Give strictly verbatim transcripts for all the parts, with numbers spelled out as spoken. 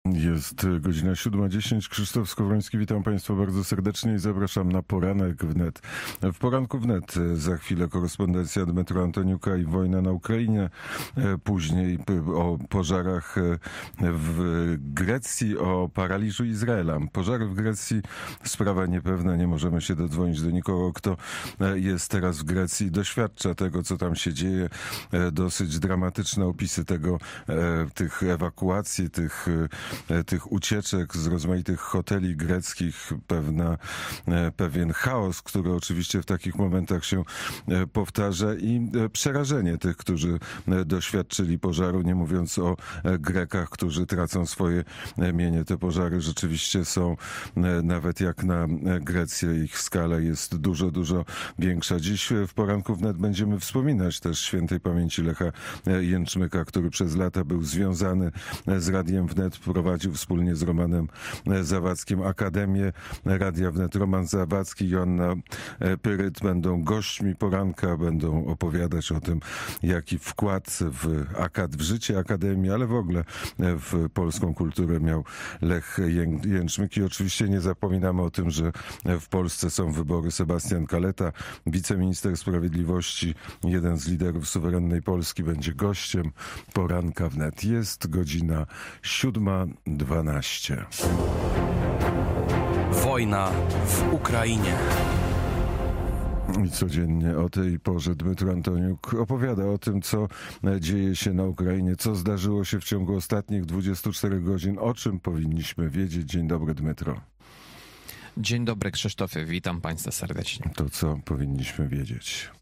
Jest godzina siódma dziesięć. Krzysztof Skowroński, witam Państwa bardzo serdecznie i zapraszam na poranek wnet. W poranku wnet za chwilę korespondencja Dmytro Antoniuka i wojna na Ukrainie. Później o pożarach w Grecji, o paraliżu Izraela. Pożary w Grecji, sprawa niepewna, nie możemy się dodzwonić do nikogo, kto jest teraz w Grecji i doświadcza tego, co tam się dzieje. Dosyć dramatyczne opisy tego, tych ewakuacji, tych tych ucieczek z rozmaitych hoteli greckich, pewna, pewien chaos, który oczywiście w takich momentach się powtarza i przerażenie tych, którzy doświadczyli pożaru, nie mówiąc o Grekach, którzy tracą swoje mienie. Te pożary rzeczywiście są, nawet jak na Grecję, ich skala jest dużo, dużo większa. Dziś w poranku wnet będziemy wspominać też świętej pamięci Lecha Jęczmyka, który przez lata był związany z Radiem Wnet, prowadził wspólnie z Romanem Zawadzkim Akademię Radia Wnet. Roman Zawadzki i Joanna Pyryt będą gośćmi poranka, będą opowiadać o tym, jaki wkład w, akad, w życie Akademii, ale w ogóle w polską kulturę miał Lech Jęczmyk. I oczywiście nie zapominamy o tym, że w Polsce są wybory. Sebastian Kaleta, wiceminister sprawiedliwości, jeden z liderów suwerennej Polski, będzie gościem poranka wnet. Jest godzina siódma dwanaście. Wojna w Ukrainie. I codziennie o tej porze Dmytro Antoniuk opowiada o tym, co dzieje się na Ukrainie, co zdarzyło się w ciągu ostatnich dwudziestu czterech godzin, o czym powinniśmy wiedzieć. Dzień dobry, Dmytro. Dzień dobry, Krzysztofie. Witam Państwa serdecznie. To co powinniśmy wiedzieć?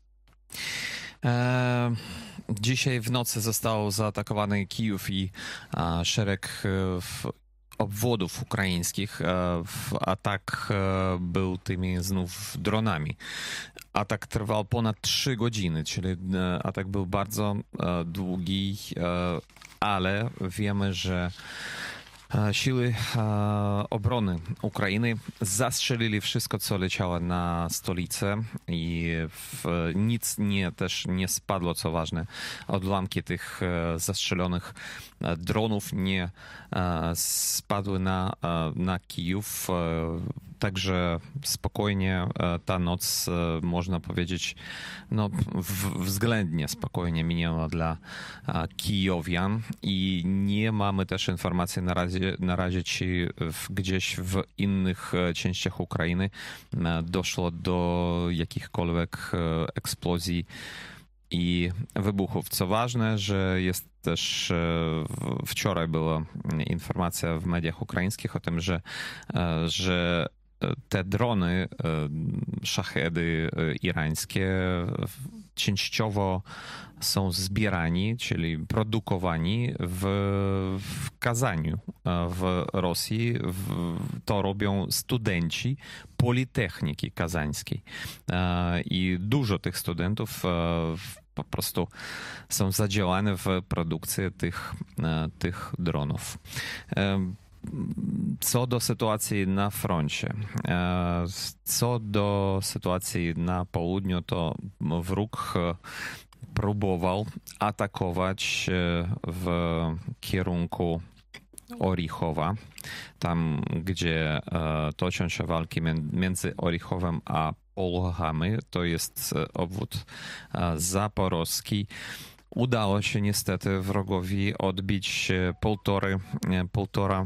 E, dzisiaj w nocy został zaatakowany Kijów i a, szereg e, obwodów ukraińskich. E, atak e, był tymi znów dronami. Atak trwał ponad trzy godziny, czyli e, atak był bardzo e, długi, e, ale wiemy, że siły obrony Ukrainy zastrzelili wszystko, co leciało na stolicę i w, nic nie, też nie spadło, co ważne. Odłamki tych zastrzelonych dronów nie spadły na, na Kijów. Także spokojnie ta noc, można powiedzieć, no, w, względnie spokojnie minęła dla Kijowian i nie mamy też informacji na razie, na razie czy w, gdzieś w innych częściach Ukrainy doszło do jakichkolwiek eksplozji i wybuchów. Co ważne, że jest też wczoraj była informacja w mediach ukraińskich o tym, że, że te drony, szachedy irańskie częściowo są zbierani, czyli produkowani w, w Kazaniu, w Rosji. W, to robią studenci Politechniki Kazańskiej. I dużo tych studentów po prostu są zadziałane w produkcji tych, tych dronów. Co do sytuacji na froncie, co do sytuacji na południu, to wróg próbował atakować w kierunku Orichowa, tam gdzie toczą się walki między Orichowem a Polchami, to jest obwód zaporowski. Udało się niestety wrogowi odbić półtory, półtora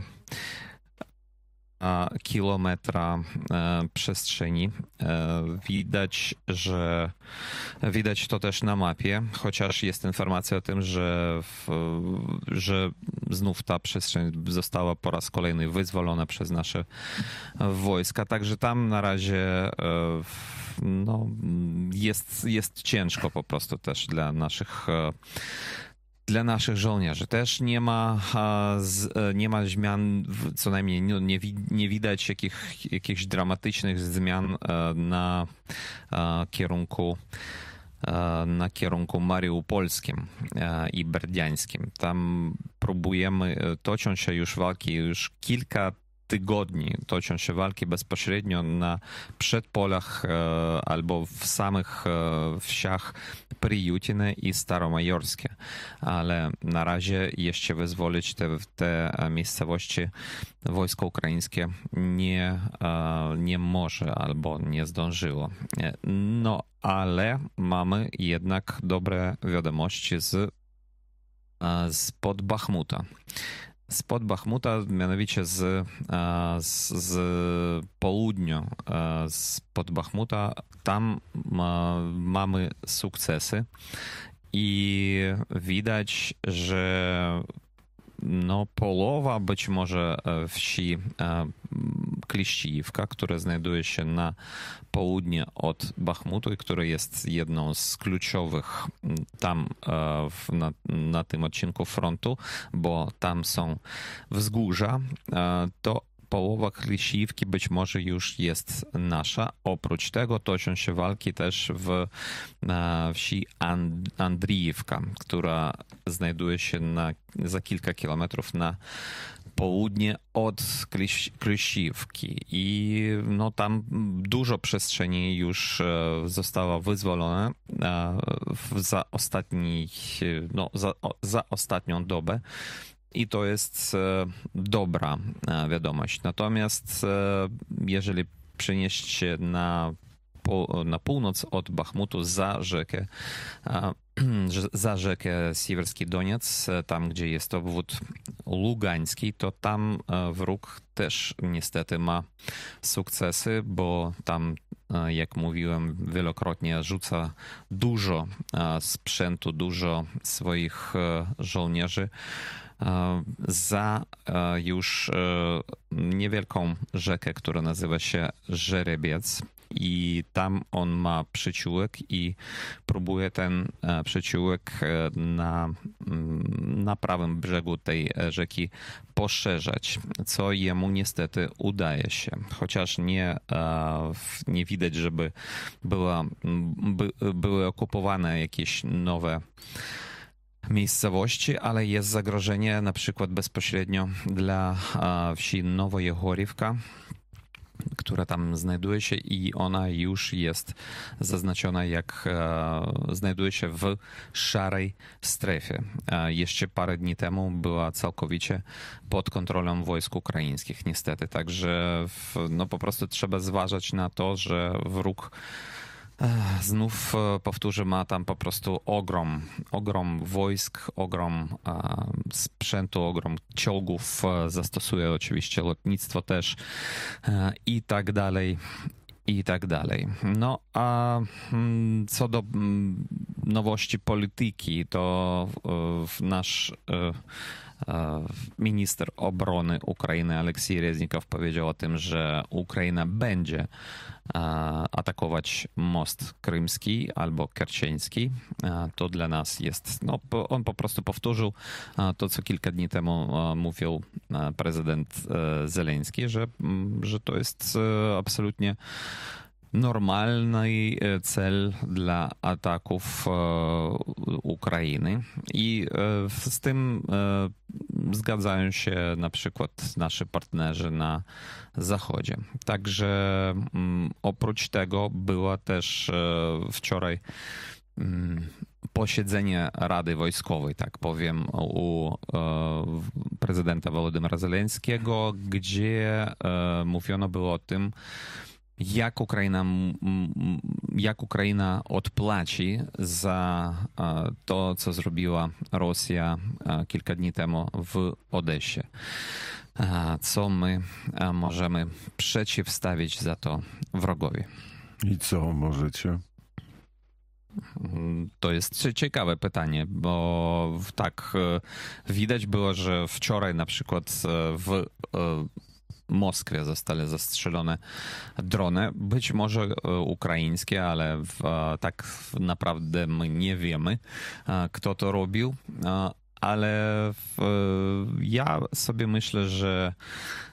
kilometra przestrzeni. Widać, że widać to też na mapie, chociaż jest informacja o tym, że, w, że znów ta przestrzeń została po raz kolejny wyzwolona przez nasze wojska. Także tam na razie no, jest, jest ciężko po prostu też dla naszych Dla naszych żołnierzy. Też nie ma, nie ma zmian, co najmniej nie, nie widać jakich, jakichś dramatycznych zmian na kierunku na kierunku mariupolskim i berdiańskim. Tam próbujemy, toczą się już walki już kilka tygodni toczą się walki bezpośrednio na przedpolach albo w samych wsiach Prijutina i Staromajorskie, ale na razie jeszcze wyzwolić te, te miejscowości wojsko ukraińskie nie, nie może albo nie zdążyło. No, ale mamy jednak dobre wiadomości z, spod Bachmuta. Spod Bachmuta, mianowicie z, z, z południa, spod Bachmuta, tam mamy sukcesy i widać, że no, połowa być może wsi Kliścijówka, która znajduje się na południe od Bachmutu i która jest jedną z kluczowych tam w, na, na tym odcinku frontu, bo tam są wzgórza, to połowa Kliścijówki być może już jest nasza. Oprócz tego toczą się walki też w wsi Andrijówka, która znajduje się na, za kilka kilometrów na południe od Kliścijówki i no, tam dużo przestrzeni już zostało wyzwolone za, ostatni, no, za, za ostatnią dobę. I to jest dobra wiadomość. Natomiast jeżeli przenieść się na, na północ od Bachmutu za rzekę, za rzekę Siewierski Doniec, tam gdzie jest obwód lugański, to tam wróg też niestety ma sukcesy, bo tam, jak mówiłem wielokrotnie, rzuca dużo sprzętu, dużo swoich żołnierzy za już niewielką rzekę, która nazywa się Żerebiec. I tam on ma przyciółek i próbuje ten przyciółek na, na prawym brzegu tej rzeki poszerzać, co jemu niestety udaje się. Chociaż nie, nie widać, żeby była, by, były okupowane jakieś nowe miejscowości, ale jest zagrożenie na przykład bezpośrednio dla wsi Nowojegorivka, która tam znajduje się i ona już jest zaznaczona, jak e, znajduje się w szarej strefie. E, jeszcze parę dni temu była całkowicie pod kontrolą wojsk ukraińskich, niestety. Także w, no, po prostu trzeba zważać na to, że wróg znów, powtórzę, ma tam po prostu ogrom, ogrom wojsk, ogrom sprzętu, ogrom czołgów, zastosuje oczywiście lotnictwo też i tak dalej, i tak dalej. No a co do nowości polityki, to nasz minister obrony Ukrainy Aleksiej Reznikow powiedział o tym, że Ukraina będzie atakować most krymski albo kerczeński. To dla nas jest, no on po prostu powtórzył to, co kilka dni temu mówił prezydent Zeleński, że, że to jest absolutnie normalny cel dla ataków Ukrainy i z tym zgadzają się na przykład nasi partnerzy na Zachodzie. Także oprócz tego była też wczoraj posiedzenie Rady Wojskowej, tak powiem, u prezydenta Wołodymyra Zeleńskiego, gdzie mówiono było o tym, jak Ukraina, jak Ukraina odpłaci za to, co zrobiła Rosja kilka dni temu w Odessie. Co my możemy przeciwstawić za to wrogowi? I co możecie? To jest ciekawe pytanie, bo tak widać było, że wczoraj na przykład w Moskwie zostały zastrzelone drony, być może ukraińskie, ale w, tak naprawdę my nie wiemy, kto to robił, ale w, ja sobie myślę, że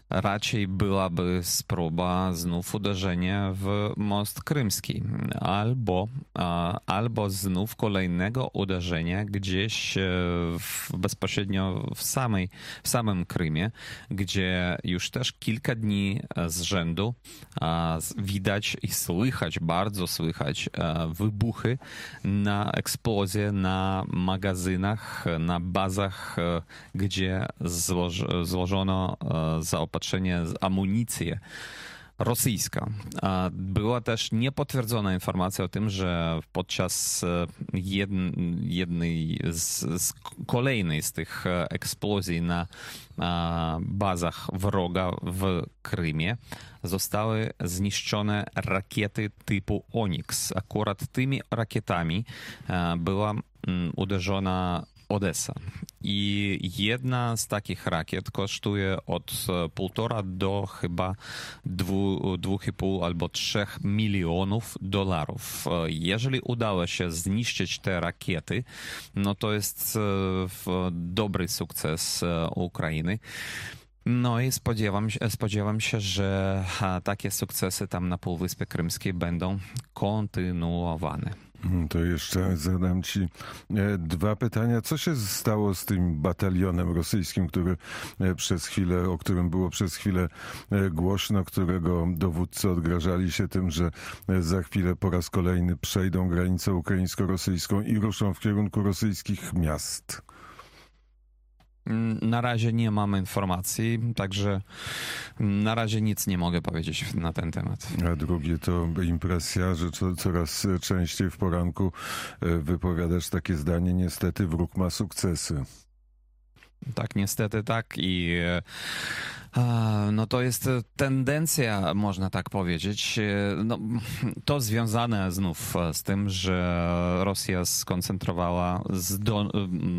raczej byłaby próba znów uderzenia w most krymski, albo, albo znów kolejnego uderzenia gdzieś w, bezpośrednio w, samej, w samym Krymie, gdzie już też kilka dni z rzędu widać i słychać, bardzo słychać wybuchy na eksplozje na magazynach, na bazach, gdzie złoż, złożono zaopatrzenie, amunicję rosyjska. Była też niepotwierdzona informacja o tym, że podczas jednej z, z kolejnej z tych eksplozji na bazach wroga w Krymie zostały zniszczone rakiety typu Oniks. Akurat tymi rakietami była uderzona Odessa. I jedna z takich rakiet kosztuje od półtora do chyba dwu, dwóch i pół albo trzech milionów dolarów. Jeżeli udało się zniszczyć te rakiety, no to jest dobry sukces Ukrainy. No i spodziewam się, spodziewam się, że takie sukcesy tam na Półwyspie Krymskiej będą kontynuowane. To jeszcze zadam ci dwa pytania. Co się stało z tym batalionem rosyjskim, który przez chwilę, o którym było przez chwilę głośno, którego dowódcy odgrażali się tym, że za chwilę po raz kolejny przejdą granicę ukraińsko-rosyjską i ruszą w kierunku rosyjskich miast? Na razie nie mamy informacji, także na razie nic nie mogę powiedzieć na ten temat. A drugie to impresja, że co, coraz częściej w poranku wypowiadasz takie zdanie: niestety wróg ma sukcesy. Tak, niestety tak i no to jest tendencja, można tak powiedzieć. No, to związane znów z tym, że Rosja skoncentrowała zdo...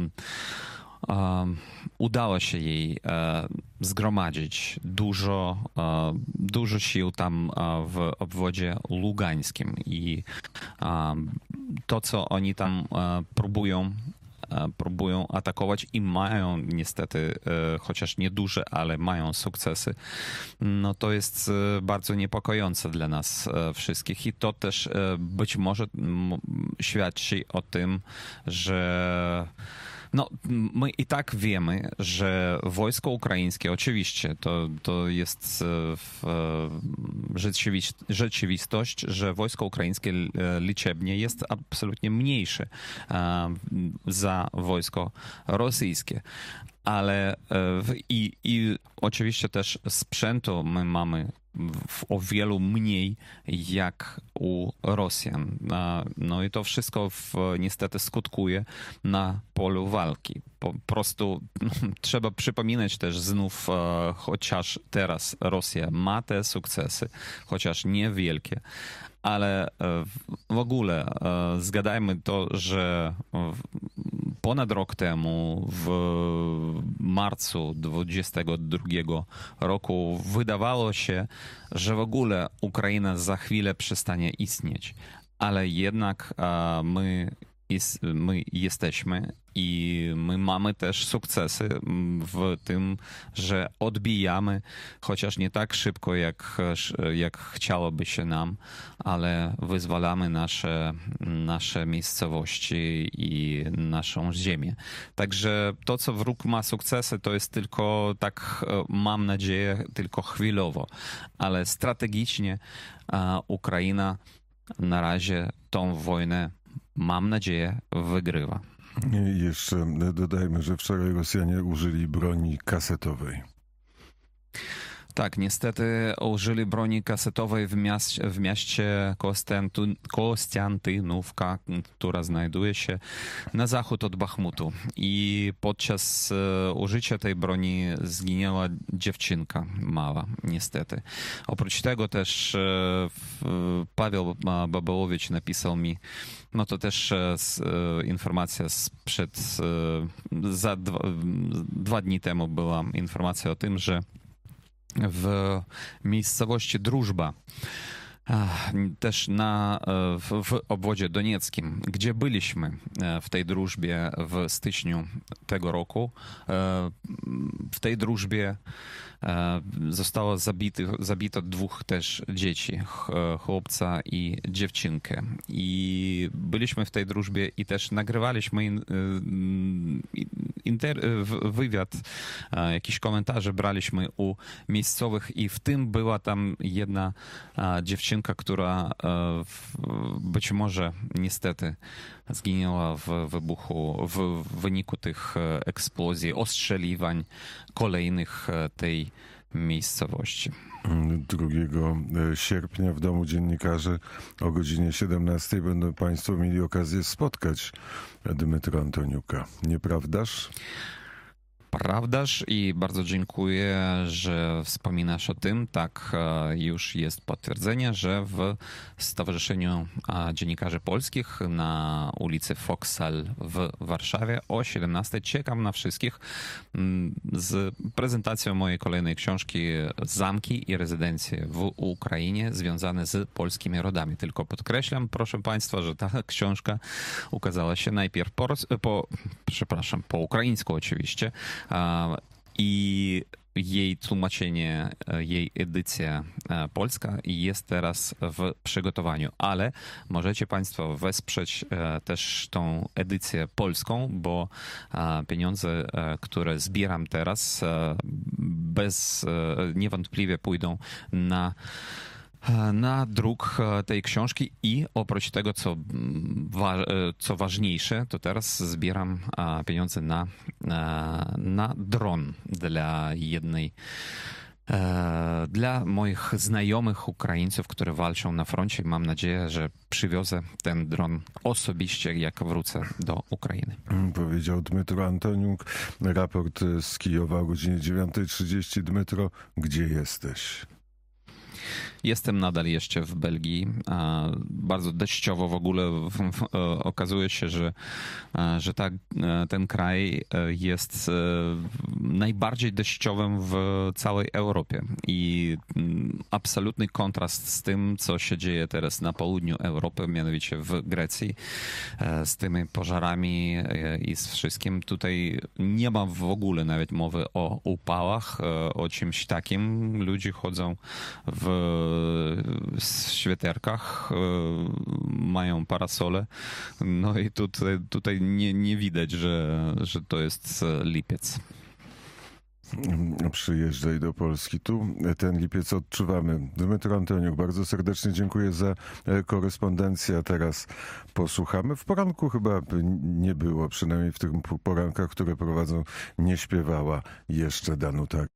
udało się jej zgromadzić dużo, dużo sił tam w obwodzie lugańskim i to, co oni tam próbują próbują atakować i mają niestety, chociaż nieduże, ale mają sukcesy, no to jest bardzo niepokojące dla nas wszystkich i to też być może świadczy o tym, że no, my i tak wiemy, że wojsko ukraińskie, oczywiście, to, to jest rzeczywistość, że wojsko ukraińskie liczebnie jest absolutnie mniejsze za wojsko rosyjskie. Ale i, i oczywiście też sprzętu my mamy o wielu mniej jak u Rosjan. No i to wszystko w, niestety skutkuje na polu walki. Po prostu trzeba przypominać też znów, chociaż teraz Rosja ma te sukcesy, chociaż niewielkie, ale w ogóle zgadajmy to, że ponad rok temu, w marcu dwudziestego drugiego roku, wydawało się, że w ogóle Ukraina za chwilę przestanie istnieć. Ale jednak my, jest, my jesteśmy i my mamy też sukcesy w tym, że odbijamy, chociaż nie tak szybko, jak, jak chciałoby się nam, ale wyzwalamy nasze, nasze miejscowości i naszą ziemię. Także to, co wróg ma sukcesy, to jest tylko, tak mam nadzieję, tylko chwilowo, ale strategicznie Ukraina na razie tą wojnę, mam nadzieję, wygrywa. I jeszcze dodajmy, że wczoraj Rosjanie użyli broni kasetowej. Tak, niestety użyli broni kasetowej w, miast, w mieście Kostiantynówka, która znajduje się na zachód od Bachmutu. I podczas użycia tej broni zginęła dziewczynka mała, niestety. Oprócz tego też Paweł Babalowicz napisał mi, no to też informacja sprzed, za dwa, dwa dni temu była informacja o tym, że w miejscowości Drużba, też na, w, w obwodzie donieckim, gdzie byliśmy w tej drużbie w styczniu tego roku. W tej drużbie Zostało zabitych, zabito dwóch też dzieci, chłopca i dziewczynkę. I byliśmy w tej drużbie i też nagrywaliśmy in, inter, wywiad, jakieś komentarze braliśmy u miejscowych i w tym była tam jedna dziewczynka, która być może niestety zginęła w wybuchu, w wyniku tych eksplozji, ostrzeliwań kolejnych tej miejscowości. drugiego sierpnia w Domu Dziennikarzy o godzinie siedemnastej będą Państwo mieli okazję spotkać Dmytra Antoniuka. Nieprawdaż? Prawdaż i bardzo dziękuję, że wspominasz o tym. Tak, już jest potwierdzenie, że w Stowarzyszeniu Dziennikarzy Polskich na ulicy Foksal w Warszawie o siedemnastej czekam na wszystkich z prezentacją mojej kolejnej książki Zamki i rezydencje w Ukrainie związane z polskimi rodami. Tylko podkreślam, proszę Państwa, że ta książka ukazała się najpierw po, po przepraszam, po ukraińsku oczywiście, i jej tłumaczenie, jej edycja polska jest teraz w przygotowaniu, ale możecie Państwo wesprzeć też tą edycję polską, bo pieniądze, które zbieram teraz, bez niewątpliwie pójdą na na druk tej książki i oprócz tego, co, wa co ważniejsze, to teraz zbieram pieniądze na, na dron dla jednej, dla moich znajomych Ukraińców, którzy walczą na froncie. Mam nadzieję, że przywiozę ten dron osobiście, jak wrócę do Ukrainy. Powiedział Dmytro Antoniuk. Raport z Kijowa o godzinie dziewiątej trzydzieści. Dmytro, gdzie jesteś? Jestem nadal jeszcze w Belgii. Bardzo deszczowo w ogóle okazuje się, że, że ta, ten kraj jest najbardziej deszczowym w całej Europie. I absolutny kontrast z tym, co się dzieje teraz na południu Europy, mianowicie w Grecji, z tymi pożarami i z wszystkim. Tutaj nie ma w ogóle nawet mowy o upałach, o czymś takim. Ludzie chodzą w w świeterkach, mają parasole, no i tutaj, tutaj nie, nie widać, że, że to jest lipiec. Przyjeżdżaj do Polski. Tu ten lipiec odczuwamy. Dmytro Antoniuk, bardzo serdecznie dziękuję za korespondencję. Teraz posłuchamy. W poranku chyba nie było, przynajmniej w tych porankach, które prowadzą, nie śpiewała jeszcze Danuta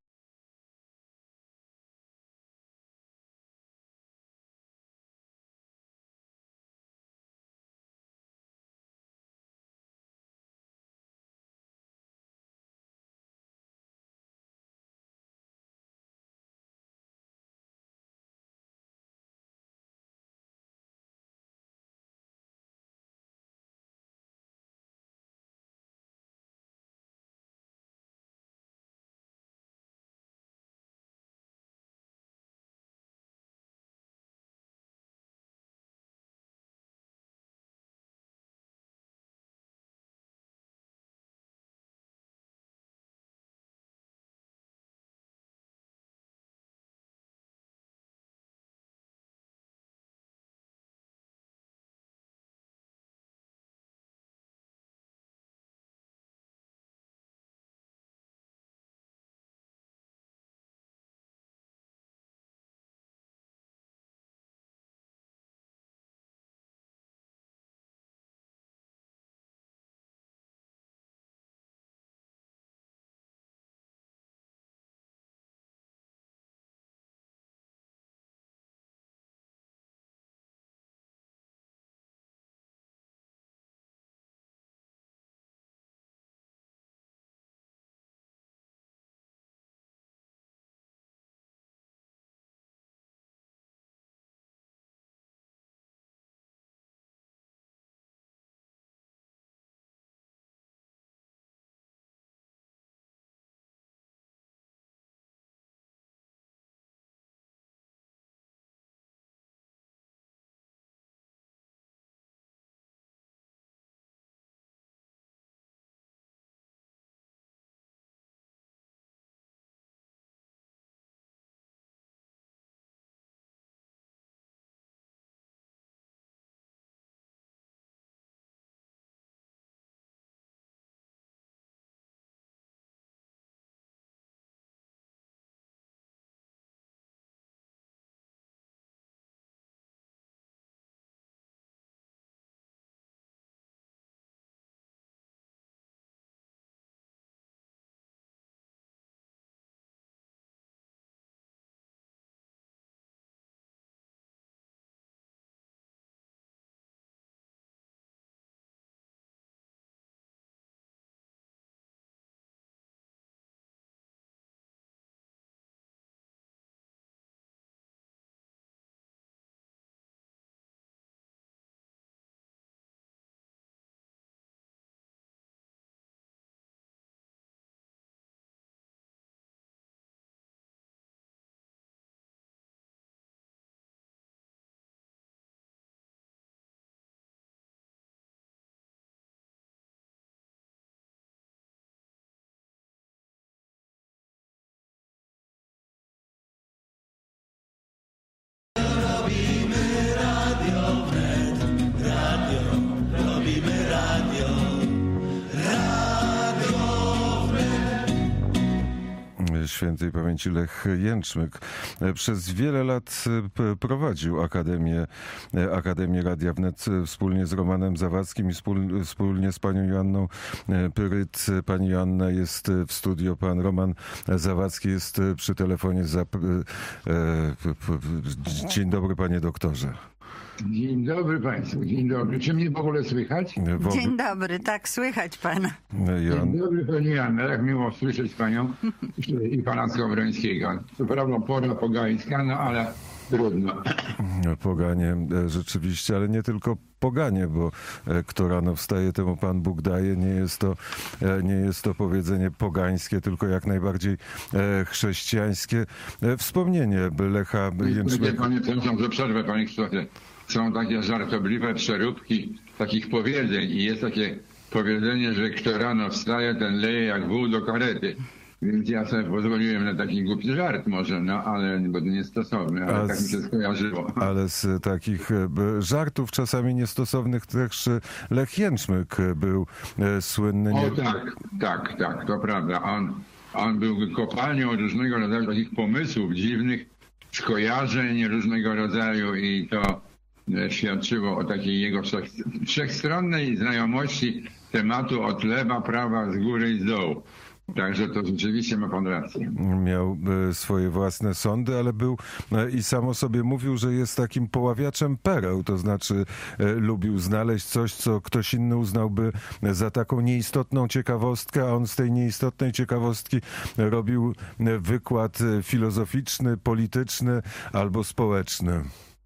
świętej pamięci Lech Jęczmyk. Przez wiele lat prowadził Akademię, Akademię Radia Wnet wspólnie z Romanem Zawadzkim i wspólnie z panią Joanną Pyryt. Pani Joanna jest w studio, pan Roman Zawadzki jest przy telefonie. Dzień dobry, panie doktorze. Dzień dobry państwu, dzień dobry. Czy mnie w ogóle słychać? Dzień dobry, tak, słychać pana. Dzień dobry pani Joanna, jak miło słyszeć panią i pana Skowrońskiego. To prawda pora pogańska, no ale trudno. Poganie, rzeczywiście, ale nie tylko poganie, bo kto rano wstaje, temu Pan Bóg daje. Nie jest to, nie jest to powiedzenie pogańskie, tylko jak najbardziej chrześcijańskie. Wspomnienie Lecha Jęczmyka. Panie, przepraszam, że przerwę, panie Krzysztofie. Są takie żartobliwe przeróbki takich powiedzeń i jest takie powiedzenie, że kto rano wstaje, ten leje jak wół do karety. Więc ja sobie pozwoliłem na taki głupi żart może, no ale bo to niestosowny, ale z, tak mi się skojarzyło. Ale z takich żartów czasami niestosownych też Lech Jęczmyk był słynny. Nie... O tak, tak, tak, to prawda. On, on był kopalnią różnego rodzaju takich pomysłów dziwnych, skojarzeń różnego rodzaju i to świadczyło o takiej jego wszech, wszechstronnej znajomości tematu od lewa, prawa, z góry i z dołu. Także to rzeczywiście ma pan rację. Miał swoje własne sądy, ale był i sam o sobie mówił, że jest takim poławiaczem pereł, to znaczy lubił znaleźć coś, co ktoś inny uznałby za taką nieistotną ciekawostkę, a on z tej nieistotnej ciekawostki robił wykład filozoficzny, polityczny albo społeczny.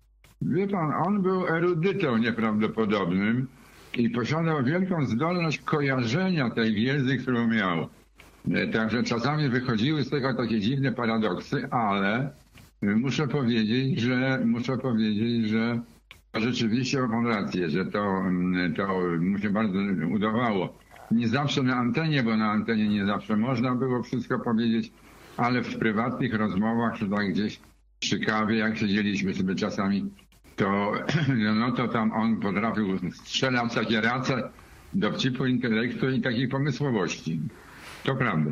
Wie pan, on był erudytą nieprawdopodobnym i posiadał wielką zdolność kojarzenia tej wiedzy, którą miał. Także czasami wychodziły z tego takie dziwne paradoksy, ale muszę powiedzieć, że muszę powiedzieć, że rzeczywiście ma pan rację, że to, to mu się bardzo udawało. Nie zawsze na antenie, bo na antenie nie zawsze można było wszystko powiedzieć, ale w prywatnych rozmowach, czy tak gdzieś przy kawie, jak siedzieliśmy sobie czasami, to, no to tam on potrafił strzelać takie race dowcipu, intelektu i takiej pomysłowości. To prawda.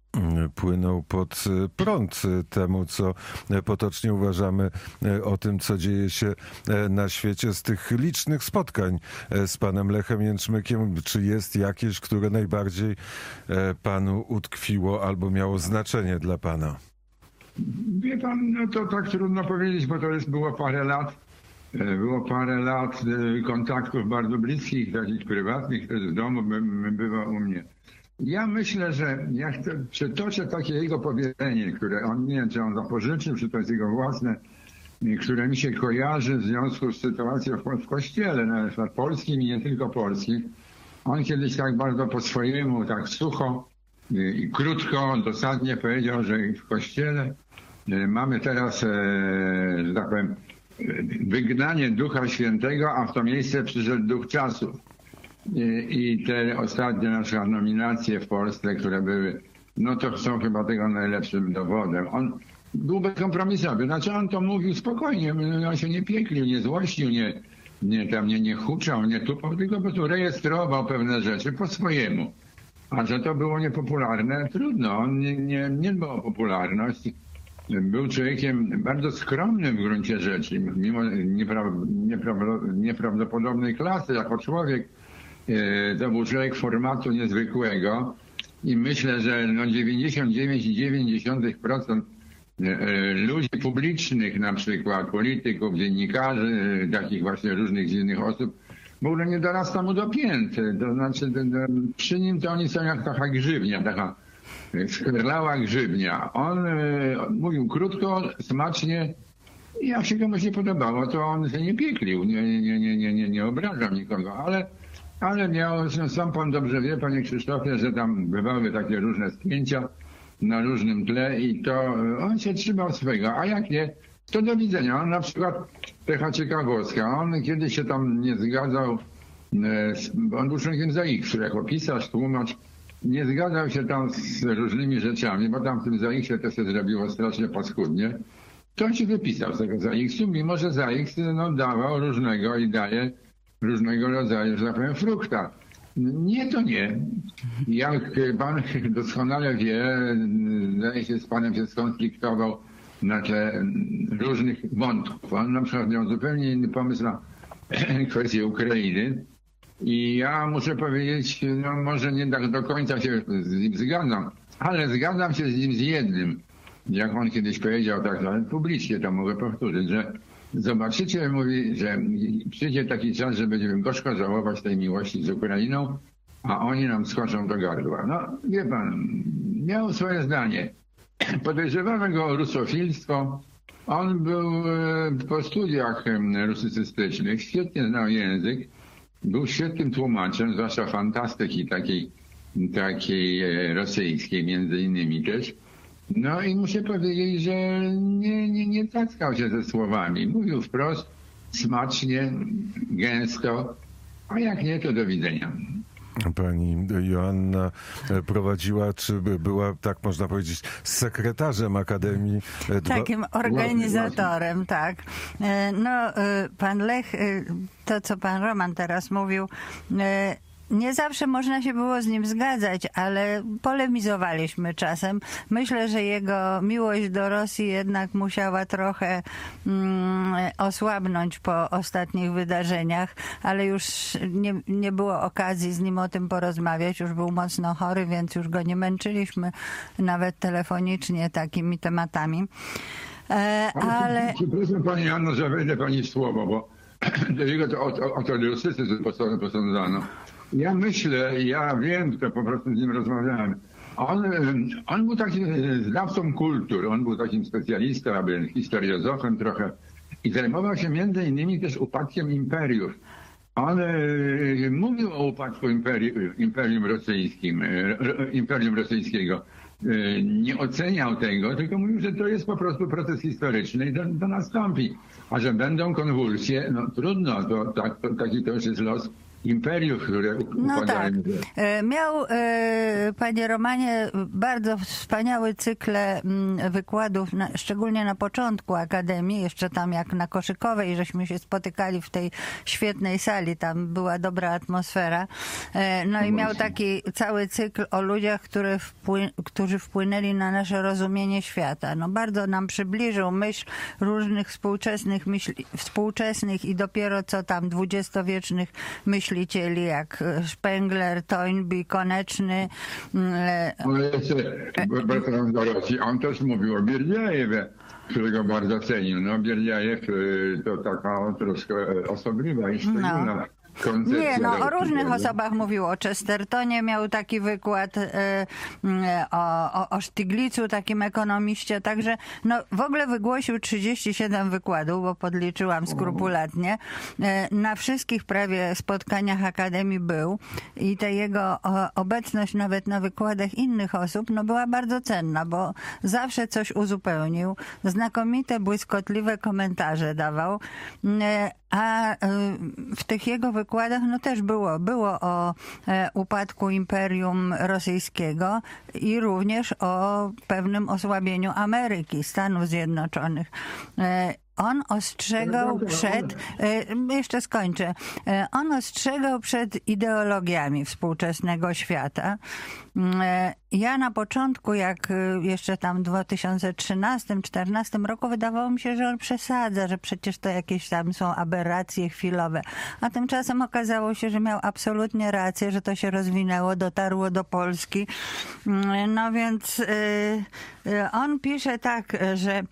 Płynął pod prąd temu, co potocznie uważamy o tym, co dzieje się na świecie. Z tych licznych spotkań z panem Lechem Jęczmykiem, czy jest jakieś, które najbardziej panu utkwiło albo miało znaczenie dla pana? Wie pan, no to tak trudno powiedzieć, bo to jest było parę lat. Było parę lat kontaktów bardzo bliskich, takich prywatnych, też w domu bywa u mnie. Ja myślę, że ja chcę, przytoczę takie jego powiedzenie, które on, nie wiem, czy on zapożyczył, czy to jest jego własne, które mi się kojarzy w związku z sytuacją w, w kościele, na przykład polskim i nie tylko polskim. On kiedyś tak bardzo po swojemu, tak sucho i, i krótko, dosadnie powiedział, że w kościele mamy teraz, że tak powiem, wygnanie Ducha Świętego, a w to miejsce przyszedł Duch Czasów. I, I te ostatnie nasze nominacje w Polsce, które były, no to są chyba tego najlepszym dowodem. On był bezkompromisowy, znaczy on to mówił spokojnie, on się nie pieklił, nie złościł, nie, nie, tam, nie, nie huczał, nie tupał, tylko po prostu rejestrował pewne rzeczy po swojemu. A że to było niepopularne, trudno, on nie, nie, nie dbał o popularność. Był człowiekiem bardzo skromnym w gruncie rzeczy, mimo niepraw, niepraw, nieprawdopodobnej klasy jako człowiek. To był człowiek formatu niezwykłego i myślę, że no dziewięćdziesiąt dziewięć przecinek dziewięć procent ludzi publicznych, na przykład polityków, dziennikarzy, takich właśnie różnych dziwnych osób, w ogóle nie dorasta mu do pięt. To znaczy przy nim to oni są jak taka grzywnia, taka skwerlała grzywnia. On mówił krótko, smacznie. Jak się komuś nie podobało, to on się nie pieklił, nie, nie, nie, nie, nie, nie obrażał nikogo, ale Ale miał, sam pan dobrze wie, panie Krzysztofie, że tam bywały takie różne spięcia na różnym tle i to on się trzymał swego, a jak nie, to do widzenia. On na przykład, taka ciekawostka, on kiedyś się tam nie zgadzał, on był członkiem ZAIKS-u jako pisarz, tłumacz, nie zgadzał się tam z różnymi rzeczami, bo tam w tym ZAIKS-ie to się zrobiło strasznie paskudnie. To on się wypisał z tego ZAIKS-u, mimo że ZAIKS no, dawał różnego i daje różnego rodzaju, że tak powiem, frukta. Nie, to nie. Jak pan doskonale wie, zdaje się, z panem się skonfliktował na tle różnych wątków. On na przykład miał zupełnie inny pomysł na kwestię Ukrainy. I ja muszę powiedzieć, no może nie tak do końca się z nim zgadzam, ale zgadzam się z nim z jednym. Jak on kiedyś powiedział, tak nawet publicznie to mogę powtórzyć, że zobaczycie, mówi, że przyjdzie taki czas, że będziemy gorzko żałować tej miłości z Ukrainą, a oni nam skoczą do gardła. No, wie pan, miał swoje zdanie. Podejrzewamy go o rusofilstwo. On był po studiach rusycystycznych, świetnie znał język, był świetnym tłumaczem, zwłaszcza fantastyki takiej, takiej rosyjskiej między innymi też. No i muszę powiedzieć, że nie, nie, nie tackał się ze słowami. Mówił wprost, smacznie, gęsto, a jak nie, to do widzenia. Pani Joanna prowadziła, czy była, tak można powiedzieć, sekretarzem Akademii? Takim organizatorem, tak. No, pan Lech, to co pan Roman teraz mówił, nie zawsze można się było z nim zgadzać, ale polemizowaliśmy czasem. Myślę, że jego miłość do Rosji jednak musiała trochę mm, osłabnąć po ostatnich wydarzeniach, ale już nie, nie było okazji z nim o tym porozmawiać. Już był mocno chory, więc już go nie męczyliśmy nawet telefonicznie takimi tematami. E, ale... Przepraszam pani Anno, że wejdę pani w słowo, bo do jego to o, o, o to rusycyzm posądzano. Ja myślę, ja wiem, to po prostu z nim rozmawiałem. On, on był takim znawcą kultur, on był takim specjalistą, aby historiozofem trochę i zajmował się między innymi też upadkiem imperiów. On mówił o upadku imperium, imperium rosyjskim, imperium rosyjskiego. Nie oceniał tego, tylko mówił, że to jest po prostu proces historyczny i to, to nastąpi. A że będą konwulsje, no trudno, to, tak, to, taki to już jest los imperiów, które No tak. Miał, panie Romanie, bardzo wspaniały cykl wykładów, szczególnie na początku Akademii, jeszcze tam jak na Koszykowej, żeśmy się spotykali w tej świetnej sali, tam była dobra atmosfera. No i miał taki cały cykl o ludziach, które wpły, którzy wpłynęli na nasze rozumienie świata. No bardzo nam przybliżył myśl różnych współczesnych myśli, współczesnych i dopiero co tam dwudziestowiecznych myśli myślicieli jak Spengler, Toynbee, Koneczny. Ale jeszcze wracając do Rosji, on też mówił o Bierdiajewie, którego bardzo cenił. No Bierdiajew to taka troszkę osobliwa i szczególna. No. Nie, no o różnych osobach mówił. O Chestertonie miał taki wykład, o, o, o Stiglicu, takim ekonomiście, także no w ogóle wygłosił trzydzieści siedem wykładów, bo podliczyłam skrupulatnie. Na wszystkich prawie spotkaniach Akademii był i ta jego obecność nawet na wykładach innych osób no była bardzo cenna, bo zawsze coś uzupełnił. Znakomite, błyskotliwe komentarze dawał. A w tych jego wykładach no też było, było o upadku Imperium Rosyjskiego i również o pewnym osłabieniu Ameryki, Stanów Zjednoczonych. On ostrzegał przed, jeszcze skończę, on ostrzegał przed ideologiami współczesnego świata. Ja na początku, jak jeszcze tam w dwa tysiące trzynastym czternastym roku wydawało mi się, że on przesadza, że przecież to jakieś tam są aberracje chwilowe. A tymczasem okazało się, że miał absolutnie rację, że to się rozwinęło, dotarło do Polski. No więc on pisze tak, że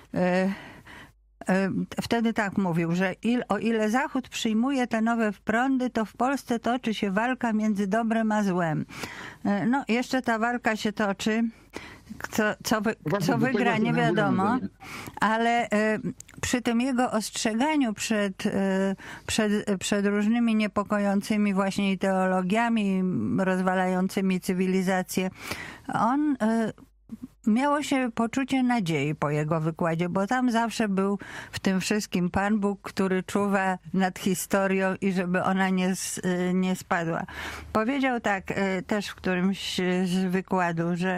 wtedy tak mówił, że il, o ile Zachód przyjmuje te nowe prądy, to w Polsce toczy się walka między dobrem a złem. No, jeszcze ta walka się toczy. Co, co, wy, co wygra, nie wiadomo, ale y, przy tym jego ostrzeganiu przed, y, przed, przed różnymi niepokojącymi właśnie ideologiami rozwalającymi cywilizację, on y, miało się poczucie nadziei po jego wykładzie, bo tam zawsze był w tym wszystkim Pan Bóg, który czuwa nad historią i żeby ona nie, nie spadła. Powiedział tak też w którymś z wykładów, że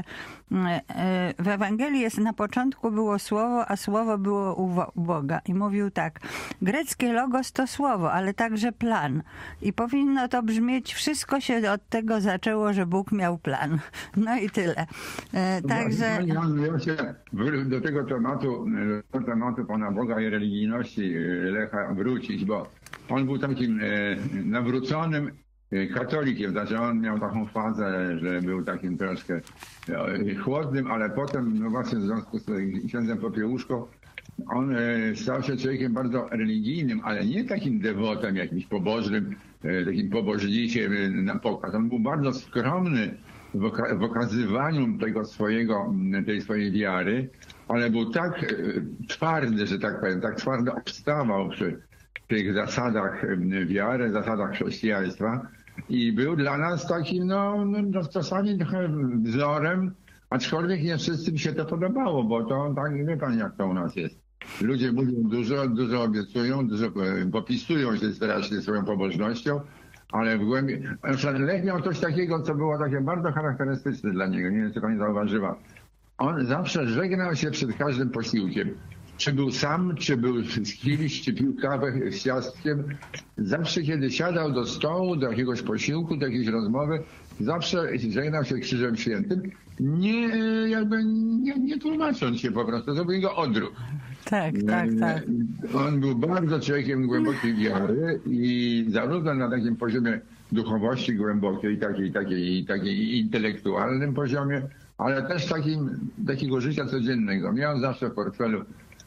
W Ewangelii jest na początku było słowo, a słowo było u Boga. I mówił tak, greckie logos to słowo, ale także plan. I powinno to brzmieć, wszystko się od tego zaczęło, że Bóg miał plan. No i tyle. Także... Ja się do tego tematu, do tematu Pana Boga i religijności Lecha wrócić, bo on był takim nawróconym katolikiem, znaczy on miał taką fazę, że był takim troszkę chłodnym, ale potem, no właśnie w związku z księdzem Popiełuszką, on stał się człowiekiem bardzo religijnym, ale nie takim dewotem, jakimś pobożnym, takim pobożniciem na pokaz. On był bardzo skromny w, oka- w okazywaniu tego swojego, tej swojej wiary, ale był tak twardy, że tak powiem, tak twardo obstawał przy tych zasadach wiary, zasadach chrześcijaństwa i był dla nas takim, no, no czasami trochę wzorem, aczkolwiek nie wszystkim się to podobało, bo to tak, wie pan, jak to u nas jest. Ludzie mówią dużo, dużo obiecują, dużo popisują się strasznie swoją pobożnością, ale w głębi... Lech miał coś takiego, co było takie bardzo charakterystyczne dla niego, nie wiem, czy pani zauważyła. On zawsze żegnał się przed każdym posiłkiem. Czy był sam, czy był z kimś, czy pił kawę z ciastkiem. Zawsze, kiedy siadał do stołu, do jakiegoś posiłku, do jakiejś rozmowy, zawsze żegnał się Krzyżem Świętym, nie, jakby nie, nie tłumacząc się po prostu. To był jego odruch. Tak, tak, tak. On był bardzo człowiekiem głębokiej wiary i zarówno na takim poziomie duchowości głębokiej, takiej, takiej, takiej intelektualnym poziomie, ale też takim, takiego życia codziennego. Miał zawsze w portfelu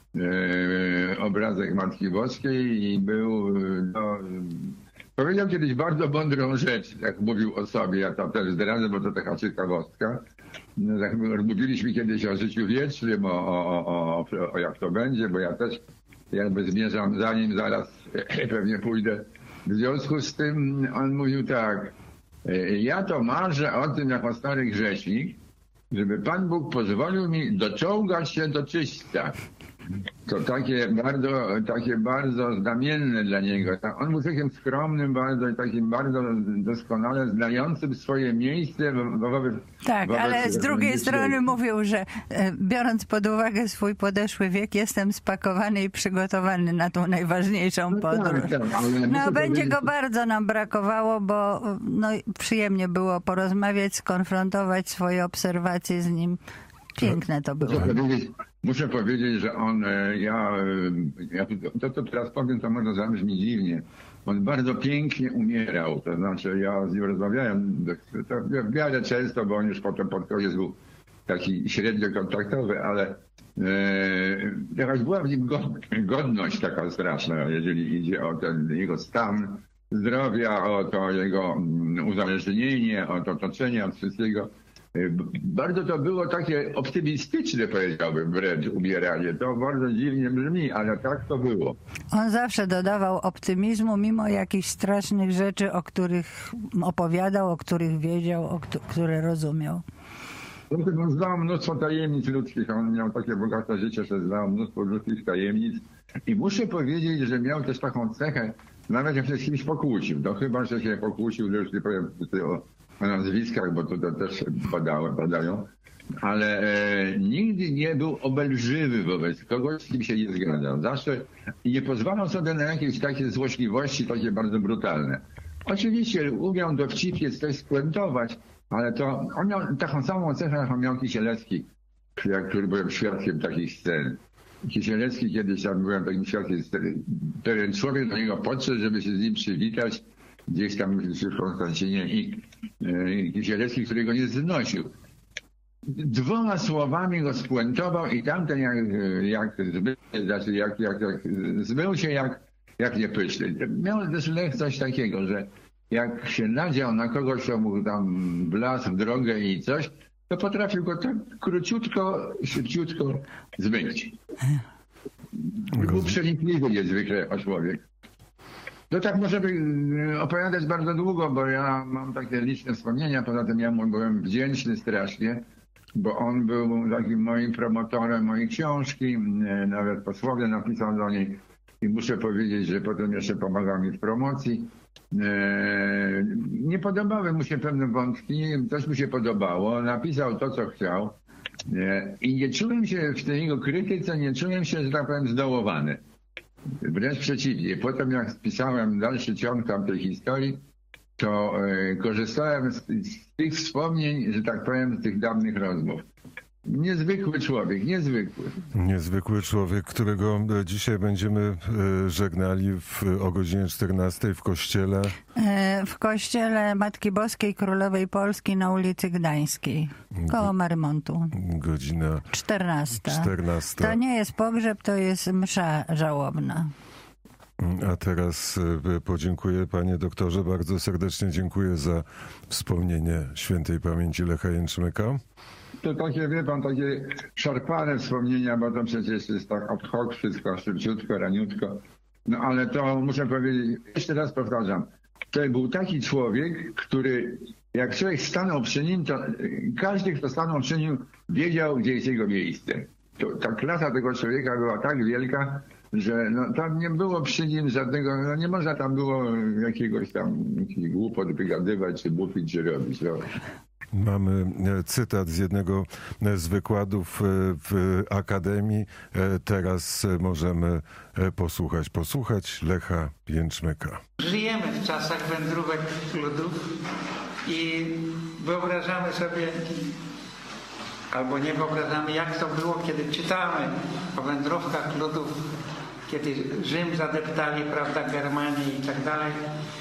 e, obrazek Matki Boskiej i był, no, powiedział kiedyś bardzo mądrą rzecz, jak mówił o sobie, ja to też zdradzę, bo to taka ciekawostka. No, tak mówiliśmy kiedyś o życiu wiecznym, o, o, o, o, o jak to będzie, bo ja też jakby zmierzam za nim, zaraz pewnie pójdę. W związku z tym on mówił tak, ja to marzę o tym jako stary grzesznik, żeby Pan Bóg pozwolił mi doczołgać się do czyśćca. To takie bardzo, takie bardzo znamienne dla niego. On był takim skromnym bardzo i takim bardzo doskonale znającym swoje miejsce wobec... Tak, wobec ale z drugiej strony mówił, że e, biorąc pod uwagę swój podeszły wiek, jestem spakowany i przygotowany na tą najważniejszą podróż. Tak, tak, ale no będzie go bardzo nam brakowało, bo no, przyjemnie było porozmawiać, skonfrontować swoje obserwacje z nim. Piękne to było. Muszę powiedzieć, muszę powiedzieć, że on, ja, ja to, to teraz powiem, to może zabrzmi dziwnie. On bardzo pięknie umierał, to znaczy ja z nim rozmawiałem to w miarę często, bo on już potem pod koniec był taki średnio kontaktowy, ale e, jakaś była w nim godność taka straszna, jeżeli idzie o ten jego stan zdrowia, o to jego uzależnienie, o to otoczenie od wszystkiego. Bardzo to było takie optymistyczne, powiedziałbym, wręcz umieranie. To bardzo dziwnie brzmi, ale tak to było. On zawsze dodawał optymizmu, mimo jakichś strasznych rzeczy, o których opowiadał, o których wiedział, o które rozumiał. On znał mnóstwo tajemnic ludzkich. On miał takie bogate życie, że znał mnóstwo ludzkich tajemnic. I muszę powiedzieć, że miał też taką cechę, nawet jak się z kimś pokłócił. No chyba, że się pokłócił, już nie powiem o o nazwiskach, bo to, to też badają, badają. Ale e, nigdy nie był obelżywy wobec kogoś, z kim się nie zgadzał. Zawsze nie pozwalał sobie na jakieś takie złośliwości, takie bardzo brutalne. Oczywiście umiał dowcipnie coś spuentować, ale to on miał taką samą cechę, jaką miał Kisielewski, jak, który byłem świadkiem takich scen. Kisielewski kiedyś tam byłem takim świadkiem sceny. Pewien człowiek do niego podszedł, żeby się z nim przywitać, gdzieś tam w Konstancinie i e, Kisielewski, którego nie znosił. Dwoma słowami go spuentował i tamten jak, jak, znaczy jak, jak, jak zmył się jak, jak niepyszny. Miał też Lech coś takiego, że jak się nadział na kogoś, kto mu tam wlazł w drogę i coś, to potrafił go tak króciutko, szybciutko zmyć. Był przenikliwy niezwykle o człowiek. No tak możemy opowiadać bardzo długo, bo ja mam takie liczne wspomnienia, poza tym ja mu byłem wdzięczny strasznie, bo on był takim moim promotorem mojej książki, nawet posłowie napisał do niej i muszę powiedzieć, że potem jeszcze pomagał mi w promocji. Nie podobały mu się pewne wątki, coś mu się podobało, napisał to, co chciał, I nie czułem się w tej jego krytyce, nie czułem się, że tak powiem, zdołowany. Wręcz przeciwnie. Potem jak spisałem dalszy ciąg tamtej historii, to korzystałem z, z tych wspomnień, że tak powiem, z tych dawnych rozmów. Niezwykły człowiek, niezwykły. Niezwykły człowiek, którego dzisiaj będziemy żegnali w, o godzinie czternastej w kościele. W kościele Matki Boskiej Królowej Polski na ulicy Gdańskiej, koło Marymontu. Godzina czternasta. czternasta. To nie jest pogrzeb, to jest msza żałobna. A teraz podziękuję, panie doktorze, bardzo serdecznie dziękuję za wspomnienie świętej pamięci Lecha Jęczmyka. To takie, wie pan, takie szarpane wspomnienia, bo to przecież jest tak ad hoc wszystko, szybciutko, raniutko. No ale to muszę powiedzieć, jeszcze raz powtarzam, to był taki człowiek, który jak człowiek stanął przy nim, to każdy, kto stanął przy nim, wiedział, gdzie jest jego miejsce. To, ta klasa tego człowieka była tak wielka, że no, tam nie było przy nim żadnego, no nie można tam było jakiegoś tam jakiś głupot wygadywać, czy bufić, czy robić. No. Mamy cytat z jednego z wykładów w Akademii. Teraz możemy posłuchać, posłuchać Lecha Jęczmyka. Żyjemy w czasach wędrówek ludów i wyobrażamy sobie, albo nie wyobrażamy, jak to było, kiedy czytamy o wędrówkach ludów, kiedy Rzym zadeptali, prawda, Germanię i tak dalej.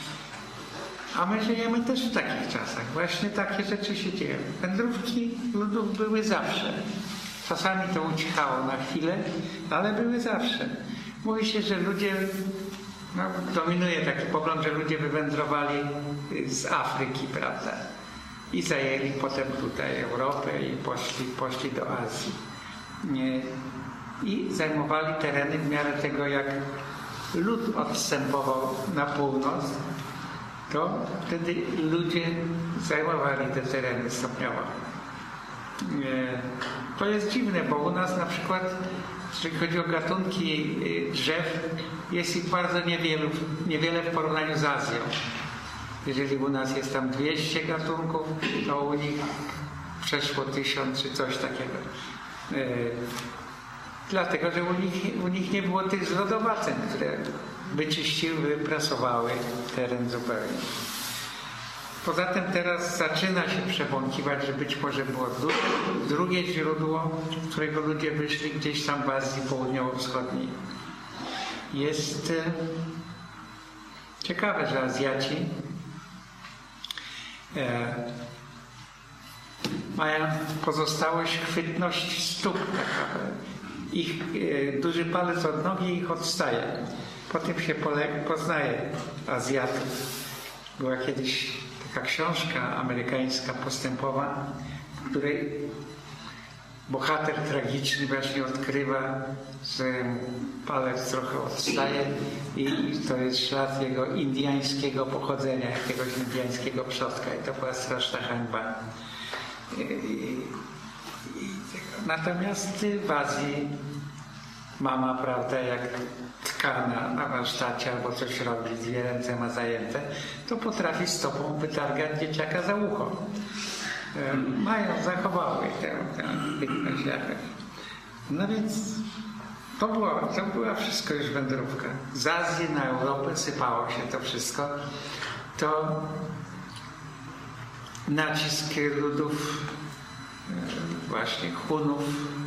A my żyjemy też w takich czasach. Właśnie takie rzeczy się dzieją. Wędrówki ludów były zawsze. Czasami to uciekało na chwilę, ale były zawsze. Mówi się, że ludzie, no, dominuje taki pogląd, że ludzie wywędrowali z Afryki, prawda? I zajęli potem tutaj Europę i poszli, poszli do Azji. Nie. I zajmowali tereny w miarę tego, jak lud odstępował na północ, to wtedy ludzie zajmowali te tereny stopniowo. To jest dziwne, bo u nas na przykład, jeżeli chodzi o gatunki drzew, jest ich bardzo niewielu, niewiele w porównaniu z Azją. Jeżeli u nas jest tam dwieście gatunków, to u nich przeszło tysiąc czy coś takiego. Dlatego, że u nich, u nich nie było tych zlodowaceń, które wyczyściły, wyprasowały teren zupełnie. Poza tym teraz zaczyna się przebąkiwać, że być może było drugie źródło, z którego ludzie wyszli gdzieś tam w Azji Południowo-Wschodniej. Jest e, ciekawe, że Azjaci e, mają pozostałość chwytności stóp. Taka, ich e, duży palec od nogi ich odstaje. Po tym się poznaje Azjatów. Była kiedyś taka książka amerykańska postępowa, w której bohater tragiczny właśnie odkrywa, że palec trochę odstaje i to jest ślad jego indyjskiego pochodzenia, jakiegoś indyjskiego przodka i to była straszna hańba. I, i, i, natomiast w Azji mama, prawda, jak tka na, na warsztacie albo coś robi, dwie ręce ma zajęte, to potrafi stopą wytargać dzieciaka za ucho. E, mają, zachowały tę, tę bytność jakoś. No więc to była, to była wszystko już wędrówka. Z Azji na Europę sypało się to wszystko. To nacisk ludów, e, właśnie Hunów,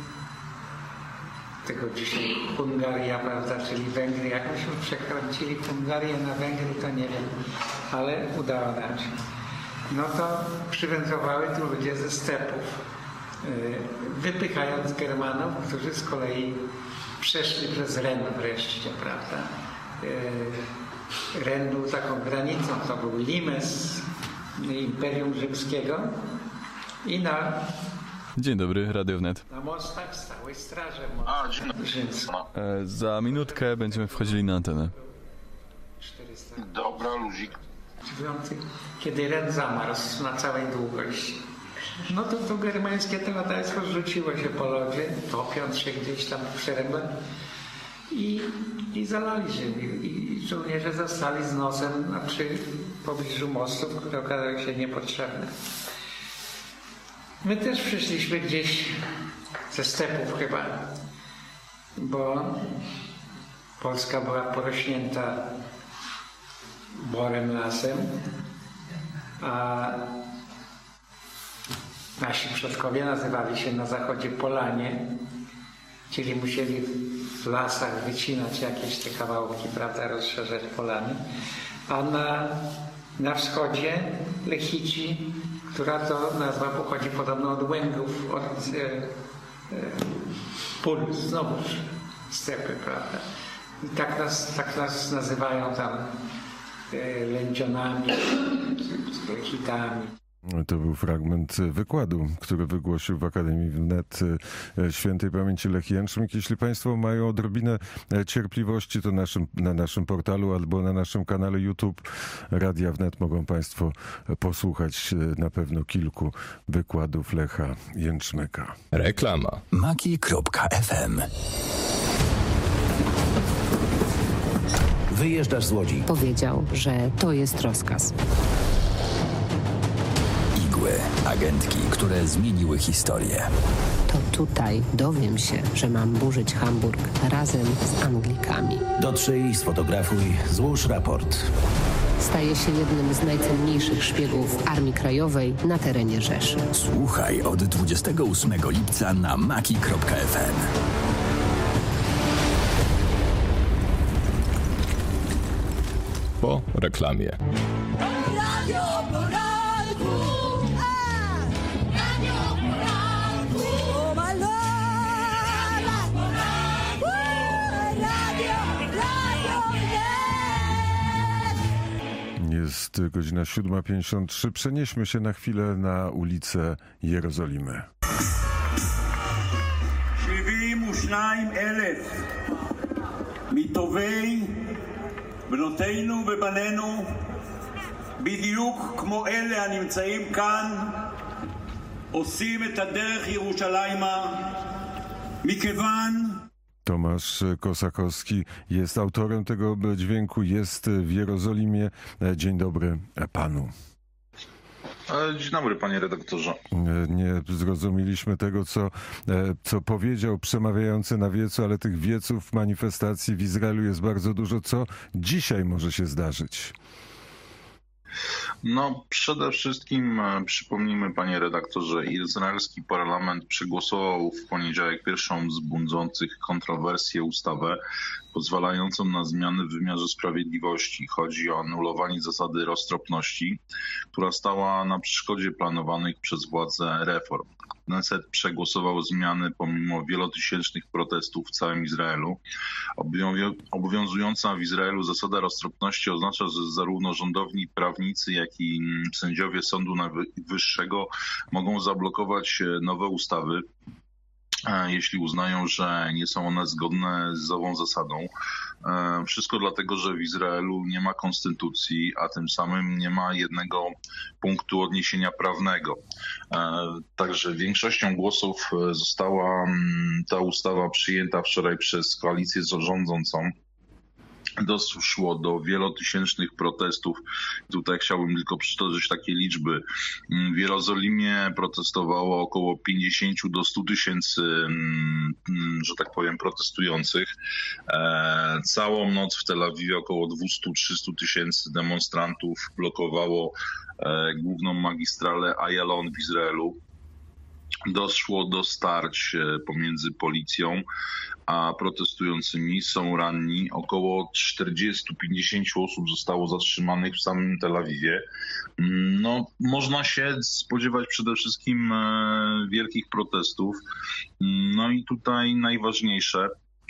tego dzisiaj Hungaria, prawda, czyli Węgry. Jak myśmy przekręcili Hungarię na Węgry, to nie wiem, ale udało nam się. No to przywędrowały tu ludzie ze stepów, wypychając Germanów, którzy z kolei przeszli przez Ren wreszcie, prawda. Ren był taką granicą, to był limes Imperium Rzymskiego i na Dzień dobry, Radio Wnet. Na mostach stały straże rzymskie. E, za minutkę będziemy wchodzili na antenę. Dobra, luzik. Kiedy Ren zamarzł na całej długości, no to to germańskie teładajstwo rzuciło się po lodzie, topiąc się gdzieś tam w szeregach i, i zalali Rzym. I, I żołnierze zostali z nosem na przy pobliżu mostów, które okazały się niepotrzebne. My też przyszliśmy gdzieś ze stepów chyba, bo Polska była porośnięta borem, lasem, a nasi przodkowie nazywali się na zachodzie Polanie, czyli musieli w lasach wycinać jakieś te kawałki, prawda, rozszerzać polany, a na, na wschodzie Lechici, która to nazwa pochodzi podobno od łęgów, od e, e, pól, znowuż stepy, prawda. I tak nas, tak nas nazywają tam e, Lędzionami, Lechitami. To był fragment wykładu, który wygłosił w Akademii Wnet Świętej Pamięci Lech Jęczmyk. Jeśli Państwo mają odrobinę cierpliwości, to naszym, na naszym portalu albo na naszym kanale YouTube Radia Wnet mogą Państwo posłuchać na pewno kilku wykładów Lecha Jęczmyka. Reklama. maki kropka ef em. Wyjeżdżasz z Łodzi. Powiedział, że to jest rozkaz. Igły, agentki, które zmieniły historię. To tutaj dowiem się, że mam burzyć Hamburg razem z Anglikami. Dotrzyj, sfotografuj, złóż raport. Staje się jednym z najcenniejszych szpiegów Armii Krajowej na terenie Rzeszy. Słuchaj od dwudziestego ósmego lipca na maki kropka ef em. Po reklamie. Jest godzina siódma pięćdziesiąt trzy. Przenieśmy się na chwilę na ulicę Jerozolimy. שבעים ושניים אלף מטובי בנותינו ובנינו, בדיוק כמו אלה הנמצאים כאן, עושים את הדרך ירושלימה, מכיוון Tomasz Kosakowski jest autorem tego dźwięku, jest w Jerozolimie. Dzień dobry panu. Dzień dobry, panie redaktorze. Nie zrozumieliśmy tego, co, co powiedział przemawiający na wiecu, ale tych wieców manifestacji w Izraelu jest bardzo dużo. Co dzisiaj może się zdarzyć? No, przede wszystkim przypomnijmy, panie redaktorze, izraelski parlament przegłosował w poniedziałek pierwszą z budzących kontrowersję ustawę pozwalającą na zmiany w wymiarze sprawiedliwości. Chodzi o anulowanie zasady roztropności, która stała na przeszkodzie planowanych przez władze reform. Knesset przegłosował zmiany pomimo wielotysięcznych protestów w całym Izraelu. Obowiązująca w Izraelu zasada roztropności oznacza, że zarówno rządowni prawnicy, jak i sędziowie Sądu Najwyższego mogą zablokować nowe ustawy, jeśli uznają, że nie są one zgodne z ową zasadą. Wszystko dlatego, że w Izraelu nie ma konstytucji, a tym samym nie ma jednego punktu odniesienia prawnego. Także większością głosów została ta ustawa przyjęta wczoraj przez koalicję rządzącą. Doszło do wielotysięcznych protestów. Tutaj chciałbym tylko przytoczyć takie liczby. W Jerozolimie protestowało około pięćdziesiąt do stu tysięcy, że tak powiem, protestujących. Całą noc w Tel Awiwie około dwieście do trzystu tysięcy demonstrantów blokowało główną magistralę Ayalon w Izraelu. Doszło do starć pomiędzy policją a protestującymi. Są ranni. Około czterdzieści do pięćdziesięciu osób zostało zatrzymanych w samym Tel Awiwie. No, można się spodziewać przede wszystkim wielkich protestów. No i tutaj najważniejsze,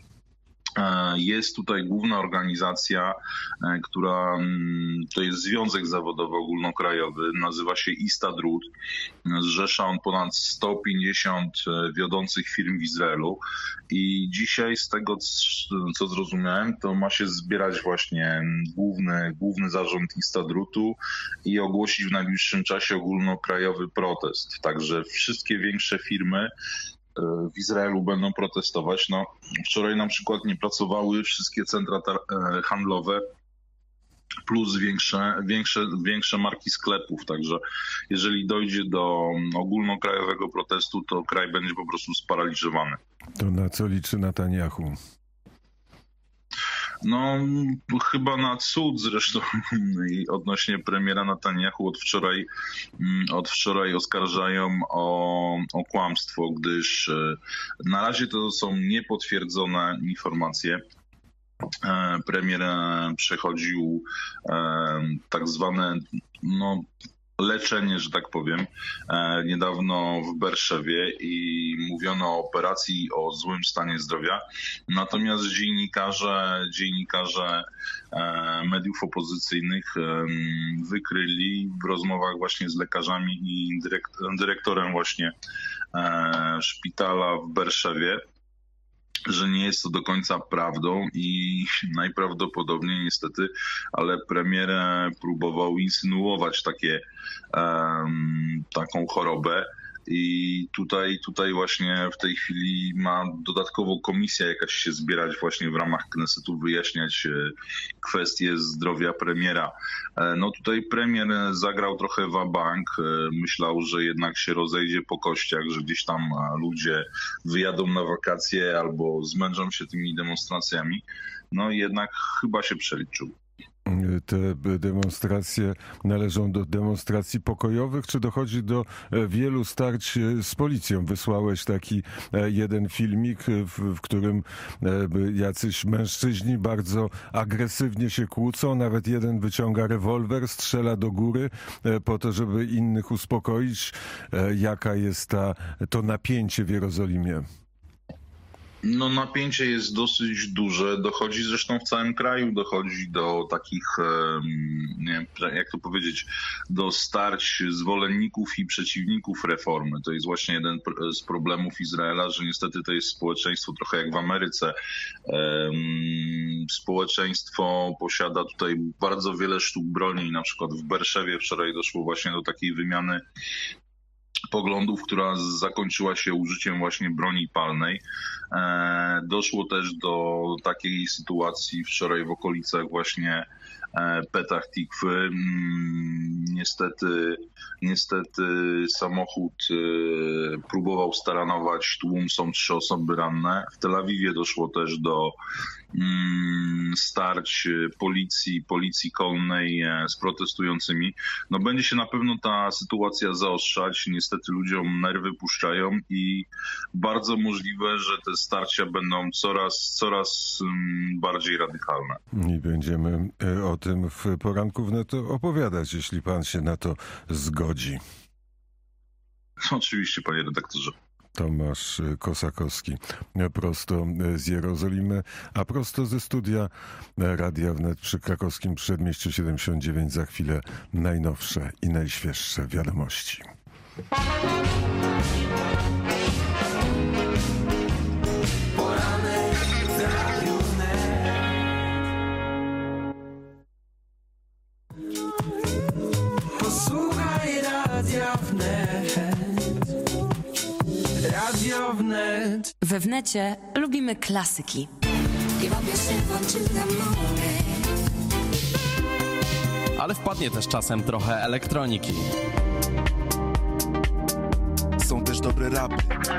jest tutaj główna organizacja, która to jest Związek Zawodowy Ogólnokrajowy, nazywa się Istadrut. Zrzesza on ponad sto pięćdziesiąt wiodących firm w Izraelu i dzisiaj z tego, co zrozumiałem, to ma się zbierać właśnie główny, główny zarząd Istadrutu i ogłosić w najbliższym czasie ogólnokrajowy protest. Także wszystkie większe firmy w Izraelu będą protestować. No, wczoraj na przykład nie pracowały wszystkie centra handlowe plus większe, większe, większe marki sklepów. Także jeżeli dojdzie do ogólnokrajowego protestu, to kraj będzie po prostu sparaliżowany. To na co liczy Netanyahu? No, chyba na cud zresztą. I odnośnie premiera Netanyahu od wczoraj, od wczoraj oskarżają o, o kłamstwo, gdyż na razie to są niepotwierdzone informacje. Premier przechodził tak zwane no, leczenie, że tak powiem, niedawno w Berszewie i mówiono o operacji o złym stanie zdrowia. Natomiast dziennikarze, dziennikarze mediów opozycyjnych wykryli w rozmowach właśnie z lekarzami i dyrektorem właśnie szpitala w Berszewie, że nie jest to do końca prawdą i najprawdopodobniej niestety, ale premier próbował insynuować takie, um, taką chorobę. I tutaj, tutaj właśnie w tej chwili ma dodatkowo komisja jakaś się zbierać właśnie w ramach Knesetu, wyjaśniać kwestie zdrowia premiera. No tutaj premier zagrał trochę wabank, myślał, że jednak się rozejdzie po kościach, że gdzieś tam ludzie wyjadą na wakacje albo zmęczą się tymi demonstracjami. No i jednak chyba się przeliczył. Te demonstracje należą do demonstracji pokojowych, czy dochodzi do wielu starć z policją? Wysłałeś taki jeden filmik, w, w którym jacyś mężczyźni bardzo agresywnie się kłócą. Nawet jeden wyciąga rewolwer, strzela do góry po to, żeby innych uspokoić. Jaka jest ta, to napięcie w Jerozolimie? No napięcie jest dosyć duże, dochodzi zresztą w całym kraju, dochodzi do takich, nie wiem, jak to powiedzieć, do starć zwolenników i przeciwników reformy. To jest właśnie jeden z problemów Izraela, że niestety to jest społeczeństwo trochę jak w Ameryce. Społeczeństwo posiada tutaj bardzo wiele sztuk broni, na przykład w Berszewie wczoraj doszło właśnie do takiej wymiany poglądów, która zakończyła się użyciem właśnie broni palnej. Doszło też do takiej sytuacji wczoraj w okolicach właśnie Petach Tikwy. Niestety, niestety samochód próbował staranować tłum, są trzy osoby ranne. W Tel Awiwie doszło też do starć policji, policji konnej z protestującymi. No będzie się na pewno ta sytuacja zaostrzać. Niestety ludziom nerwy puszczają i bardzo możliwe, że te starcia będą coraz, coraz bardziej radykalne. I będziemy o tym w poranku wnet opowiadać, jeśli pan się na to zgodzi. Oczywiście, panie redaktorze. Tomasz Kosakowski, prosto z Jerozolimy, a prosto ze studia Radia Wnet przy Krakowskim Przedmieściu siedemdziesiąt dziewięć. Za chwilę najnowsze i najświeższe wiadomości. Poranek w Radiu Wnet. Posłuchaj Radia Wnet. Radio Wnet. We Wnecie lubimy klasyki. Ale wpadnie też czasem trochę elektroniki. Są też dobre rapy.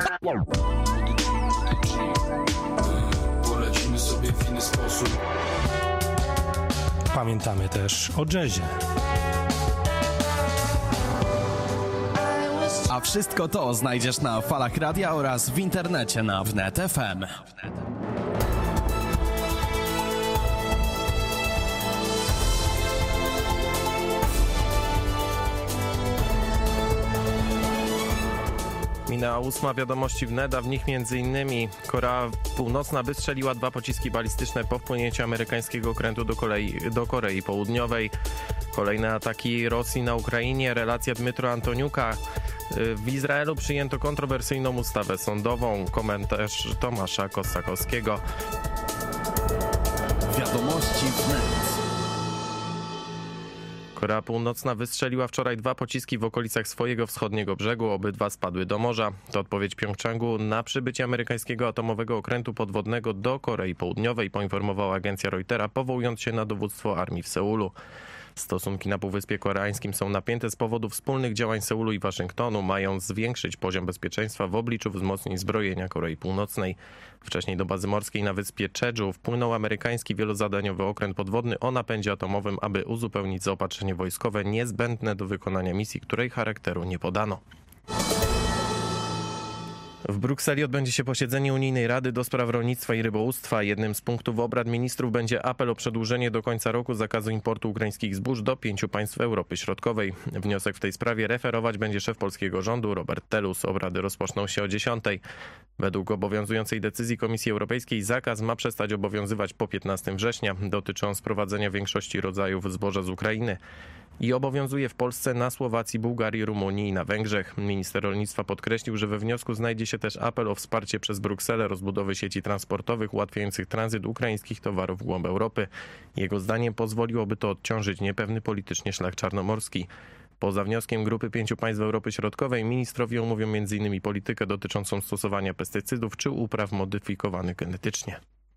Polecimy sobie w inny sposób. Pamiętamy też o jazzie. A wszystko to znajdziesz na falach radia oraz w internecie na Wnet F M. Minęła ósma, wiadomości Wnet, a w nich między innymi Korea Północna wystrzeliła dwa pociski balistyczne po wpłynięciu amerykańskiego okrętu do, kolei, do Korei Południowej. Kolejne ataki Rosji na Ukrainie, relacja Dmytro Antoniuka. W Izraelu przyjęto kontrowersyjną ustawę sądową. Komentarz Tomasza Kosakowskiego. Wiadomości Wnet. Korea Północna wystrzeliła wczoraj dwa pociski w okolicach swojego wschodniego brzegu. Obydwa spadły do morza. To odpowiedź Pjongczangu na przybycie amerykańskiego atomowego okrętu podwodnego do Korei Południowej, poinformowała agencja Reutera, powołując się na dowództwo armii w Seulu. Stosunki na Półwyspie Koreańskim są napięte z powodu wspólnych działań Seulu i Waszyngtonu, mając zwiększyć poziom bezpieczeństwa w obliczu wzmocnień zbrojenia Korei Północnej. Wcześniej do bazy morskiej na wyspie Jeju wpłynął amerykański wielozadaniowy okręt podwodny o napędzie atomowym, aby uzupełnić zaopatrzenie wojskowe niezbędne do wykonania misji, której charakteru nie podano. W Brukseli odbędzie się posiedzenie Unijnej Rady do spraw rolnictwa i rybołówstwa. Jednym z punktów obrad ministrów będzie apel o przedłużenie do końca roku zakazu importu ukraińskich zbóż do pięciu państw Europy Środkowej. Wniosek w tej sprawie referować będzie szef polskiego rządu Robert Telus. Obrady rozpoczną się o dziesiątej. Według obowiązującej decyzji Komisji Europejskiej zakaz ma przestać obowiązywać po piętnastego września. Dotyczy on sprowadzenia większości rodzajów zboża z Ukrainy i obowiązuje w Polsce, na Słowacji, Bułgarii, Rumunii i na Węgrzech. Minister rolnictwa podkreślił, że we wniosku znajdzie się też apel o wsparcie przez Brukselę rozbudowy sieci transportowych ułatwiających tranzyt ukraińskich towarów w głąb Europy. Jego zdaniem pozwoliłoby to odciążyć niepewny politycznie szlak czarnomorski. Poza wnioskiem grupy pięciu państw Europy Środkowej ministrowie omówią między innymi politykę dotyczącą stosowania pestycydów czy upraw modyfikowanych genetycznie.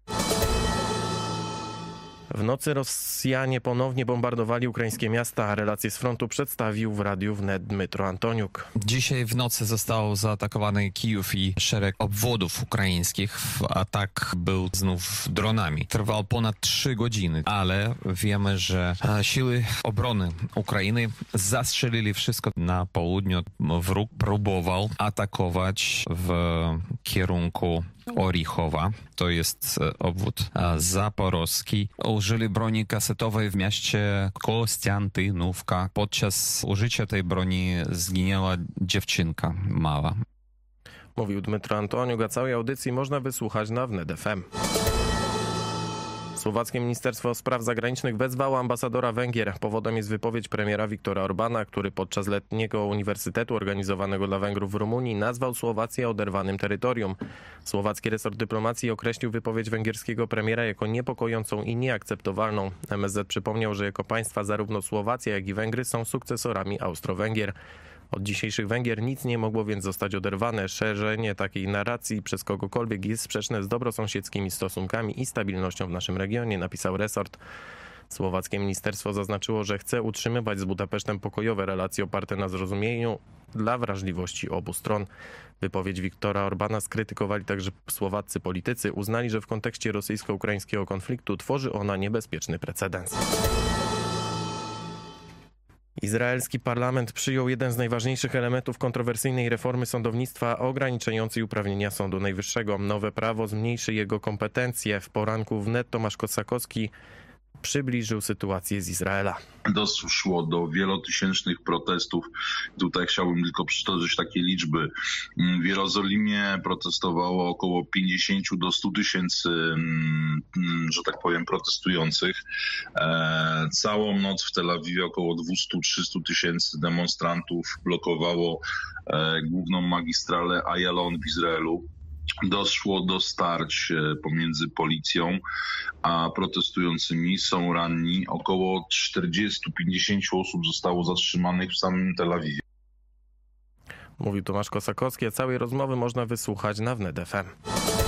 W nocy Rosjanie ponownie bombardowali ukraińskie miasta. Relacje z frontu przedstawił w Radiu Wnet Dmytro Antoniuk. Dzisiaj w nocy został zaatakowany Kijów i szereg obwodów ukraińskich. Atak był znów dronami. Trwał ponad trzy godziny, ale wiemy, że siły obrony Ukrainy zastrzelili wszystko na południu. Wróg próbował atakować w kierunku Orichowa, to jest obwód zaporowski. Użyli broni kasetowej w mieście Kostiantynówka. Podczas użycia tej broni zginęła dziewczynka mała. Mówił Dmytro Antoniuk, a całej audycji można wysłuchać na Wnet F M. Słowackie Ministerstwo Spraw Zagranicznych wezwało ambasadora Węgier. Powodem jest wypowiedź premiera Viktora Orbana, który podczas letniego uniwersytetu organizowanego dla Węgrów w Rumunii nazwał Słowację oderwanym terytorium. Słowacki resort dyplomacji określił wypowiedź węgierskiego premiera jako niepokojącą i nieakceptowalną. M S Z przypomniał, że jako państwa zarówno Słowacja, jak i Węgry są sukcesorami Austro-Węgier. Od dzisiejszych Węgier nic nie mogło więc zostać oderwane. Szerzenie takiej narracji przez kogokolwiek jest sprzeczne z dobrosąsiedzkimi stosunkami i stabilnością w naszym regionie, napisał resort. Słowackie ministerstwo zaznaczyło, że chce utrzymywać z Budapesztem pokojowe relacje oparte na zrozumieniu dla wrażliwości obu stron. Wypowiedź Viktora Orbana skrytykowali także słowaccy politycy. Uznali, że w kontekście rosyjsko-ukraińskiego konfliktu tworzy ona niebezpieczny precedens. Izraelski parlament przyjął jeden z najważniejszych elementów kontrowersyjnej reformy sądownictwa ograniczającej uprawnienia Sądu Najwyższego. Nowe prawo zmniejszy jego kompetencje. W poranku Wnet Tomasz Kosakowski przybliżył sytuację z Izraela. Doszło do wielotysięcznych protestów. Tutaj chciałbym tylko przytoczyć takie liczby. W Jerozolimie protestowało około pięćdziesiąt do stu tysięcy, że tak powiem, protestujących. Całą noc w Tel Awiwie około dwieście do trzystu tysięcy demonstrantów blokowało główną magistralę Ayalon w Izraelu. Doszło do starć pomiędzy policją a protestującymi. Są ranni. Około czterdzieści do pięćdziesięciu osób zostało zatrzymanych w samym Tel Awiwie. Mówił Tomasz Kosakowski, a całej rozmowy można wysłuchać na Wnet F M.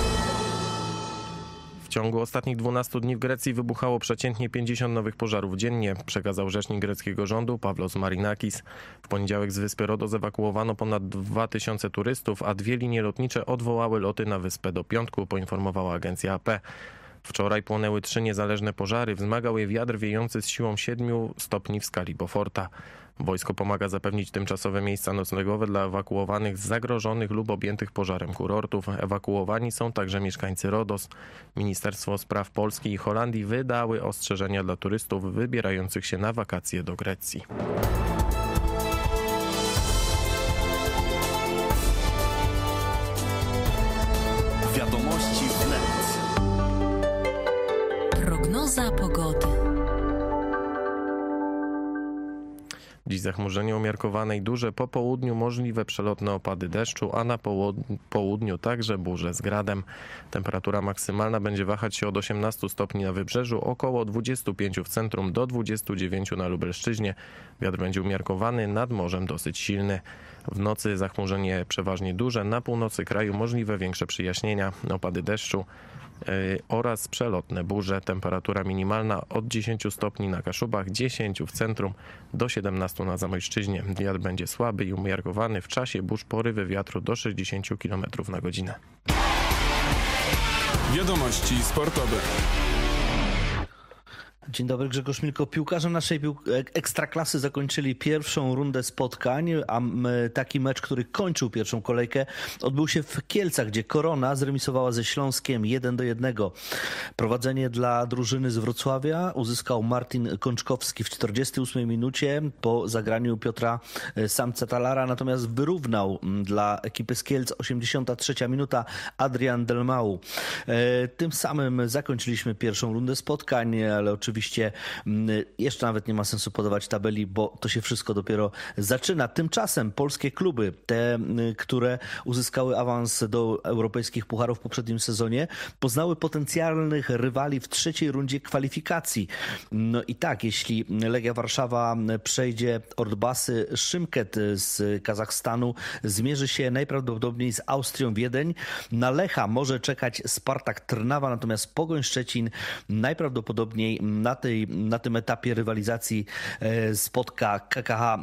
W ciągu ostatnich dwunastu dni w Grecji wybuchało przeciętnie pięćdziesiąt nowych pożarów dziennie, przekazał rzecznik greckiego rządu Pavlos Marinakis. W poniedziałek z wyspy Rodos ewakuowano ponad dwa tysiące turystów, a dwie linie lotnicze odwołały loty na wyspę do piątku, poinformowała agencja A P. Wczoraj płonęły trzy niezależne pożary, wzmagał je wiatr wiejący z siłą siedmiu stopni w skali Beauforta. Wojsko pomaga zapewnić tymczasowe miejsca noclegowe dla ewakuowanych z zagrożonych lub objętych pożarem kurortów. Ewakuowani są także mieszkańcy Rodos. Ministerstwo Spraw Polski i Holandii wydały ostrzeżenia dla turystów wybierających się na wakacje do Grecji. Wiadomości wnet. Prognoza pogody. Dziś zachmurzenie umiarkowane i duże, po południu możliwe przelotne opady deszczu, a na południu także burze z gradem. Temperatura maksymalna będzie wahać się od osiemnastu stopni na wybrzeżu, około dwudziestu pięciu w centrum do dwudziestu dziewięciu na Lubelszczyźnie. Wiatr będzie umiarkowany, nad morzem dosyć silny. W nocy zachmurzenie przeważnie duże, na północy kraju możliwe większe przyjaśnienia, opady deszczu yy, oraz przelotne burze. Temperatura minimalna od dziesięciu stopni na Kaszubach, dziesięciu w centrum do siedemnastu na Zamojszczyźnie. Wiatr będzie słaby i umiarkowany, w czasie burz porywy wiatru do sześćdziesięciu kilometrów na godzinę. Wiadomości sportowe. Dzień dobry, Grzegorz Milko. Piłkarze naszej pił- ekstraklasy zakończyli pierwszą rundę spotkań, a taki mecz, który kończył pierwszą kolejkę, odbył się w Kielcach, gdzie Korona zremisowała ze Śląskiem jeden do jednego. Prowadzenie dla drużyny z Wrocławia uzyskał Martin Kączkowski w czterdziestej ósmej minucie po zagraniu Piotra Samca-Talara, natomiast wyrównał dla ekipy z Kielc osiemdziesiąta trzecia minuta Adrian Delmau. Tym samym zakończyliśmy pierwszą rundę spotkań, ale oczywiście Oczywiście jeszcze nawet nie ma sensu podawać tabeli, bo to się wszystko dopiero zaczyna. Tymczasem polskie kluby, te, które uzyskały awans do europejskich pucharów w poprzednim sezonie, poznały potencjalnych rywali w trzeciej rundzie kwalifikacji. No i tak, jeśli Legia Warszawa przejdzie Ordbasy Szymket z Kazachstanu, zmierzy się najprawdopodobniej z Austrią Wiedeń. Na Lecha może czekać Spartak Trnawa, natomiast Pogoń Szczecin najprawdopodobniej na, tej, na tym etapie rywalizacji spotka K K H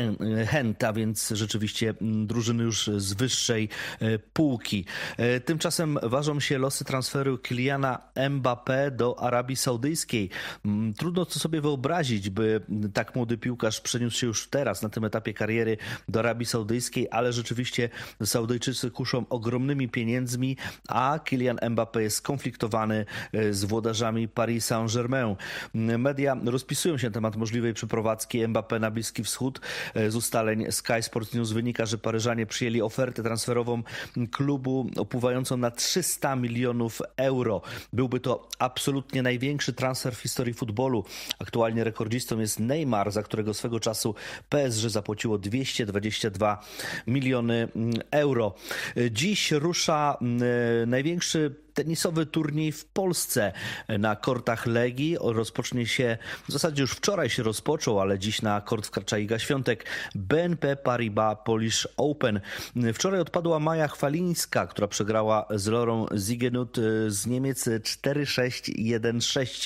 Gent, a więc rzeczywiście drużyny już z wyższej półki. Tymczasem ważą się losy transferu Kyliana Mbappé do Arabii Saudyjskiej. Trudno to sobie wyobrazić, by tak młody piłkarz przeniósł się już teraz na tym etapie kariery do Arabii Saudyjskiej, ale rzeczywiście Saudyjczycy kuszą ogromnymi pieniędzmi, a Kylian Mbappé jest skonfliktowany z włodarzami Paris Saint-Germain. Media rozpisują się na temat możliwej przeprowadzki Mbappé na Bliski Wschód. Z ustaleń Sky Sports News wynika, że Paryżanie przyjęli ofertę transferową klubu opływającą na trzysta milionów euro. Byłby to absolutnie największy transfer w historii futbolu. Aktualnie rekordzistą jest Neymar, za którego swego czasu P S G zapłaciło dwieście dwadzieścia dwa miliony euro. Dziś rusza największy tenisowy turniej w Polsce na kortach Legii. Rozpocznie się, w zasadzie już wczoraj się rozpoczął, ale dziś na kort wkracza Iga Świątek. B N P Paribas Polish Open. Wczoraj odpadła Maja Chwalińska, która przegrała z Lorą Zigenut z Niemiec cztery sześć jeden sześć.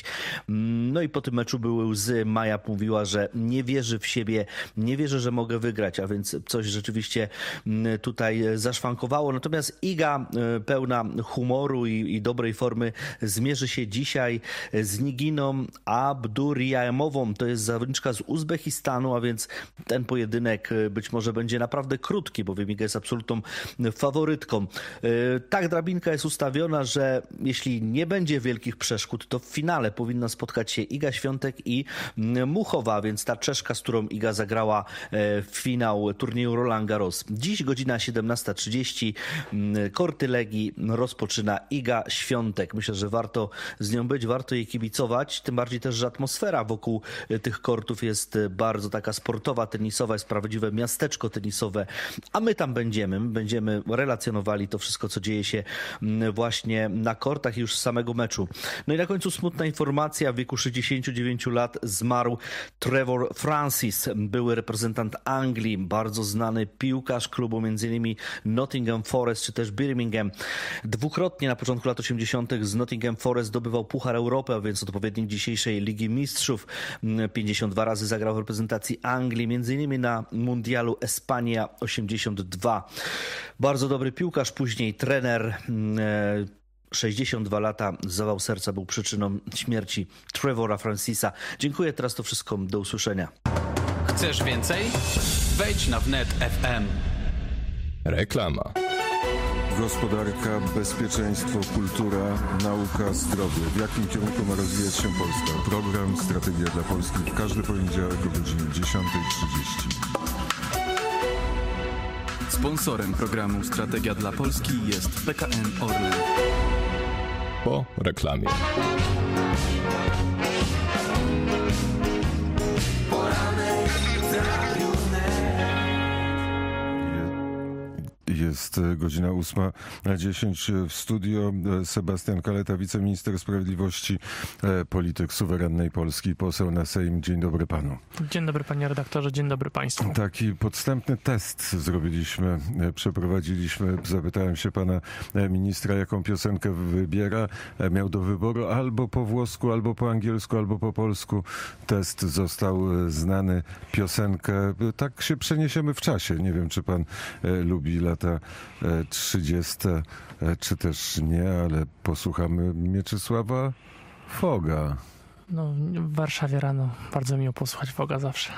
No i po tym meczu były łzy. Maja mówiła, że nie wierzy w siebie, nie wierzy, że mogę wygrać, a więc coś rzeczywiście tutaj zaszwankowało. Natomiast Iga, pełna humoru i i dobrej formy, zmierzy się dzisiaj z Niginą Abduriyamową. To jest zawodniczka z Uzbekistanu, a więc ten pojedynek być może będzie naprawdę krótki, bowiem Iga jest absolutną faworytką. Tak drabinka jest ustawiona, że jeśli nie będzie wielkich przeszkód, to w finale powinna spotkać się Iga Świątek i Muchowa, więc ta Czeszka, z którą Iga zagrała finał turnieju Roland Garros. Dziś godzina siedemnasta trzydzieści, korty Legii rozpoczyna Iga Świątek. Myślę, że warto z nią być, warto jej kibicować, tym bardziej też, że atmosfera wokół tych kortów jest bardzo taka sportowa, tenisowa, jest prawdziwe miasteczko tenisowe, a my tam będziemy, my będziemy relacjonowali to wszystko, co dzieje się właśnie na kortach już z samego meczu. No i na końcu smutna informacja, w wieku sześćdziesięciu dziewięciu lat zmarł Trevor Francis, były reprezentant Anglii, bardzo znany piłkarz klubu m.in. Nottingham Forest czy też Birmingham. Dwukrotnie na początku lat osiemdziesiątych z Nottingham Forest zdobywał Puchar Europy, a więc odpowiednik dzisiejszej Ligi Mistrzów. pięćdziesiąt dwa razy zagrał w reprezentacji Anglii, między innymi na Mundialu Espania osiemdziesiąt dwa. Bardzo dobry piłkarz, później trener. sześćdziesiąt dwa lata, zawał serca był przyczyną śmierci Trevora Francisa. Dziękuję, teraz to wszystko, do usłyszenia. Chcesz więcej? Wejdź na wnet kropka f m. Reklama. Gospodarka, bezpieczeństwo, kultura, nauka, zdrowie. W jakim kierunku ma rozwijać się Polska? Program Strategia dla Polski w każdy poniedziałek o godzinie dziesiątej trzydzieści. Sponsorem programu Strategia dla Polski jest P K N Orlen. Po reklamie. Poranek Radio Wnet. Jest godzina ósma dziesięć w studio. Sebastian Kaleta, wiceminister sprawiedliwości, polityk suwerennej Polski, poseł na Sejm. Dzień dobry panu. Dzień dobry panie redaktorze, dzień dobry państwu. Taki podstępny test zrobiliśmy, przeprowadziliśmy. Zapytałem się pana ministra, jaką piosenkę wybiera. Miał do wyboru albo po włosku, albo po angielsku, albo po polsku. Test został znany. Piosenkę. Tak się przeniesiemy w czasie. Nie wiem, czy pan lubi lata trzydzieste, czy też nie, ale posłuchamy Mieczysława Foga. No, w Warszawie rano bardzo miło posłuchać Foga zawsze.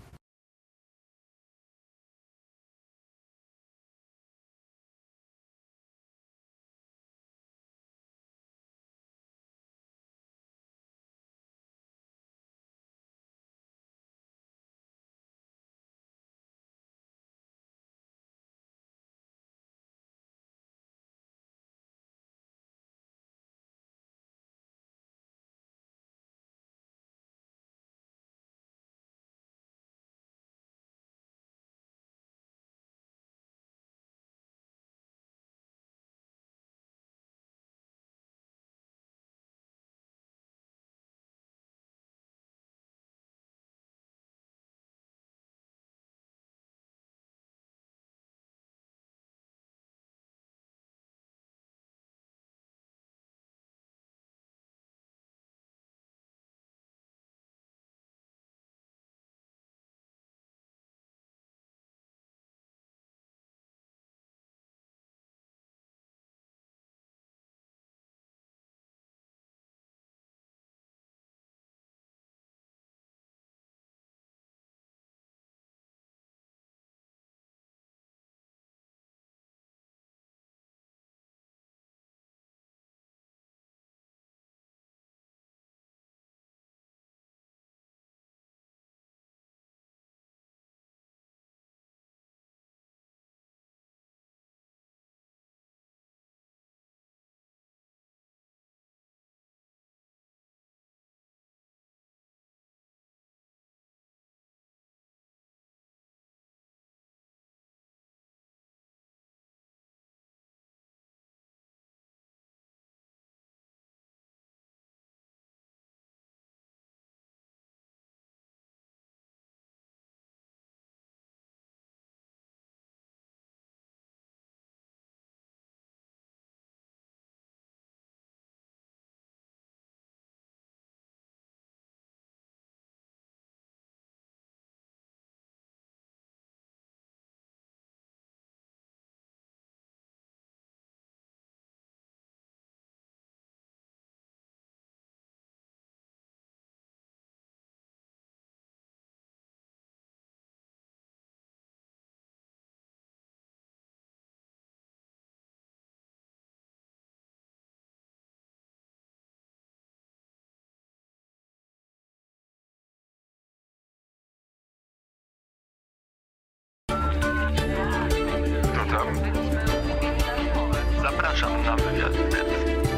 Zapraszam na wywiad wnet.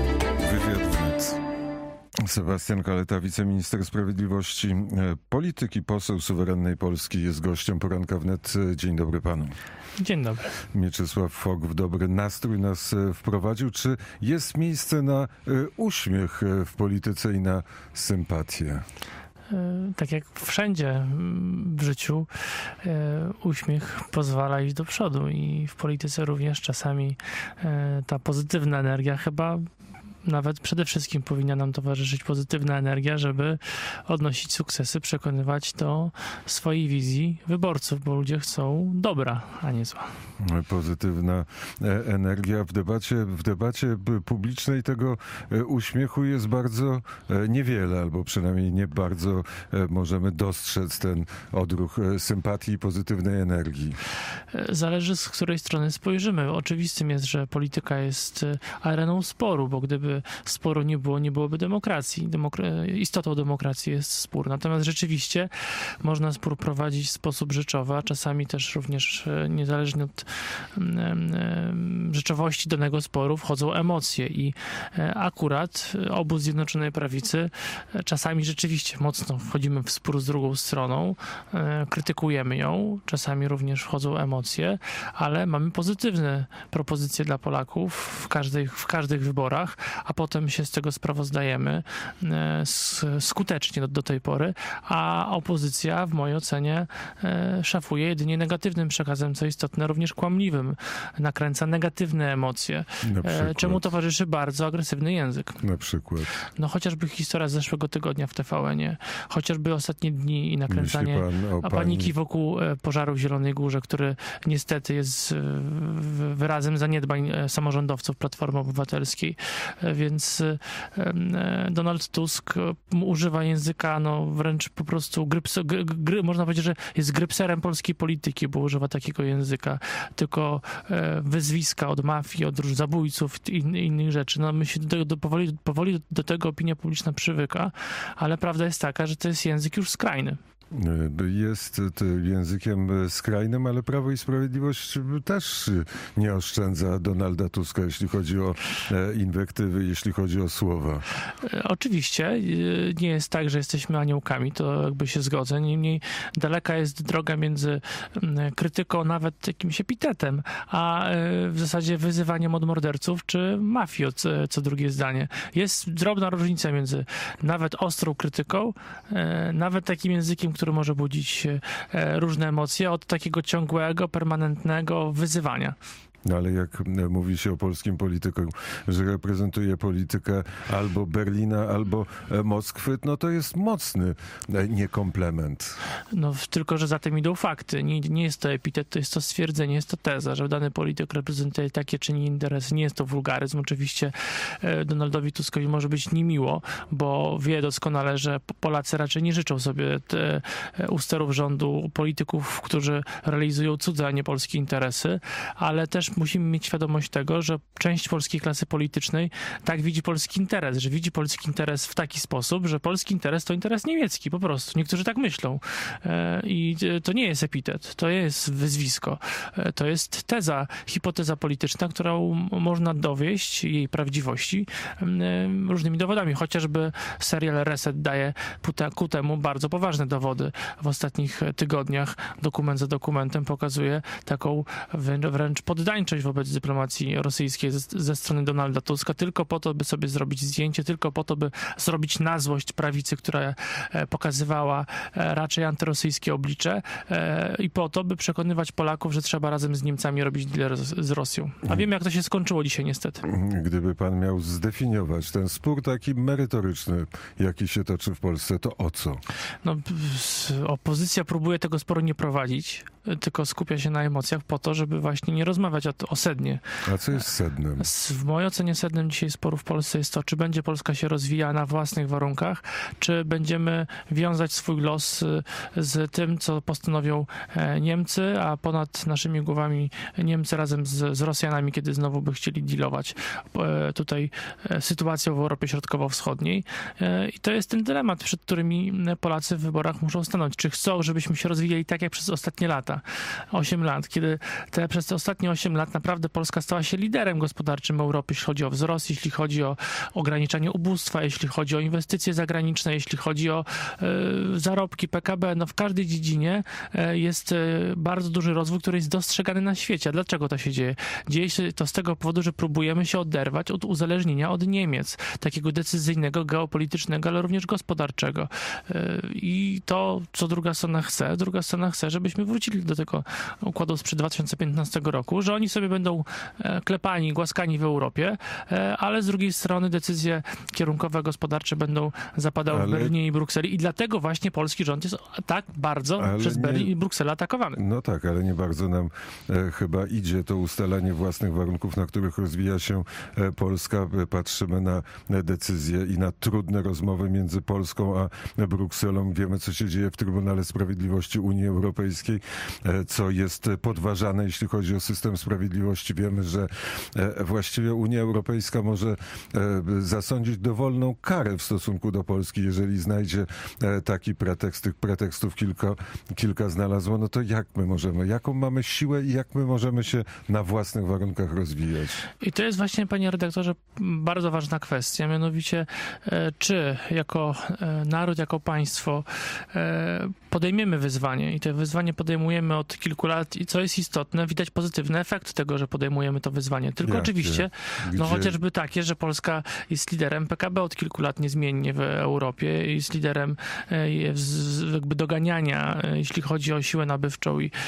Wywiad wnet. Sebastian Kaleta, wiceminister sprawiedliwości, polityk i poseł suwerennej Polski, jest gościem poranka wnet. Dzień dobry panu. Dzień dobry. Mieczysław Fog w dobry nastrój nas wprowadził. Czy jest miejsce na uśmiech w polityce i na sympatię? Tak jak wszędzie w życiu, uśmiech pozwala iść do przodu i w polityce również czasami ta pozytywna energia chyba nawet przede wszystkim powinna nam towarzyszyć pozytywna energia, żeby odnosić sukcesy, przekonywać do swojej wizji wyborców, bo ludzie chcą dobra, a nie zła. Pozytywna energia. W debacie, w debacie publicznej tego uśmiechu jest bardzo niewiele, albo przynajmniej nie bardzo możemy dostrzec ten odruch sympatii i pozytywnej energii. Zależy, z której strony spojrzymy. Oczywistym jest, że polityka jest areną sporu, bo gdyby gdyby sporu nie było, nie byłoby demokracji. Demokra- istotą demokracji jest spór. Natomiast rzeczywiście można spór prowadzić w sposób rzeczowy, a czasami też również niezależnie od rzeczowości danego sporu wchodzą emocje i akurat obóz Zjednoczonej Prawicy czasami rzeczywiście mocno wchodzimy w spór z drugą stroną, krytykujemy ją, czasami również wchodzą emocje, ale mamy pozytywne propozycje dla Polaków w każdych, w każdych wyborach, a potem się z tego sprawozdajemy skutecznie do, do tej pory, a opozycja w mojej ocenie szafuje jedynie negatywnym przekazem, co istotne, również kłamliwym, nakręca negatywne emocje, czemu towarzyszy bardzo agresywny język. Na przykład? No chociażby historia z zeszłego tygodnia w T V N-ie, chociażby ostatnie dni i nakręcanie paniki pani... wokół pożaru w Zielonej Górze, który niestety jest wyrazem zaniedbań samorządowców Platformy Obywatelskiej, więc Donald Tusk używa języka, no wręcz po prostu grypso, gry, gry, można powiedzieć, że jest grypserem polskiej polityki, bo używa takiego języka, tylko wyzwiska od mafii, od zabójców i in, innych rzeczy. No my się do, do, powoli, powoli do tego opinia publiczna przywyka, ale prawda jest taka, że to jest język już skrajny. Jest językiem skrajnym, ale Prawo i Sprawiedliwość też nie oszczędza Donalda Tuska, jeśli chodzi o inwektywy, jeśli chodzi o słowa. Oczywiście. Nie jest tak, że jesteśmy aniołkami, to jakby się zgodzę. Niemniej daleka jest droga między krytyką, nawet jakimś epitetem, a w zasadzie wyzywaniem od morderców czy mafii, co drugie zdanie. Jest drobna różnica między nawet ostrą krytyką, nawet takim językiem, który może budzić różne emocje, od takiego ciągłego, permanentnego wyzywania. No ale jak mówi się o polskim polityku, że reprezentuje politykę albo Berlina, albo Moskwy, no to jest mocny niekomplement. No tylko, że za tym idą fakty. Nie, nie jest to epitet, to jest to stwierdzenie, jest to teza, że dany polityk reprezentuje takie czy inne interesy. Nie jest to wulgaryzm. Oczywiście Donaldowi Tuskowi może być niemiło, bo wie doskonale, że Polacy raczej nie życzą sobie te, u sterów rządu polityków, którzy realizują cudze, a nie polskie interesy, ale też musimy mieć świadomość tego, że część polskiej klasy politycznej tak widzi polski interes, że widzi polski interes w taki sposób, że polski interes to interes niemiecki, po prostu. Niektórzy tak myślą. I to nie jest epitet, to jest wyzwisko. To jest teza, hipoteza polityczna, którą można dowieść jej prawdziwości różnymi dowodami. Chociażby serial Reset daje ku temu bardzo poważne dowody. W ostatnich tygodniach dokument za dokumentem pokazuje taką wręcz poddańczość wobec dyplomacji rosyjskiej ze, ze strony Donalda Tuska, tylko po to, by sobie zrobić zdjęcie, tylko po to, by zrobić na złość prawicy, która pokazywała raczej antyrosyjskie oblicze i po to, by przekonywać Polaków, że trzeba razem z Niemcami robić deal z Rosją. A wiemy, jak to się skończyło dzisiaj niestety. Gdyby pan miał zdefiniować ten spór taki merytoryczny, jaki się toczy w Polsce, to o co? No, opozycja próbuje tego sporu nie prowadzić, tylko skupia się na emocjach po to, żeby właśnie nie rozmawiać o, o sednie. A co jest sednem? W mojej ocenie sednem dzisiaj sporu w Polsce jest to, czy będzie Polska się rozwijała na własnych warunkach, czy będziemy wiązać swój los z tym, co postanowią Niemcy, a ponad naszymi głowami Niemcy razem z, z Rosjanami, kiedy znowu by chcieli dealować tutaj sytuacją w Europie Środkowo-Wschodniej. I to jest ten dylemat, przed którymi Polacy w wyborach muszą stanąć. Czy chcą, żebyśmy się rozwijali tak jak przez ostatnie lata, osiem lat, kiedy te, przez te ostatnie osiem lat naprawdę Polska stała się liderem gospodarczym Europy, jeśli chodzi o wzrost, jeśli chodzi o ograniczanie ubóstwa, jeśli chodzi o inwestycje zagraniczne, jeśli chodzi o y, zarobki, P K B. No w każdej dziedzinie y, jest y, bardzo duży rozwój, który jest dostrzegany na świecie. A dlaczego to się dzieje? Dzieje się to z tego powodu, że próbujemy się oderwać od uzależnienia od Niemiec, takiego decyzyjnego, geopolitycznego, ale również gospodarczego. Y, I to, co druga strona chce, druga strona chce, żebyśmy wrócili do tego układu sprzed dwa tysiące piętnastego roku, że oni sobie będą klepani, głaskani w Europie, ale z drugiej strony decyzje kierunkowe gospodarcze będą zapadały ale... w Berlinie i Brukseli i dlatego właśnie polski rząd jest tak bardzo ale przez Berlin nie... i Brukselę atakowany. No tak, ale nie bardzo nam e, chyba idzie to ustalanie własnych warunków, na których rozwija się e, Polska. Patrzymy na decyzje i na trudne rozmowy między Polską a Brukselą. Wiemy, co się dzieje w Trybunale Sprawiedliwości Unii Europejskiej. co jest podważane, jeśli chodzi o system sprawiedliwości. Wiemy, że właściwie Unia Europejska może zasądzić dowolną karę w stosunku do Polski, jeżeli znajdzie taki pretekst. Tych pretekstów kilka, kilka znalazło. No to jak my możemy, jaką mamy siłę i jak my możemy się na własnych warunkach rozwijać? I to jest właśnie, panie redaktorze, bardzo ważna kwestia, mianowicie czy jako naród, jako państwo podejmiemy wyzwanie i to wyzwanie podejmujemy od kilku lat i co jest istotne, widać pozytywny efekt tego, że podejmujemy to wyzwanie. Tylko Jakie? oczywiście, Gdzie? no chociażby takie, że Polska jest liderem P K B od kilku lat niezmiennie w Europie, jest liderem jakby doganiania, jeśli chodzi o siłę nabywczą i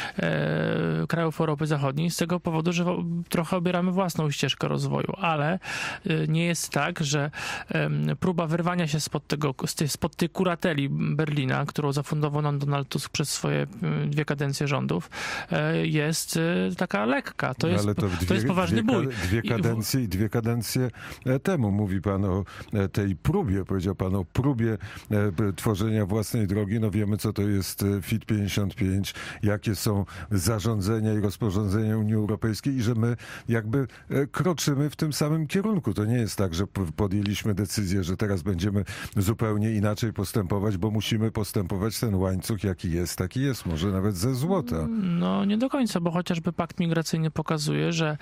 e, krajów Europy Zachodniej, z tego powodu, że trochę obieramy własną ścieżkę rozwoju, ale e, nie jest tak, że e, próba wyrwania się spod tego, spod tej kurateli Berlina, którą zafundował nam Donald Tusk przez swoje dwie kadencje rządów, e, jest e, taka lekka. To jest, ale to, dwie, to jest poważny dwie, bój. Dwie kadencje i dwie kadencje temu mówi pan o tej próbie, powiedział pan o próbie e, tworzenia własnej drogi. No wiemy, co to jest Fit pięćdziesiąt pięć, jakie są zarządzenia i rozporządzenia Unii Europejskiej i że my jakby kroczymy w tym samym kierunku. To nie jest tak, że podjęliśmy decyzję, że teraz będziemy zupełnie inaczej postępować, bo musimy postępować. Ten łańcuch jaki jest, taki jest. Może nawet ze złota. No nie do końca, bo chociażby pakt migracyjny pokazuje, że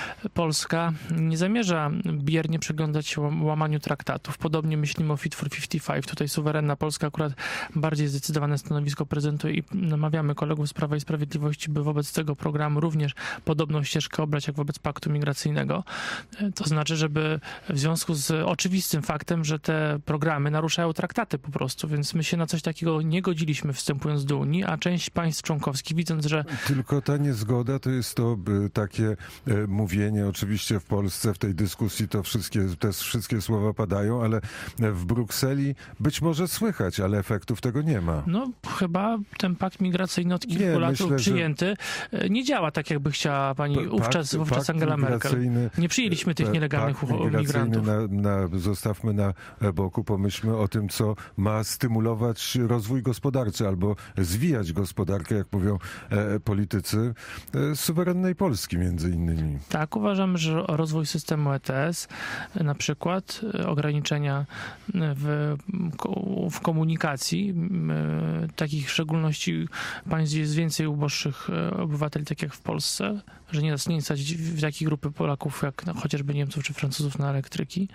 Polska nie zamierza biernie przyglądać się łamaniu traktatów. Podobnie myślimy o Fit for pięćdziesiąt pięć. Tutaj suwerenna Polska akurat bardziej zdecydowane stanowisko prezentuje i namawiamy kolegów z Prawa i Sprawiedliwości, by wobec tego programu również podobną ścieżkę obrać jak wobec paktu migracyjnego. To znaczy, żeby w związku z oczywistym faktem, że te programy naruszają traktaty po prostu, więc my się na coś takiego nie godziliśmy wstępując do Unii, a część państw członkowskich widząc, że... Tylko ta niezgoda to jest to takie mówienie, oczywiście w Polsce w tej dyskusji to wszystkie, te wszystkie słowa padają, ale w Brukseli być może słychać, ale efektów tego nie ma. No chyba ten pakt migracyjny od kilku nie, lat myślę, przyjęty że... nie działa tak, jakby chciała pani pakt, ówczes, wówczas Angela Merkel. Nie przyjęliśmy tych nielegalnych migrantów. Na, na, zostawmy na boku, pomyślmy o tym, co ma stymulować rozwój gospodarczy albo zwijać gospodarkę, jak mówią e, politycy e, suwerennej Polski między innymi. Tak, uważam, że rozwój systemu E T S, na przykład ograniczenia w, w komunikacji, e, takich w szczególności państw, gdzie jest więcej uboższych obywateli, tak jak w Polsce, że nie, nie stać w takiej grupy Polaków, jak no, chociażby Niemców czy Francuzów na elektryki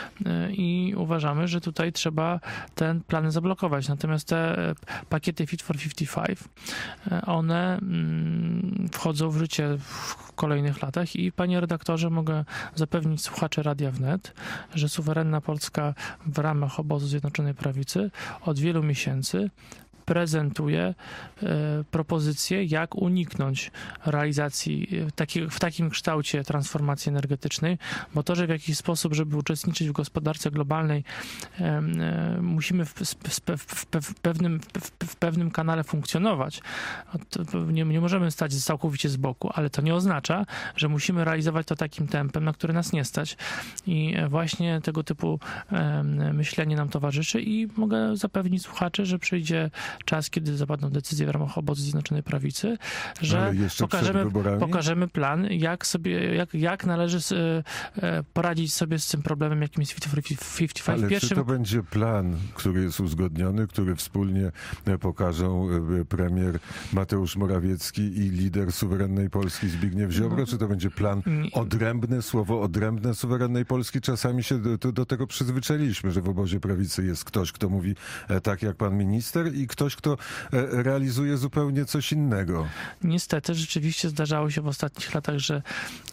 i uważamy, że tutaj trzeba ten plan zablokować. Natomiast te pakiety Fit for pięćdziesiąt pięć, one wchodzą w życie w kolejnych latach i panie redaktorze, mogę zapewnić słuchaczy Radia Wnet, że suwerenna Polska w ramach obozu Zjednoczonej Prawicy od wielu miesięcy prezentuje e, propozycje, jak uniknąć realizacji taki, w takim kształcie transformacji energetycznej, bo to, że w jakiś sposób, żeby uczestniczyć w gospodarce globalnej, e, e, musimy w, w, w, w, pewnym, w, w pewnym kanale funkcjonować. Nie, nie możemy stać całkowicie z boku, ale to nie oznacza, że musimy realizować to takim tempem, na który nas nie stać. I właśnie tego typu e, myślenie nam towarzyszy i mogę zapewnić słuchaczy, że przyjdzie czas, kiedy zapadną decyzje w ramach obozu Zjednoczonej Prawicy, że pokażemy, pokażemy plan, jak sobie, jak, jak należy e, poradzić sobie z tym problemem, jakim jest Fit for pięćdziesiąt pięć. Ale Pierwszym... czy to będzie plan, który jest uzgodniony, który wspólnie pokażą premier Mateusz Morawiecki i lider suwerennej Polski Zbigniew Ziobro? No. Czy to będzie plan odrębny, słowo odrębne suwerennej Polski? Czasami się do, do tego przyzwyczailiśmy, że w obozie prawicy jest ktoś, kto mówi tak jak pan minister i ktoś, kto realizuje zupełnie coś innego. Niestety, rzeczywiście zdarzało się w ostatnich latach, że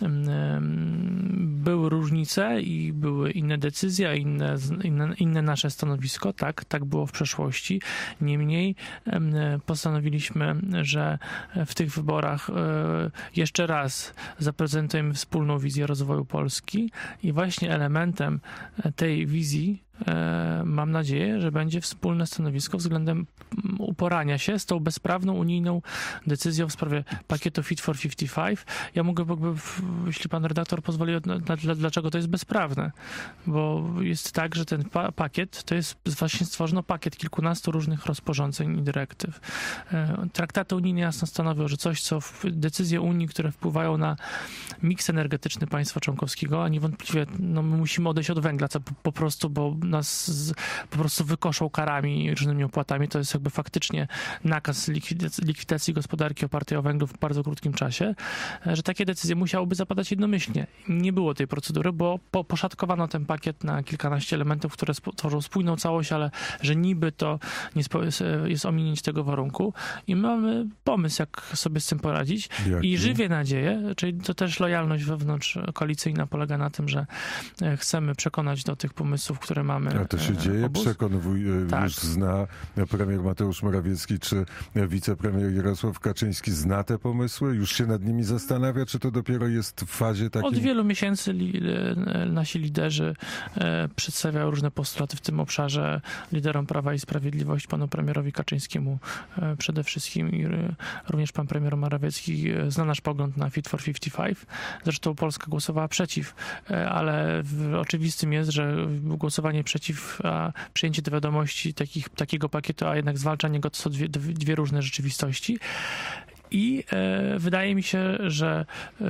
były różnice i były inne decyzje, inne, inne, inne nasze stanowisko. Tak, tak było w przeszłości. Niemniej postanowiliśmy, że w tych wyborach jeszcze raz zaprezentujemy wspólną wizję rozwoju Polski i właśnie elementem tej wizji mam nadzieję, że będzie wspólne stanowisko względem uporania się z tą bezprawną unijną decyzją w sprawie pakietu Fit for pięćdziesiąt pięć. Ja mogę, jakby, jeśli pan redaktor pozwoli, dlaczego to jest bezprawne. Bo jest tak, że ten pa- pakiet to jest właśnie stworzono pakiet kilkunastu różnych rozporządzeń i dyrektyw. Traktaty unijne jasno stanowią, że coś, co w decyzje Unii, które wpływają na miks energetyczny państwa członkowskiego, a niewątpliwie no, my musimy odejść od węgla, co po, po prostu, bo nas z, po prostu wykoszą karami i różnymi opłatami. To jest jakby faktycznie nakaz likwidacji, likwidacji gospodarki opartej o węglu w bardzo krótkim czasie, że takie decyzje musiałyby zapadać jednomyślnie. Nie było tej procedury, bo po, poszatkowano ten pakiet na kilkanaście elementów, które sp- tworzą spójną całość, ale że niby to nie spo- jest ominięcie tego warunku i mamy pomysł, jak sobie z tym poradzić. Jaki? I żywię nadzieję, czyli to też lojalność wewnątrz koalicyjna polega na tym, że chcemy przekonać do tych pomysłów, które mamy. A to się dzieje? Obóz. Przekonywuj, Tak. już zna premier Mateusz Morawiecki, czy wicepremier Jarosław Kaczyński zna te pomysły? Już się nad nimi zastanawia, czy to dopiero jest w fazie takiej? Od wielu miesięcy li, nasi liderzy e, przedstawiają różne postulaty w tym obszarze liderom Prawa i Sprawiedliwości, panu premierowi Kaczyńskiemu e, przede wszystkim i e, również pan premier Morawiecki e, zna nasz pogląd na Fit for pięćdziesiąt pięć. Zresztą Polska głosowała przeciw, e, ale w, oczywistym jest, że głosowanie przeciw, a przyjęcie do wiadomości takich, takiego pakietu, a jednak zwalczanie go to są dwie, dwie różne rzeczywistości. I e, wydaje mi się, że, e,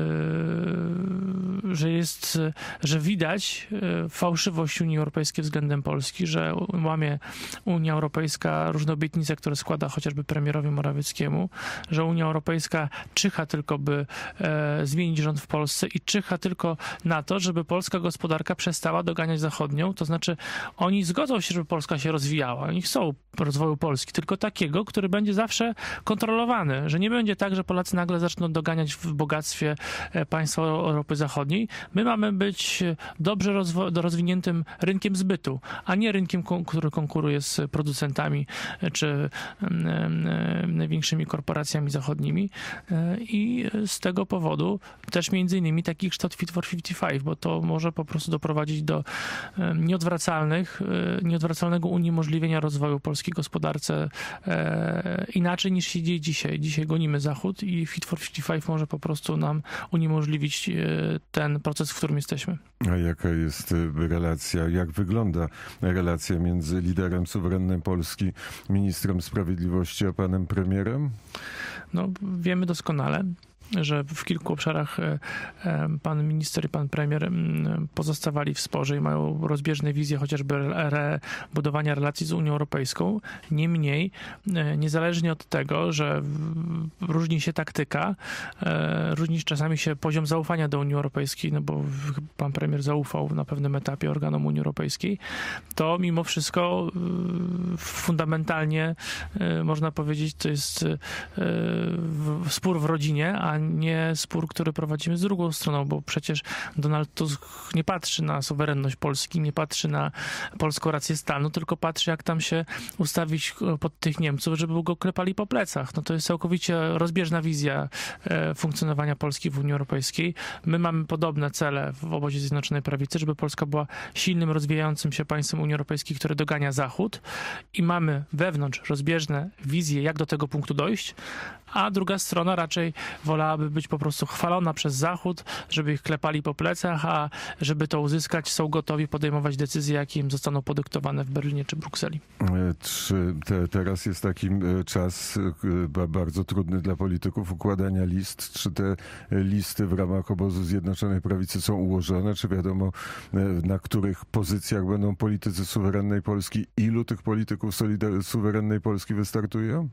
że jest, że widać e, fałszywość Unii Europejskiej względem Polski, że łamie Unia Europejska różne obietnice, które składa chociażby premierowi Morawieckiemu, że Unia Europejska czyha tylko, by e, zmienić rząd w Polsce i czyha tylko na to, żeby polska gospodarka przestała doganiać zachodnią. To znaczy oni zgodzą się, żeby Polska się rozwijała. Oni chcą rozwoju Polski, tylko takiego, który będzie zawsze kontrolowany, że nie będzie tak, że Polacy nagle zaczną doganiać w bogactwie państwa Europy Zachodniej. My mamy być dobrze rozwo- rozwiniętym rynkiem zbytu, a nie rynkiem, który konkuruje z producentami czy największymi korporacjami zachodnimi. I z tego powodu też między innymi taki kształt Fit for pięćdziesiąt pięć, bo to może po prostu doprowadzić do nieodwracalnych, nieodwracalnego uniemożliwienia rozwoju polskiej gospodarce inaczej niż się dzieje dzisiaj. Dzisiaj gonimy Zachód i Fit for pięćdziesiąt pięć może po prostu nam uniemożliwić ten proces, w którym jesteśmy. A jaka jest relacja, jak wygląda relacja między liderem suwerennej Polski, ministrem sprawiedliwości, a panem premierem? No, wiemy doskonale, że w kilku obszarach pan minister i pan premier pozostawali w sporze i mają rozbieżne wizje chociażby re, budowania relacji z Unią Europejską. Niemniej, niezależnie od tego, że różni się taktyka, różni czasami się poziom zaufania do Unii Europejskiej, no bo pan premier zaufał na pewnym etapie organom Unii Europejskiej, to mimo wszystko fundamentalnie można powiedzieć, to jest spór w rodzinie, a nie spór, który prowadzimy z drugą stroną, bo przecież Donald Tusk nie patrzy na suwerenność Polski, nie patrzy na polską rację stanu, tylko patrzy, jak tam się ustawić pod tych Niemców, żeby go klepali po plecach. No to jest całkowicie rozbieżna wizja e, funkcjonowania Polski w Unii Europejskiej. My mamy podobne cele w obozie Zjednoczonej Prawicy, żeby Polska była silnym, rozwijającym się państwem Unii Europejskiej, które dogania Zachód i mamy wewnątrz rozbieżne wizje, jak do tego punktu dojść, a druga strona raczej wolałaby być po prostu chwalona przez Zachód, żeby ich klepali po plecach, a żeby to uzyskać, są gotowi podejmować decyzje, jakie im zostaną podyktowane w Berlinie czy Brukseli. Czy te, teraz jest taki czas bardzo trudny dla polityków układania list? Czy te listy w ramach obozu Zjednoczonej Prawicy są ułożone? Czy wiadomo, na których pozycjach będą politycy suwerennej Polski? Ilu tych polityków solidar- suwerennej Polski wystartuje?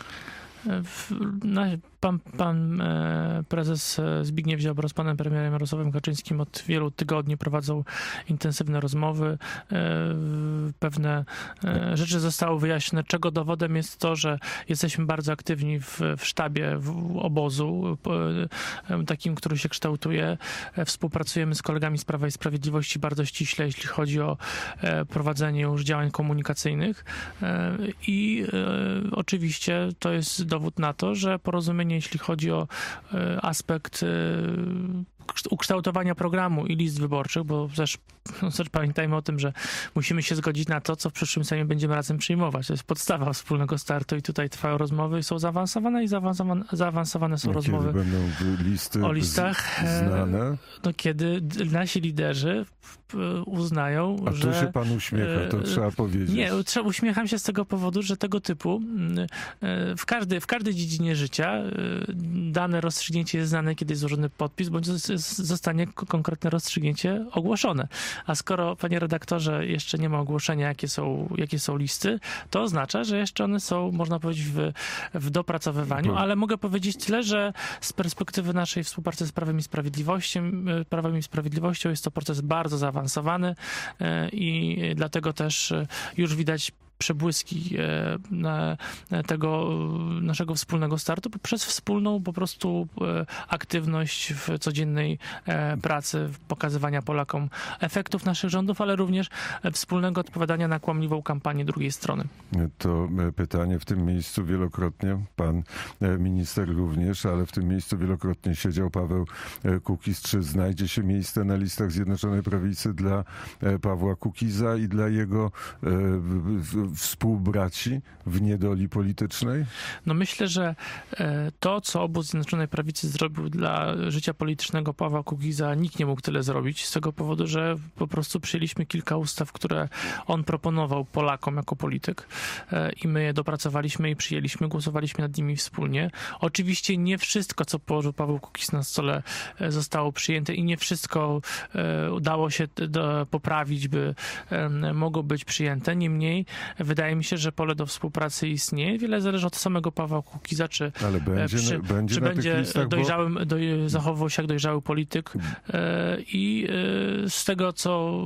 Pan, pan prezes Zbigniew Ziobro z panem premierem Jarosławem Kaczyńskim od wielu tygodni prowadzą intensywne rozmowy. Pewne rzeczy zostały wyjaśnione, czego dowodem jest to, że jesteśmy bardzo aktywni w, w sztabie w obozu, takim, który się kształtuje. Współpracujemy z kolegami z Prawa i Sprawiedliwości bardzo ściśle, jeśli chodzi o prowadzenie już działań komunikacyjnych. I oczywiście to jest dowód na to, że porozumienie, jeśli chodzi o aspekt ukształtowania programu i list wyborczych, bo też, no, też pamiętajmy o tym, że musimy się zgodzić na to, co w przyszłym Sejmie będziemy razem przyjmować. To jest podstawa wspólnego startu i tutaj trwają rozmowy i są zaawansowane i zaawansowane, zaawansowane są no, rozmowy. Kiedy będą listy o listach znane? No, kiedy nasi liderzy uznają, A że... tu się pan uśmiecha, to trzeba powiedzieć. Nie, uśmiecham się z tego powodu, że tego typu w każdej, w każdej dziedzinie życia dane rozstrzygnięcie jest znane, kiedy jest złożony podpis, bądź zostanie konkretne rozstrzygnięcie ogłoszone. A skoro, panie redaktorze, jeszcze nie ma ogłoszenia, jakie są, jakie są listy, to oznacza, że jeszcze one są, można powiedzieć, w, w dopracowywaniu, no. Ale mogę powiedzieć tyle, że z perspektywy naszej współpracy z Prawem i Sprawiedliwością, Prawem i Sprawiedliwością jest to proces bardzo zaawansowany i dlatego też już widać przebłyski tego naszego wspólnego startu poprzez wspólną po prostu aktywność w codziennej pracy, pokazywania Polakom efektów naszych rządów, ale również wspólnego odpowiadania na kłamliwą kampanię drugiej strony. To pytanie w tym miejscu wielokrotnie, pan minister również, ale w tym miejscu wielokrotnie siedział Paweł Kukiz. Czy znajdzie się miejsce na listach Zjednoczonej Prawicy dla Pawła Kukiza i dla jego współbraci w niedoli politycznej? No myślę, że to, co obóz Zjednoczonej Prawicy zrobił dla życia politycznego Pawła Kukiza, nikt nie mógł tyle zrobić, z tego powodu, że po prostu przyjęliśmy kilka ustaw, które on proponował Polakom jako polityk i my je dopracowaliśmy i przyjęliśmy, głosowaliśmy nad nimi wspólnie. Oczywiście nie wszystko, co położył Paweł Kukiz na stole, zostało przyjęte i nie wszystko udało się poprawić, by mogło być przyjęte. Niemniej wydaje mi się, że pole do współpracy istnieje. Wiele zależy od samego Pawła Kukiza, czy Ale będzie, przy, będzie, czy na będzie tych listach, dojrzałym, bo... do, zachowywał się jak dojrzały polityk i z tego, co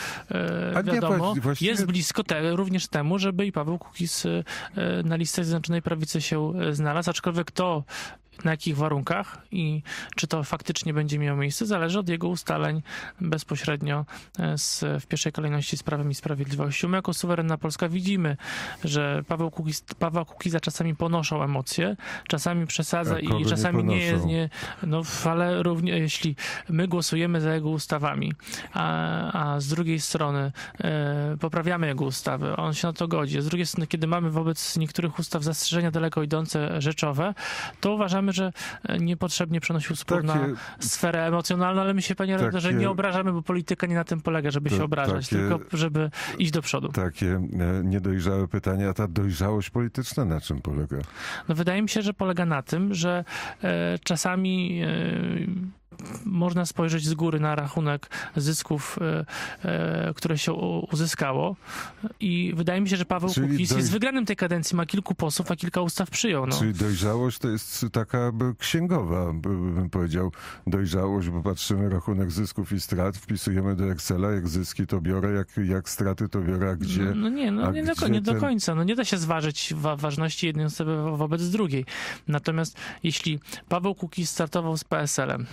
wiadomo, właściwie... jest blisko te, również temu, żeby i Paweł Kukiz na listach Zjednoczonej Prawicy się znalazł, aczkolwiek to na jakich warunkach i czy to faktycznie będzie miało miejsce, zależy od jego ustaleń bezpośrednio z, w pierwszej kolejności z Prawem i Sprawiedliwością. My jako suwerenna Polska widzimy, że Paweł Kukiz, Pawła Kukiza czasami ponoszą emocje, czasami przesadza i czasami nie, nie jest, nie, no ale również jeśli my głosujemy za jego ustawami, a, a z drugiej strony e, poprawiamy jego ustawy, on się na to godzi, z drugiej strony, kiedy mamy wobec niektórych ustaw zastrzeżenia daleko idące rzeczowe, to uważamy, że niepotrzebnie przenosił spór takie, na sferę emocjonalną, ale my się, panie redaktorze, takie, nie obrażamy, bo polityka nie na tym polega, żeby się obrażać, takie, tylko żeby iść do przodu. Takie niedojrzałe pytania, a ta dojrzałość polityczna na czym polega? No wydaje mi się, że polega na tym, że e, czasami e, można spojrzeć z góry na rachunek zysków, e, e, które się uzyskało i wydaje mi się, że Paweł Czyli Kukiz doj... jest wygranym tej kadencji, ma kilku posłów, a kilka ustaw przyjął. No. Czyli dojrzałość to jest taka księgowa, bym powiedział, dojrzałość, bo patrzymy rachunek zysków i strat, wpisujemy do Excela, jak zyski to biorę, jak, jak straty to biorę, a gdzie... No, no nie, no nie, do, nie ten... do końca. No nie da się zważyć wa- ważności jednej osoby wobec drugiej. Natomiast jeśli Paweł Kukiz startował z P S L-em,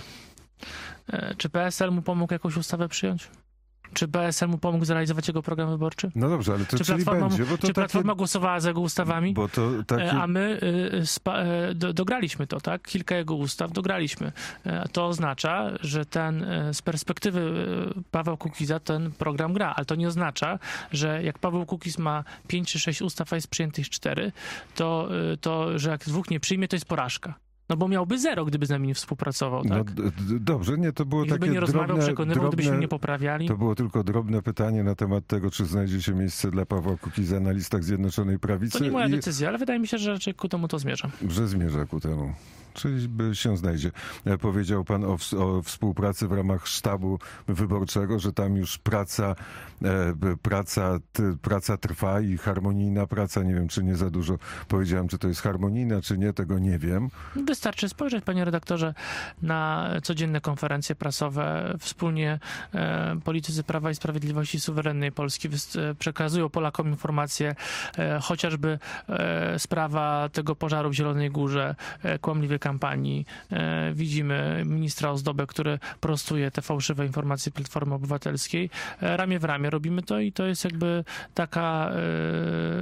czy P S L mu pomógł jakąś ustawę przyjąć? Czy P S L mu pomógł zrealizować jego program wyborczy? No dobrze, ale to czy czyli Platforma, będzie, bo to Czy takie... Platforma głosowała za jego ustawami? Bo to takie... A my y, spa, y, do, dograliśmy to, tak? Kilka jego ustaw dograliśmy. Y, to oznacza, że ten y, z perspektywy y, Paweł Kukiza ten program gra, ale to nie oznacza, że jak Paweł Kukiz ma pięć czy sześć ustaw, a jest przyjętych cztery, to, y, to że jak dwóch nie przyjmie, to jest porażka. No bo miałby zero, gdyby z nami nie współpracował, tak? No d- d- dobrze, nie, to było I gdyby takie nie rozmawiał, drobne, przekonywał, drobne, gdybyśmy nie poprawiali. To było tylko drobne pytanie na temat tego, czy znajdzie się miejsce dla Pawła Kukiza na listach Zjednoczonej Prawicy. To nie moja i... decyzja, ale wydaje mi się, że raczej ku temu to zmierza. Że zmierza ku temu. Czyli się znajdzie. Powiedział pan o, o współpracy w ramach sztabu wyborczego, że tam już praca, e, praca, t, praca trwa i harmonijna praca. Nie wiem, czy nie za dużo powiedziałem, czy to jest harmonijna, czy nie, tego nie wiem. Wystarczy spojrzeć, panie redaktorze, na codzienne konferencje prasowe. Wspólnie e, politycy Prawa i Sprawiedliwości suwerennej Polski wys- przekazują Polakom informacje, e, chociażby e, sprawa tego pożaru w Zielonej Górze, e, kłamliwej kampanii. E, widzimy ministra Ozdobę, który prostuje te fałszywe informacje Platformy Obywatelskiej. E, ramię w ramię robimy to i to jest jakby taka e,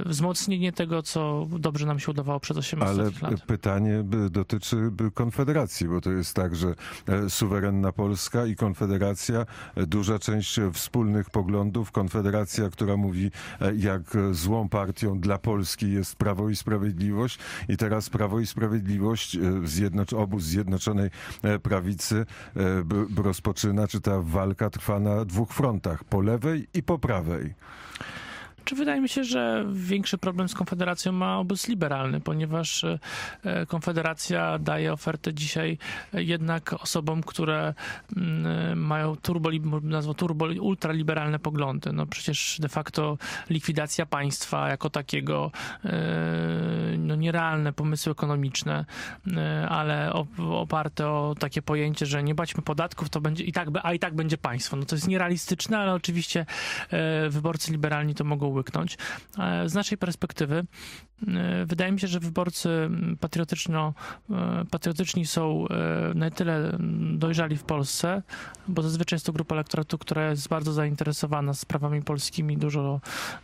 wzmocnienie tego, co dobrze nam się udawało przez osiemnaście lat. Ale pytanie dotyczy Konfederacji, bo to jest tak, że suwerenna Polska i Konfederacja, duża część wspólnych poglądów. Konfederacja, która mówi, jak złą partią dla Polski jest Prawo i Sprawiedliwość, i teraz Prawo i Sprawiedliwość, zjednocz, obóz Zjednoczonej Prawicy b, rozpoczyna, czy ta walka trwa na dwóch frontach, po lewej i po prawej. Czy wydaje mi się, że większy problem z Konfederacją ma obóz liberalny, ponieważ Konfederacja daje ofertę dzisiaj jednak osobom, które mają turbo, nazwą turbo ultraliberalne poglądy. No przecież de facto likwidacja państwa jako takiego, no nierealne pomysły ekonomiczne, ale oparte o takie pojęcie, że nie płaćmy podatków, to będzie i tak, a i tak będzie państwo. No to jest nierealistyczne, ale oczywiście wyborcy liberalni to mogą łyknąć. Z naszej perspektywy wydaje mi się, że wyborcy patriotyczno, patriotyczni są na tyle dojrzali w Polsce, bo zazwyczaj jest to grupa elektoratu, która jest bardzo zainteresowana sprawami polskimi, dużo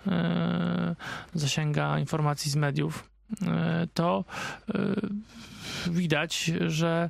zasięga informacji z mediów. To widać, że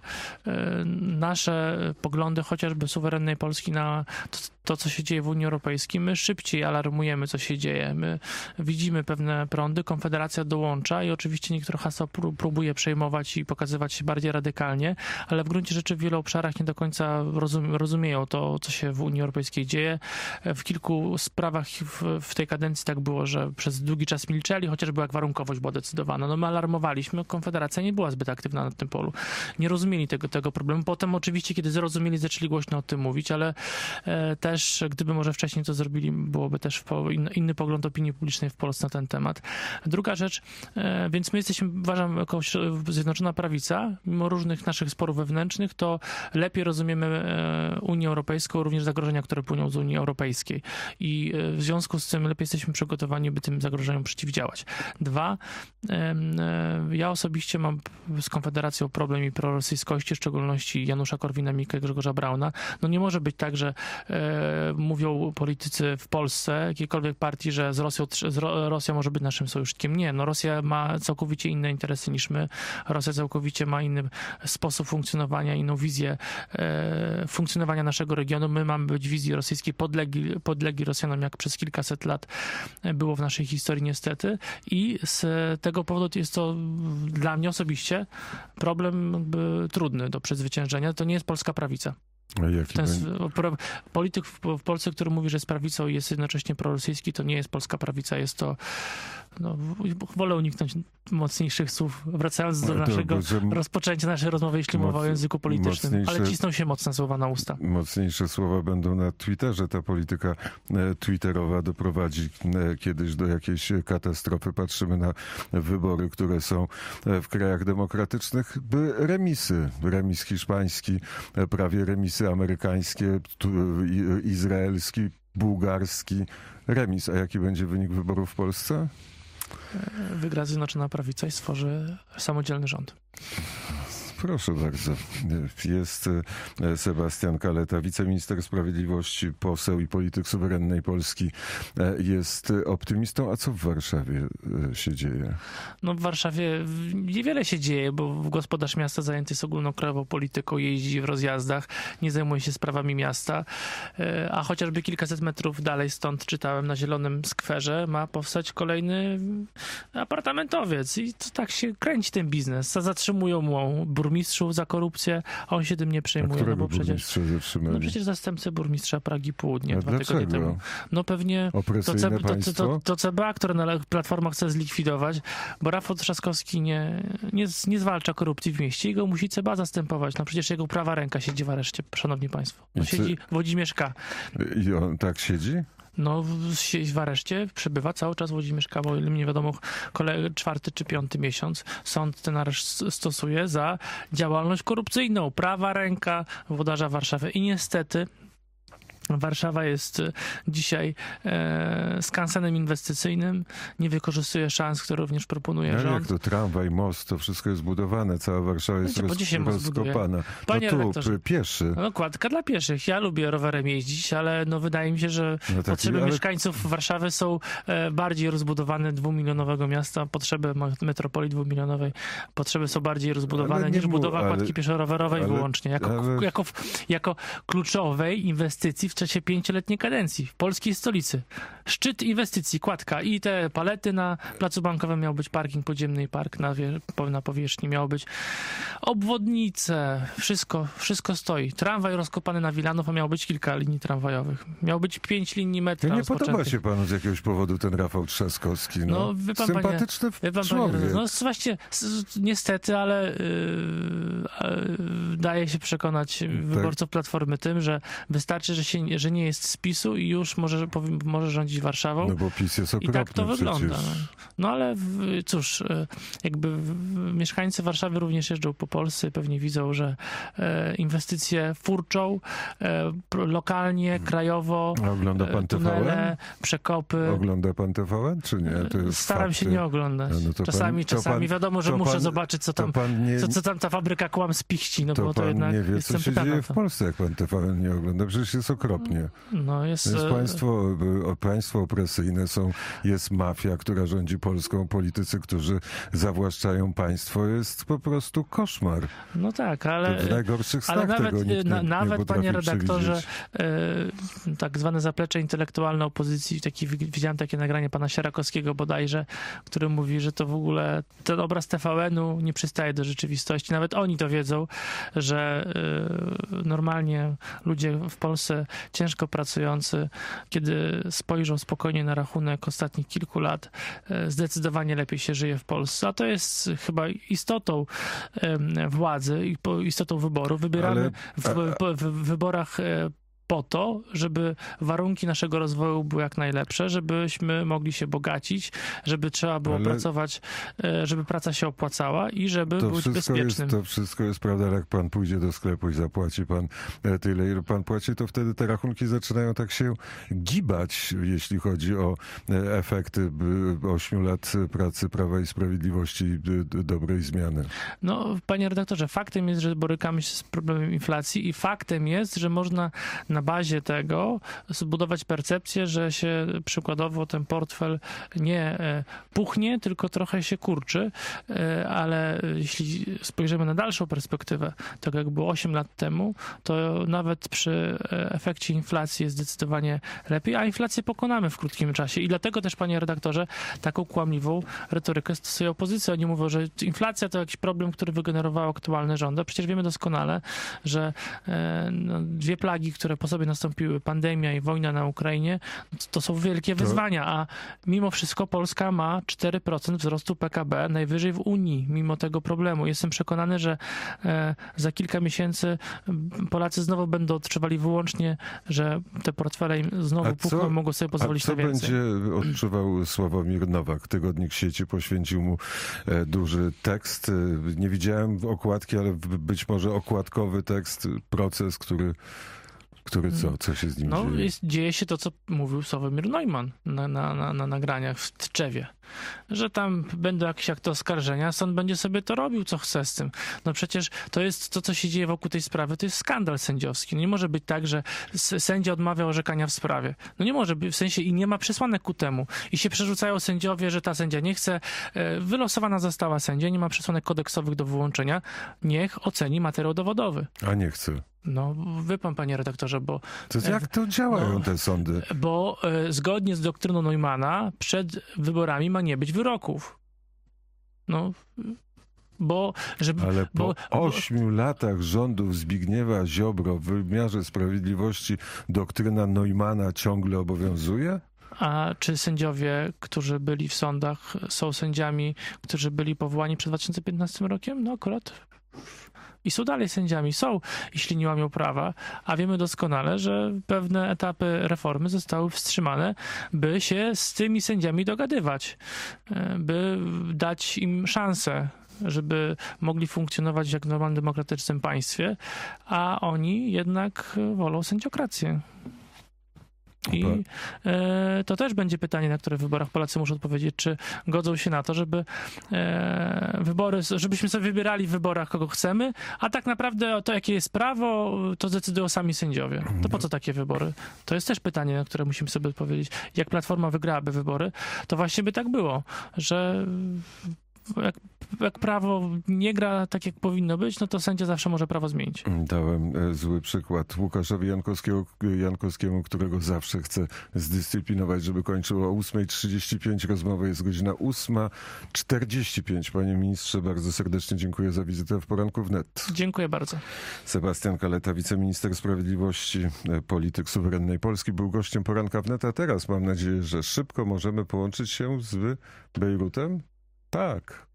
nasze poglądy chociażby suwerennej Polski na to, to, co się dzieje w Unii Europejskiej, my szybciej alarmujemy, co się dzieje. My widzimy pewne prądy, Konfederacja dołącza i oczywiście niektóre hasła próbuje przejmować i pokazywać się bardziej radykalnie, ale w gruncie rzeczy w wielu obszarach nie do końca rozum, rozumieją to, co się w Unii Europejskiej dzieje. W kilku sprawach w, w tej kadencji tak było, że przez długi czas milczeli, chociażby jak warunkowość była decydowana. No my alarmowaliśmy, Konfederacja nie była zbyt aktywna na tym polu. Nie rozumieli tego, tego problemu. Potem oczywiście, kiedy zrozumieli, zaczęli głośno o tym mówić, ale e, też, gdyby może wcześniej to zrobili, byłoby też in, inny pogląd opinii publicznej w Polsce na ten temat. Druga rzecz, e, więc my jesteśmy, uważam, jako Zjednoczona Prawica, mimo różnych naszych sporów wewnętrznych, to lepiej rozumiemy e, Unię Europejską, również zagrożenia, które płyną z Unii Europejskiej. I e, w związku z tym lepiej jesteśmy przygotowani, by tym zagrożeniom przeciwdziałać. Dwa, e, e, ja osobiście mam z Konfederacją problem i prorosyjskości, w szczególności Janusza Korwina-Mikke, Grzegorza Brauna. No nie może być tak, że e, mówią politycy w Polsce, jakiejkolwiek partii, że z Rosją, z Ro, Rosja może być naszym sojusznikiem. Nie, no Rosja ma całkowicie inne interesy niż my. Rosja całkowicie ma inny sposób funkcjonowania, inną wizję e, funkcjonowania naszego regionu. My mamy być wizji rosyjskiej podlegli, podlegli Rosjanom, jak przez kilkaset lat było w naszej historii niestety. I z tego powodu jest to dla mnie osobiście problem trudny do przezwyciężenia. To nie jest polska prawica. Ten pro, polityk w, w Polsce, który mówi, że jest prawicą i jest jednocześnie prorosyjski, to nie jest polska prawica. Jest to, no, wolę uniknąć mocniejszych słów, wracając do naszego rozpoczęcia naszej rozmowy, jeśli mowa o języku politycznym, ale cisną się mocne słowa na usta. Mocniejsze słowa będą na Twitterze. Ta polityka e, twitterowa doprowadzi e, kiedyś do jakiejś katastrofy. Patrzymy na wybory, które są e, w krajach demokratycznych. By remisy, remis hiszpański, e, prawie remisy amerykańskie, tu, i, izraelski, bułgarski, remis. A jaki będzie wynik wyborów w Polsce? Wygra Zjednoczona Prawica i stworzy samodzielny rząd. Proszę bardzo. Jest Sebastian Kaleta, wiceminister sprawiedliwości, poseł i polityk suwerennej Polski. Jest optymistą. A co w Warszawie się dzieje? No w Warszawie niewiele się dzieje, bo gospodarz miasta zajęty jest ogólnokrajową polityką, jeździ w rozjazdach, nie zajmuje się sprawami miasta, a chociażby kilkaset metrów dalej stąd, czytałem, na Zielonym Skwerze ma powstać kolejny apartamentowiec i to tak się kręci ten biznes. Zatrzymują mu burmistrzów za korupcję, a on się tym nie przejmuje. A no bo przecież, no przecież zastępcy burmistrza Pragi Południe a dwa dlaczego? tygodnie temu. No pewnie to, C, to, to, to C B A, które Platforma chce zlikwidować, bo Rafał Trzaskowski nie, nie, nie zwalcza korupcji w mieście i go musi C B A zastępować. No przecież jego prawa ręka siedzi w areszcie, szanowni państwo. No siedzi Włodzimierz K. I on tak siedzi? No, siedzi w areszcie, przebywa cały czas Włodzimierz K., bo nie wiadomo, kolej, czwarty czy piąty miesiąc. Sąd ten areszt stosuje za działalność korupcyjną. Prawa ręka włodarza Warszawy. I niestety Warszawa jest dzisiaj e, skansenem inwestycyjnym, nie wykorzystuje szans, które również proponuje no, rząd. Jak to tramwaj, most, to wszystko jest budowane, cała Warszawa jest roz, rozkopana. Panie no tu, redaktorze, pieszy. No kładka dla pieszych. Ja lubię rowerem jeździć, ale no wydaje mi się, że no taki, potrzeby ale... mieszkańców Warszawy są e, bardziej rozbudowane dwumilionowego miasta, potrzeby metropolii dwumilionowej, potrzeby są bardziej rozbudowane niż mu, budowa ale, kładki pieszo-rowerowej ale, wyłącznie, jako, ale... jako, jako kluczowej inwestycji w czasie pięcioletniej kadencji w polskiej stolicy. Szczyt inwestycji, kładka i te palety na Placu Bankowym, miał być parking podziemny i park na, wie, na powierzchni, miało być obwodnice, wszystko, wszystko stoi. Tramwaj rozkopany na Wilanów, a miało być kilka linii tramwajowych. Miało być pięć linii metra. Nie podoba się panu z jakiegoś powodu ten Rafał Trzaskowski. No, no wie pan, sympatyczny panie, wie pan, człowiek. Panie, no właśnie, niestety, ale yy, daje się przekonać tak. wyborców Platformy tym, że wystarczy, że, się, że nie jest z PiSu i już może, może rządzić Warszawą. No bo PiS jest okropny. I tak to przecież. wygląda. No ale cóż, jakby mieszkańcy Warszawy również jeżdżą po Polsce i pewnie widzą, że inwestycje furczą lokalnie, krajowo. Ogląda pan tunele, T V N? Przekopy. Ogląda pan T V N, czy nie? To jest Staram fakty. się nie oglądać. No to czasami pan, czasami pan, wiadomo, że muszę pan, zobaczyć, co tam, nie, co, co tam ta fabryka kłamstw pichci, no to bo to pan jednak nie wie, jestem co się pytana, dzieje to. w Polsce, jak pan T V N nie ogląda. Przecież jest okropnie. No jest, jest państwo, państwo opresyjne, są, jest mafia, która rządzi Polską, politycy, którzy zawłaszczają państwo. Jest po prostu koszmar. No tak, ale, w najgorszych ale snach nawet, tego nikt na, nie, nawet nie panie redaktorze, przewidzieć. tak zwane zaplecze intelektualne opozycji, taki, widziałem takie nagranie pana Sierakowskiego bodajże, który mówi, że to w ogóle ten obraz T V N-u nie przystaje do rzeczywistości. Nawet oni to wiedzą, że y, normalnie ludzie w Polsce ciężko pracujący, kiedy spojrzą spokojnie na rachunek ostatnich kilku lat, y, zdecydowanie lepiej się żyje w Polsce. A to jest chyba istotą y, władzy i istotą wyboru. Wybieramy Ale, a, a... w, w, w wyborach y, po to, żeby warunki naszego rozwoju były jak najlepsze, żebyśmy mogli się bogacić, żeby trzeba było Ale pracować, żeby praca się opłacała i żeby to być bezpiecznym. Jest, to wszystko jest prawda, jak pan pójdzie do sklepu i zapłaci pan tyle, ile pan płaci, to wtedy te rachunki zaczynają tak się gibać, jeśli chodzi o efekty ośmiu lat pracy Prawa i Sprawiedliwości i dobrej zmiany. No, panie redaktorze, faktem jest, że borykamy się z problemem inflacji i faktem jest, że można na bazie tego zbudować percepcję, że się przykładowo ten portfel nie puchnie, tylko trochę się kurczy, ale jeśli spojrzymy na dalszą perspektywę, tak jak było osiem lat temu, to nawet przy efekcie inflacji jest zdecydowanie lepiej, a inflację pokonamy w krótkim czasie i dlatego też, panie redaktorze, taką kłamliwą retorykę stosuje opozycja. Oni mówią, że inflacja to jakiś problem, który wygenerował aktualne rządy. Przecież wiemy doskonale, że no, dwie plagi, które po sobie nastąpiły, pandemia i wojna na Ukrainie, to są wielkie wyzwania, a mimo wszystko Polska ma cztery procent wzrostu P K B, najwyżej w Unii, mimo tego problemu. Jestem przekonany, że e, za kilka miesięcy Polacy znowu będą odczuwali wyłącznie, że te portfele im znowu puchną, mogą sobie pozwolić na więcej. A co będzie odczuwał Sławomir Nowak? Tygodnik Sieci poświęcił mu e, duży tekst. Nie widziałem okładki, ale być może okładkowy tekst, proces, który Który co? Co się z nim no, dzieje? Jest, dzieje się to, co mówił Sławomir Neumann na, na, na, na nagraniach w Tczewie. Że tam będą jakieś akty oskarżenia, sąd będzie sobie to robił, co chce z tym. No przecież to jest to, co się dzieje wokół tej sprawy, to jest skandal sędziowski. No nie może być tak, że sędzia odmawia orzekania w sprawie. No nie może być, w sensie i nie ma przesłanek ku temu. I się przerzucają sędziowie, że ta sędzia nie chce. Wylosowana została sędzia, nie ma przesłanek kodeksowych do wyłączenia. Niech oceni materiał dowodowy. A nie chce. No, wie pan, panie redaktorze, bo... To jak to działają no, te sądy? Bo e, zgodnie z doktryną Neumana przed wyborami ma nie być wyroków. No, bo... Żeby, Ale po bo, ośmiu bo... latach rządów Zbigniewa Ziobro w wymiarze sprawiedliwości doktryna Neumana ciągle obowiązuje? A czy sędziowie, którzy byli w sądach, są sędziami, którzy byli powołani przed dwa tysiące piętnastym rokiem? No akurat... I są dalej sędziami, są, jeśli nie łamią prawa, a wiemy doskonale, że pewne etapy reformy zostały wstrzymane, by się z tymi sędziami dogadywać, by dać im szansę, żeby mogli funkcjonować jak w normalnym demokratycznym państwie, a oni jednak wolą sędziokrację. I e, to też będzie pytanie, na które w wyborach Polacy muszą odpowiedzieć, czy godzą się na to, żeby e, wybory, żebyśmy sobie wybierali w wyborach, kogo chcemy, a tak naprawdę to, jakie jest prawo, to decydują sami sędziowie. To po co takie wybory? To jest też pytanie, na które musimy sobie odpowiedzieć. Jak Platforma wygrałaby wybory, to właśnie by tak było, że jak, jak prawo nie gra tak, jak powinno być, no to sędzia zawsze może prawo zmienić. Dałem zły przykład Łukaszowi Jankowskiego, Jankowskiemu, którego zawsze chcę zdyscyplinować, żeby kończył o ósma trzydzieści pięć. Rozmowa jest godzina ósma czterdzieści pięć. Panie ministrze, bardzo serdecznie dziękuję za wizytę w Poranku Wnet. Dziękuję bardzo. Sebastian Kaleta, wiceminister sprawiedliwości, polityk suwerennej Polski, był gościem Poranka Wnet, a teraz mam nadzieję, że szybko możemy połączyć się z Bejrutem. Tak.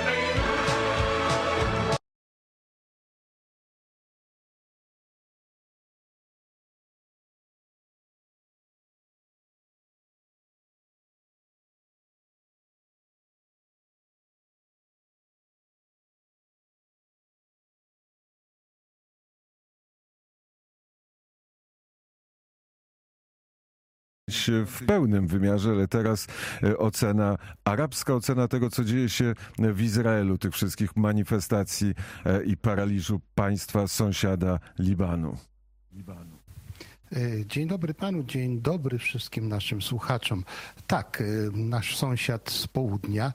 W pełnym wymiarze, ale teraz ocena, arabska ocena tego, co dzieje się w Izraelu, tych wszystkich manifestacji i paraliżu państwa sąsiada Libanu. Libanu. Dzień dobry panu, dzień dobry wszystkim naszym słuchaczom. Tak, nasz sąsiad z południa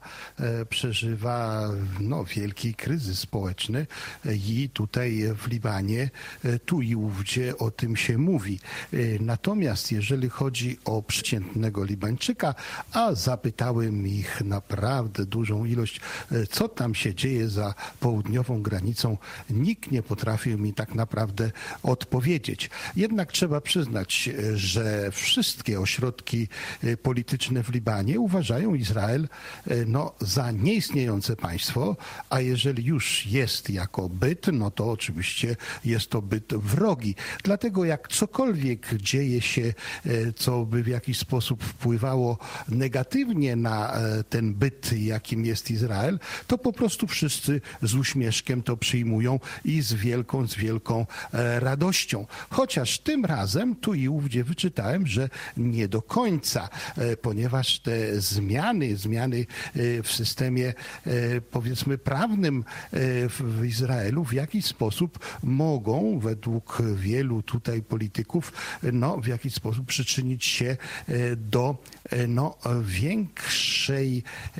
przeżywa no, wielki kryzys społeczny i tutaj w Libanie tu i ówdzie o tym się mówi. Natomiast jeżeli chodzi o przeciętnego Libańczyka, a zapytałem ich naprawdę dużą ilość, co tam się dzieje za południową granicą, nikt nie potrafił mi tak naprawdę odpowiedzieć. Jednak trzeba przyznać, że wszystkie ośrodki polityczne w Libanie uważają Izrael no, za nieistniejące państwo, a jeżeli już jest jako byt, no to oczywiście jest to byt wrogi. Dlatego jak cokolwiek dzieje się, co by w jakiś sposób wpływało negatywnie na ten byt, jakim jest Izrael, to po prostu wszyscy z uśmieszkiem to przyjmują i z wielką, z wielką radością. Chociaż tym razem tu i ówdzie wyczytałem, że nie do końca, ponieważ te zmiany, zmiany w systemie powiedzmy prawnym w Izraelu w jakiś sposób mogą według wielu tutaj polityków no, w jakiś sposób przyczynić się do no, większej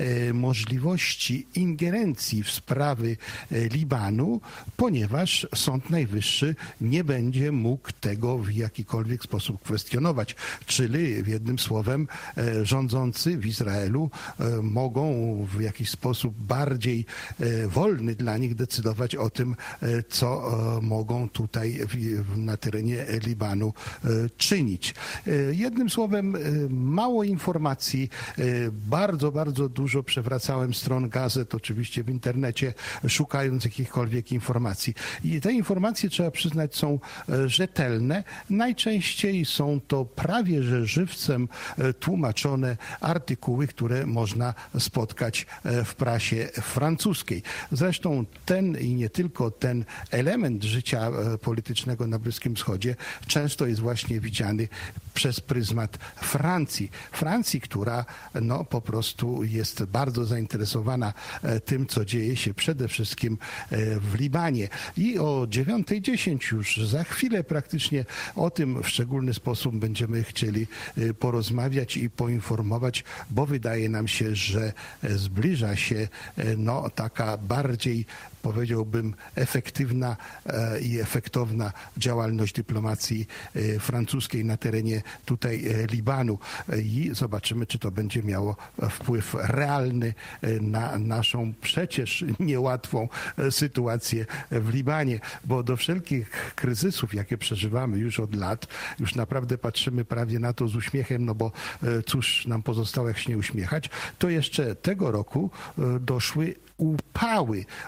możliwości ingerencji w sprawy Libanu, ponieważ Sąd Najwyższy nie będzie mógł tego w jakikolwiek sposób kwestionować. Czyli jednym słowem rządzący w Izraelu mogą w jakiś sposób bardziej wolny dla nich decydować o tym, co mogą tutaj na terenie Libanu czynić. Jednym słowem mało informacji, bardzo, bardzo dużo przewracałem stron gazet, oczywiście w internecie, szukając jakichkolwiek informacji. I te informacje, trzeba przyznać, są rzetelne. Najczęściej są to prawie że żywcem tłumaczone artykuły, które można spotkać w prasie francuskiej. Zresztą ten i nie tylko ten element życia politycznego na Bliskim Wschodzie często jest właśnie widziany przez pryzmat Francji. Francji, która no, po prostu jest bardzo zainteresowana tym, co dzieje się przede wszystkim w Libanie. I o dziewiątej dziesięć już za chwilę praktycznie o tym w szczególny sposób będziemy chcieli porozmawiać i poinformować, bo wydaje nam się, że zbliża się no, taka bardziej, powiedziałbym, efektywna i efektowna działalność dyplomacji francuskiej na terenie tutaj Libanu i zobaczymy, czy to będzie miało wpływ realny na naszą przecież niełatwą sytuację w Libanie, bo do wszelkich kryzysów, jakie przeżywamy już od lat, już naprawdę patrzymy prawie na to z uśmiechem, no bo cóż nam pozostało, jak się nie uśmiechać, to jeszcze tego roku doszły upały, upały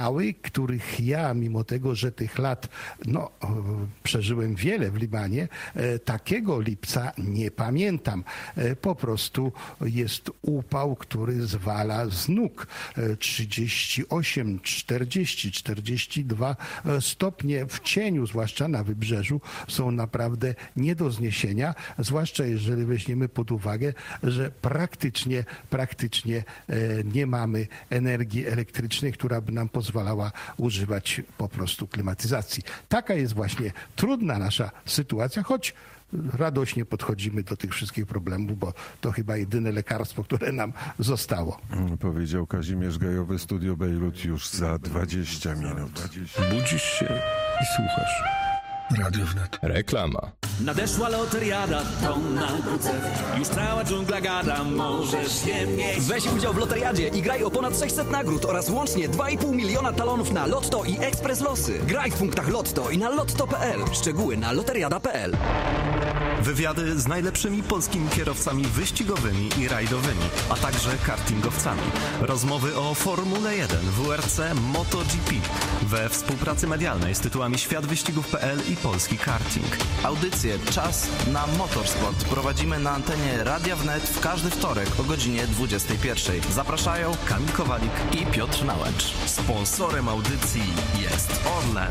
upały, których ja, mimo tego, że tych lat no, przeżyłem wiele w Libanie, takiego lipca nie pamiętam. Po prostu jest upał, który zwala z nóg. trzydzieści osiem, czterdzieści, czterdzieści dwa stopnie w cieniu, zwłaszcza na wybrzeżu, są naprawdę nie do zniesienia, zwłaszcza jeżeli weźmiemy pod uwagę, że praktycznie, praktycznie nie mamy energii elektrycznej, która by nam pozwalała używać po prostu klimatyzacji. Taka jest właśnie trudna nasza sytuacja, choć radośnie podchodzimy do tych wszystkich problemów, bo to chyba jedyne lekarstwo, które nam zostało. Powiedział Kazimierz Gajowy, Studio Bejrut już za dwadzieścia minut. Budzisz się i słuchasz. Radio Wnet. Reklama. Nadeszła loteriada, to nagród. Już cała dżungla gada, możesz je mieć. Weź udział w loteriadzie i graj o ponad sześćset nagród oraz łącznie dwa i pół miliona talonów na Lotto i Ekspres Losy. Graj w punktach Lotto i na lotto kropka p l. Szczegóły na loteriada kropka p l. Wywiady z najlepszymi polskimi kierowcami wyścigowymi i rajdowymi, a także kartingowcami. Rozmowy o Formule jeden, W R C, MotoGP. We współpracy medialnej z tytułami Świat Wyścigów kropka p l i Polski Karting. Audycję Czas na Motorsport prowadzimy na antenie Radia Wnet w każdy wtorek o godzinie dwudziestej pierwszej. Zapraszają Kamil Kowalik i Piotr Nałęcz. Sponsorem audycji jest Orlen.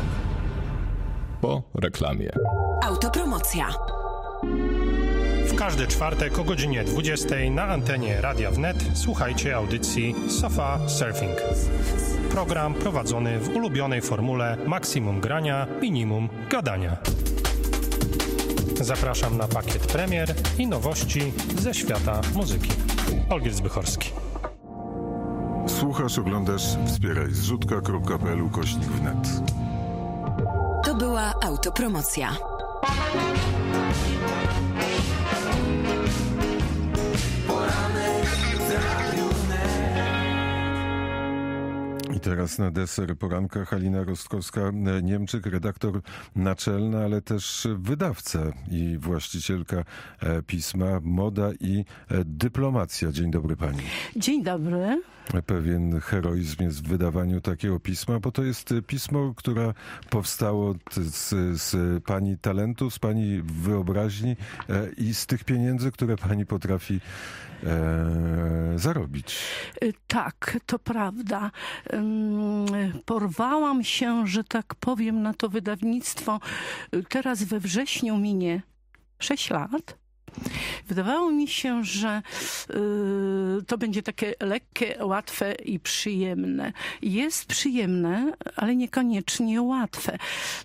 Po reklamie. Autopromocja. W każdy czwartek o godzinie dwudziestej na antenie Radia Wnet słuchajcie audycji Sofa Surfing. Program prowadzony w ulubionej formule maksimum grania, minimum gadania. Zapraszam na pakiet premier i nowości ze świata muzyki. Olgierd Zbychorski. Słuchasz, oglądasz, wspieraj zrzutka kropka p l ukośnik wnet. To była autopromocja. I teraz na deser poranka Halina Rostkowska-Niemczyk, redaktor naczelna, ale też wydawca i właścicielka pisma Moda i Dyplomacja. Dzień dobry pani. Dzień dobry. Pewien heroizm jest w wydawaniu takiego pisma, bo to jest pismo, które powstało z, z pani talentu, z pani wyobraźni i z tych pieniędzy, które pani potrafi e, zarobić. Tak, to prawda. Porwałam się, że tak powiem, na to wydawnictwo. Teraz we wrześniu minie sześć lat. Wydawało mi się, że y, to będzie takie lekkie, łatwe i przyjemne. Jest przyjemne, ale niekoniecznie łatwe.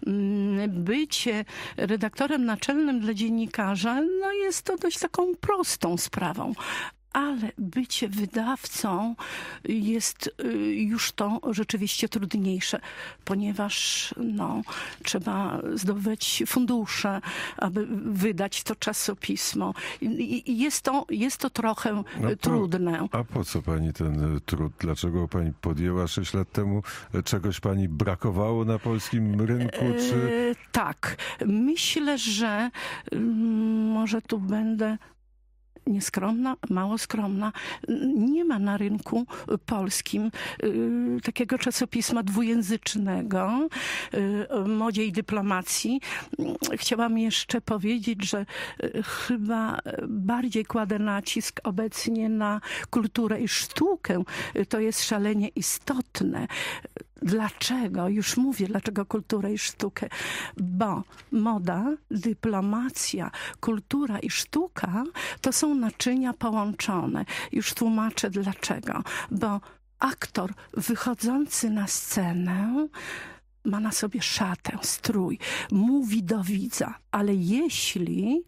Bycie redaktorem naczelnym dla dziennikarza, no jest to dość taką prostą sprawą. Ale bycie wydawcą jest już to rzeczywiście trudniejsze, ponieważ no, trzeba zdobywać fundusze, aby wydać to czasopismo. I jest to, jest to trochę no po, trudne. A po co pani ten trud? Dlaczego pani podjęła sześć lat temu? Czegoś pani brakowało na polskim rynku? Czy... E, tak. Myślę, że m, może tu będę nieskromna, mało skromna. Nie ma na rynku polskim y, takiego czasopisma dwujęzycznego y, o modzie i dyplomacji. Chciałam jeszcze powiedzieć, że y, chyba bardziej kładę nacisk obecnie na kulturę i sztukę. Y, to jest szalenie istotne. Dlaczego? Już mówię, dlaczego kulturę i sztukę. Bo moda, dyplomacja, kultura i sztuka to są naczynia połączone. Już tłumaczę dlaczego. Bo aktor wychodzący na scenę ma na sobie szatę, strój, mówi do widza, ale jeśli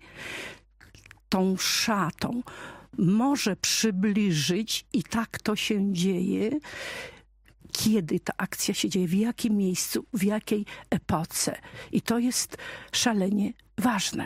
tą szatą może przybliżyć, i tak to się dzieje, kiedy ta akcja się dzieje, w jakim miejscu, w jakiej epoce. I to jest szalenie ważne.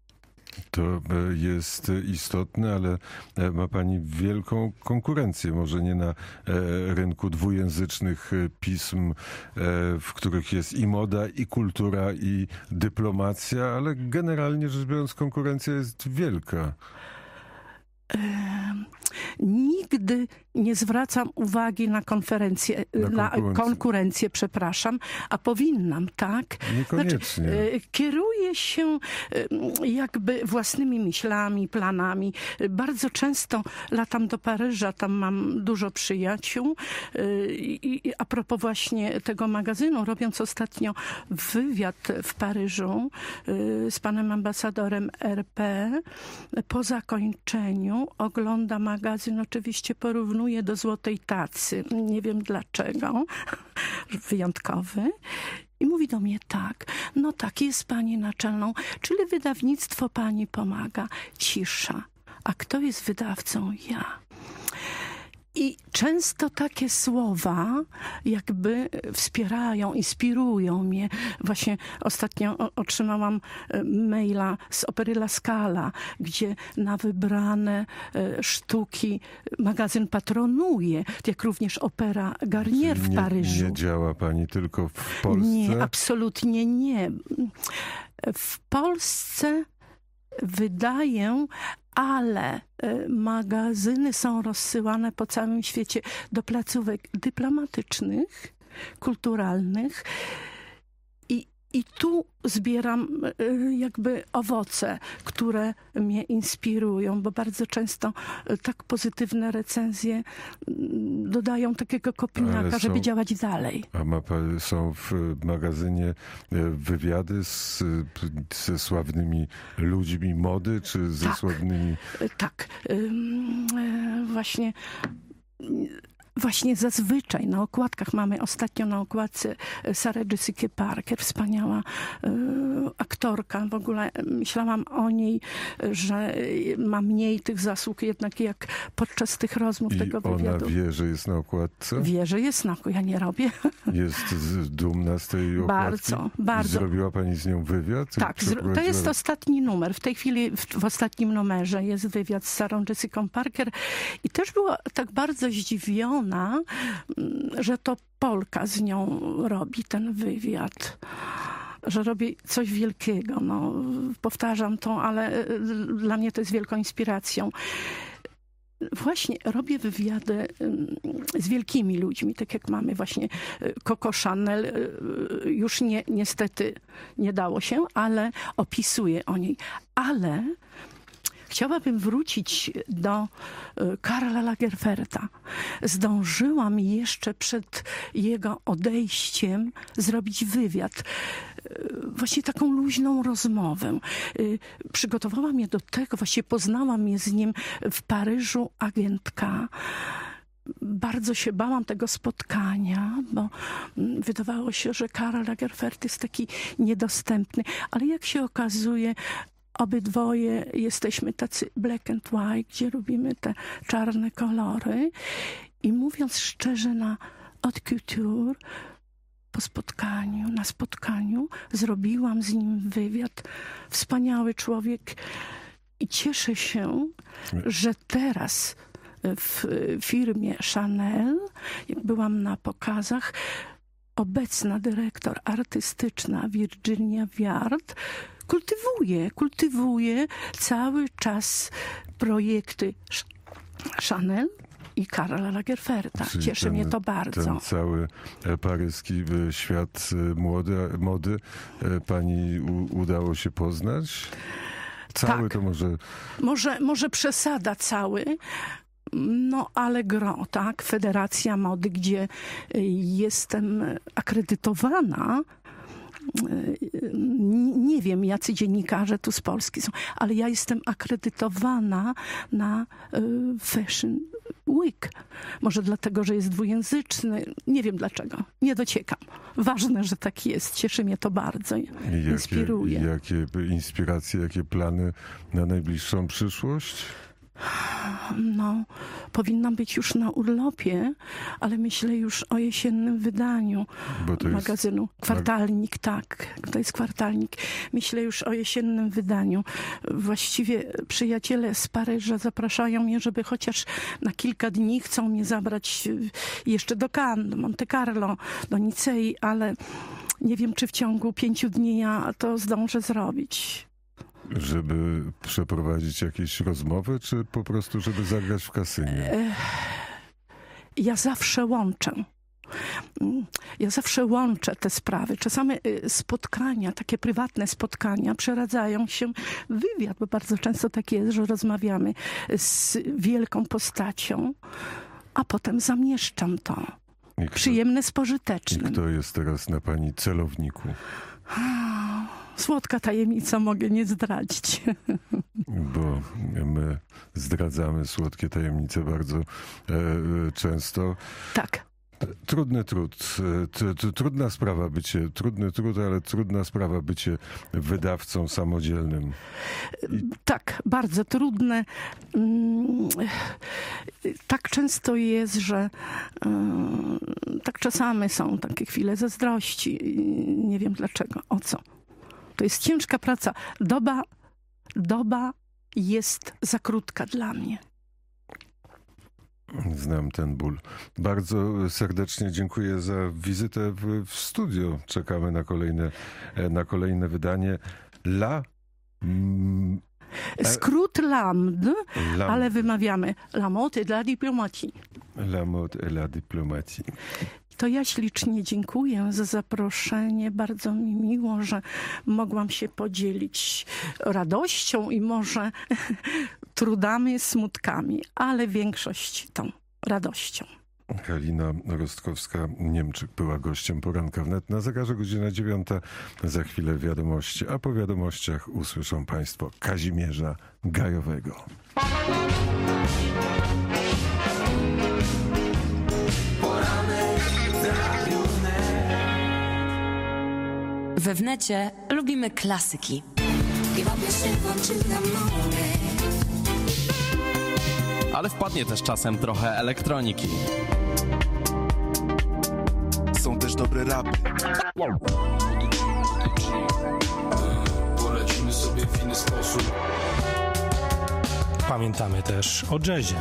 To jest istotne, ale ma pani wielką konkurencję. Może nie na rynku dwujęzycznych pism, w których jest i moda, i kultura, i dyplomacja, ale generalnie rzecz biorąc konkurencja jest wielka. nigdy nie zwracam uwagi na konferencję, Na na konkurencję. konkurencję, przepraszam, a powinnam, tak? Niekoniecznie. Znaczy, kieruję się jakby własnymi myślami, planami. Bardzo często latam do Paryża, tam mam dużo przyjaciół. I, i a propos właśnie tego magazynu, robiąc ostatnio wywiad w Paryżu z panem ambasadorem R P, po zakończeniu ogląda magazyn, oczywiście porównuje do Złotej Tacy. Nie wiem dlaczego. Wyjątkowy. I mówi do mnie tak, no tak, jest pani naczelną, czyli wydawnictwo pani pomaga. Cisza. A kto jest wydawcą? Ja. I często takie słowa jakby wspierają, inspirują mnie. Właśnie ostatnio otrzymałam maila z Opery La Scala, gdzie na wybrane sztuki magazyn patronuje, jak również Opera Garnier w nie, Paryżu. Nie działa pani tylko w Polsce? Nie, absolutnie nie. W Polsce wydaję, ale magazyny są rozsyłane po całym świecie do placówek dyplomatycznych, kulturalnych i, i tu zbieram jakby owoce, które mnie inspirują, bo bardzo często tak pozytywne recenzje dodają takiego kopniaka, są, żeby działać dalej. A ma, są w magazynie wywiady z, ze sławnymi ludźmi mody, czy ze tak, sławnymi... Tak. Właśnie... Właśnie zazwyczaj na okładkach mamy, ostatnio na okładce Sarah Jessica Parker, wspaniała y, aktorka. W ogóle myślałam o niej, że ma mniej tych zasług jednak jak podczas tych rozmów I tego wywiadu. ona wie, że jest na okładce? Wie, że jest na okładce. Ja nie robię. Jest z, dumna z tej okładki? Bardzo, bardzo. I zrobiła pani z nią wywiad? Tak, to jest ostatni numer. W tej chwili w, w ostatnim numerze jest wywiad z Sarah Jessica Parker i też była tak bardzo zdziwiona, że to Polka z nią robi ten wywiad, że robi coś wielkiego. No, powtarzam to, ale dla mnie to jest wielką inspiracją. Właśnie robię wywiady z wielkimi ludźmi, tak jak mamy właśnie Coco Chanel. Już nie, niestety nie dało się, ale opisuję o niej. Ale chciałabym wrócić do Karla Lagerfelda. Zdążyłam jeszcze przed jego odejściem zrobić wywiad. Właśnie taką luźną rozmowę. Przygotowałam je do tego, właśnie poznałam je z nim w Paryżu, agentka. Bardzo się bałam tego spotkania, bo wydawało się, że Karl Lagerfeld jest taki niedostępny. Ale jak się okazuje, obydwoje jesteśmy tacy black and white, gdzie lubimy te czarne kolory. I mówiąc szczerze, na haute couture, po spotkaniu, na spotkaniu zrobiłam z nim wywiad. Wspaniały człowiek. I cieszę się, że teraz w firmie Chanel, jak byłam na pokazach, obecna dyrektor artystyczna Virginia Viard kultywuje, kultywuje cały czas projekty Chanel i Karla Lagerfelda. Czyli Cieszy ten, mnie to bardzo. Ten cały paryski świat młody, mody pani u, udało się poznać? Cały tak. To może... może... Może przesada cały, no ale gro, tak? Federacja Mody, gdzie jestem akredytowana. Nie wiem, jacy dziennikarze tu z Polski są, ale ja jestem akredytowana na Fashion Week. Może dlatego, że jest dwujęzyczny. Nie wiem dlaczego. Nie dociekam. Ważne, że tak jest. Cieszy mnie to bardzo. Inspiruje. Jakie, jakie inspiracje, jakie plany na najbliższą przyszłość? No, powinnam być już na urlopie, ale myślę już o jesiennym wydaniu magazynu. Jest... Kwartalnik, tak. To jest kwartalnik. Myślę już o jesiennym wydaniu. Właściwie przyjaciele z Paryża zapraszają mnie, żeby chociaż na kilka dni chcą mnie zabrać jeszcze do Cannes, do Monte Carlo, do Nicei, ale nie wiem, czy w ciągu pięciu dni ja to zdążę zrobić. Żeby przeprowadzić jakieś rozmowy, czy po prostu, żeby zagrać w kasynie? Ja zawsze łączę. Ja zawsze łączę te sprawy. Czasami spotkania, takie prywatne spotkania przeradzają się w wywiad, bo bardzo często tak jest, że rozmawiamy z wielką postacią, a potem zamieszczam to. Kto, przyjemne z pożytecznym. I kto jest teraz na pani celowniku? Słodka tajemnica, mogę nie zdradzić. Bo my zdradzamy słodkie tajemnice bardzo e, często. Tak. Trudny trud, t, t, trudna sprawa bycie, trudny trud, ale trudna sprawa bycie wydawcą samodzielnym. I... Tak, bardzo trudne. Tak często jest, że tak czasami są takie chwile zazdrości. Nie wiem dlaczego, o co. To jest ciężka praca. Doba, doba jest za krótka dla mnie. Znam ten ból. Bardzo serdecznie dziękuję za wizytę w, w studio. Czekamy na kolejne, na kolejne wydanie. La... Mm, Skrót LAMD, Lam. ale wymawiamy La mode et la diplomatie. La mode et la diplomatie. To ja ślicznie dziękuję za zaproszenie. Bardzo mi miło, że mogłam się podzielić radością i może trudami, smutkami, ale większość tą radością. Halina Rostkowska-Niemczyk była gościem Poranka Wnet. Na zegarze godzina dziewiąta. Za chwilę wiadomości, a po wiadomościach usłyszą Państwo Kazimierza Gajowego. We Wnecie lubimy klasyki. Ale wpadnie też czasem trochę elektroniki. Są też dobre rapy. Polecimy sobie w inny sposób. Pamiętamy też o jazzie.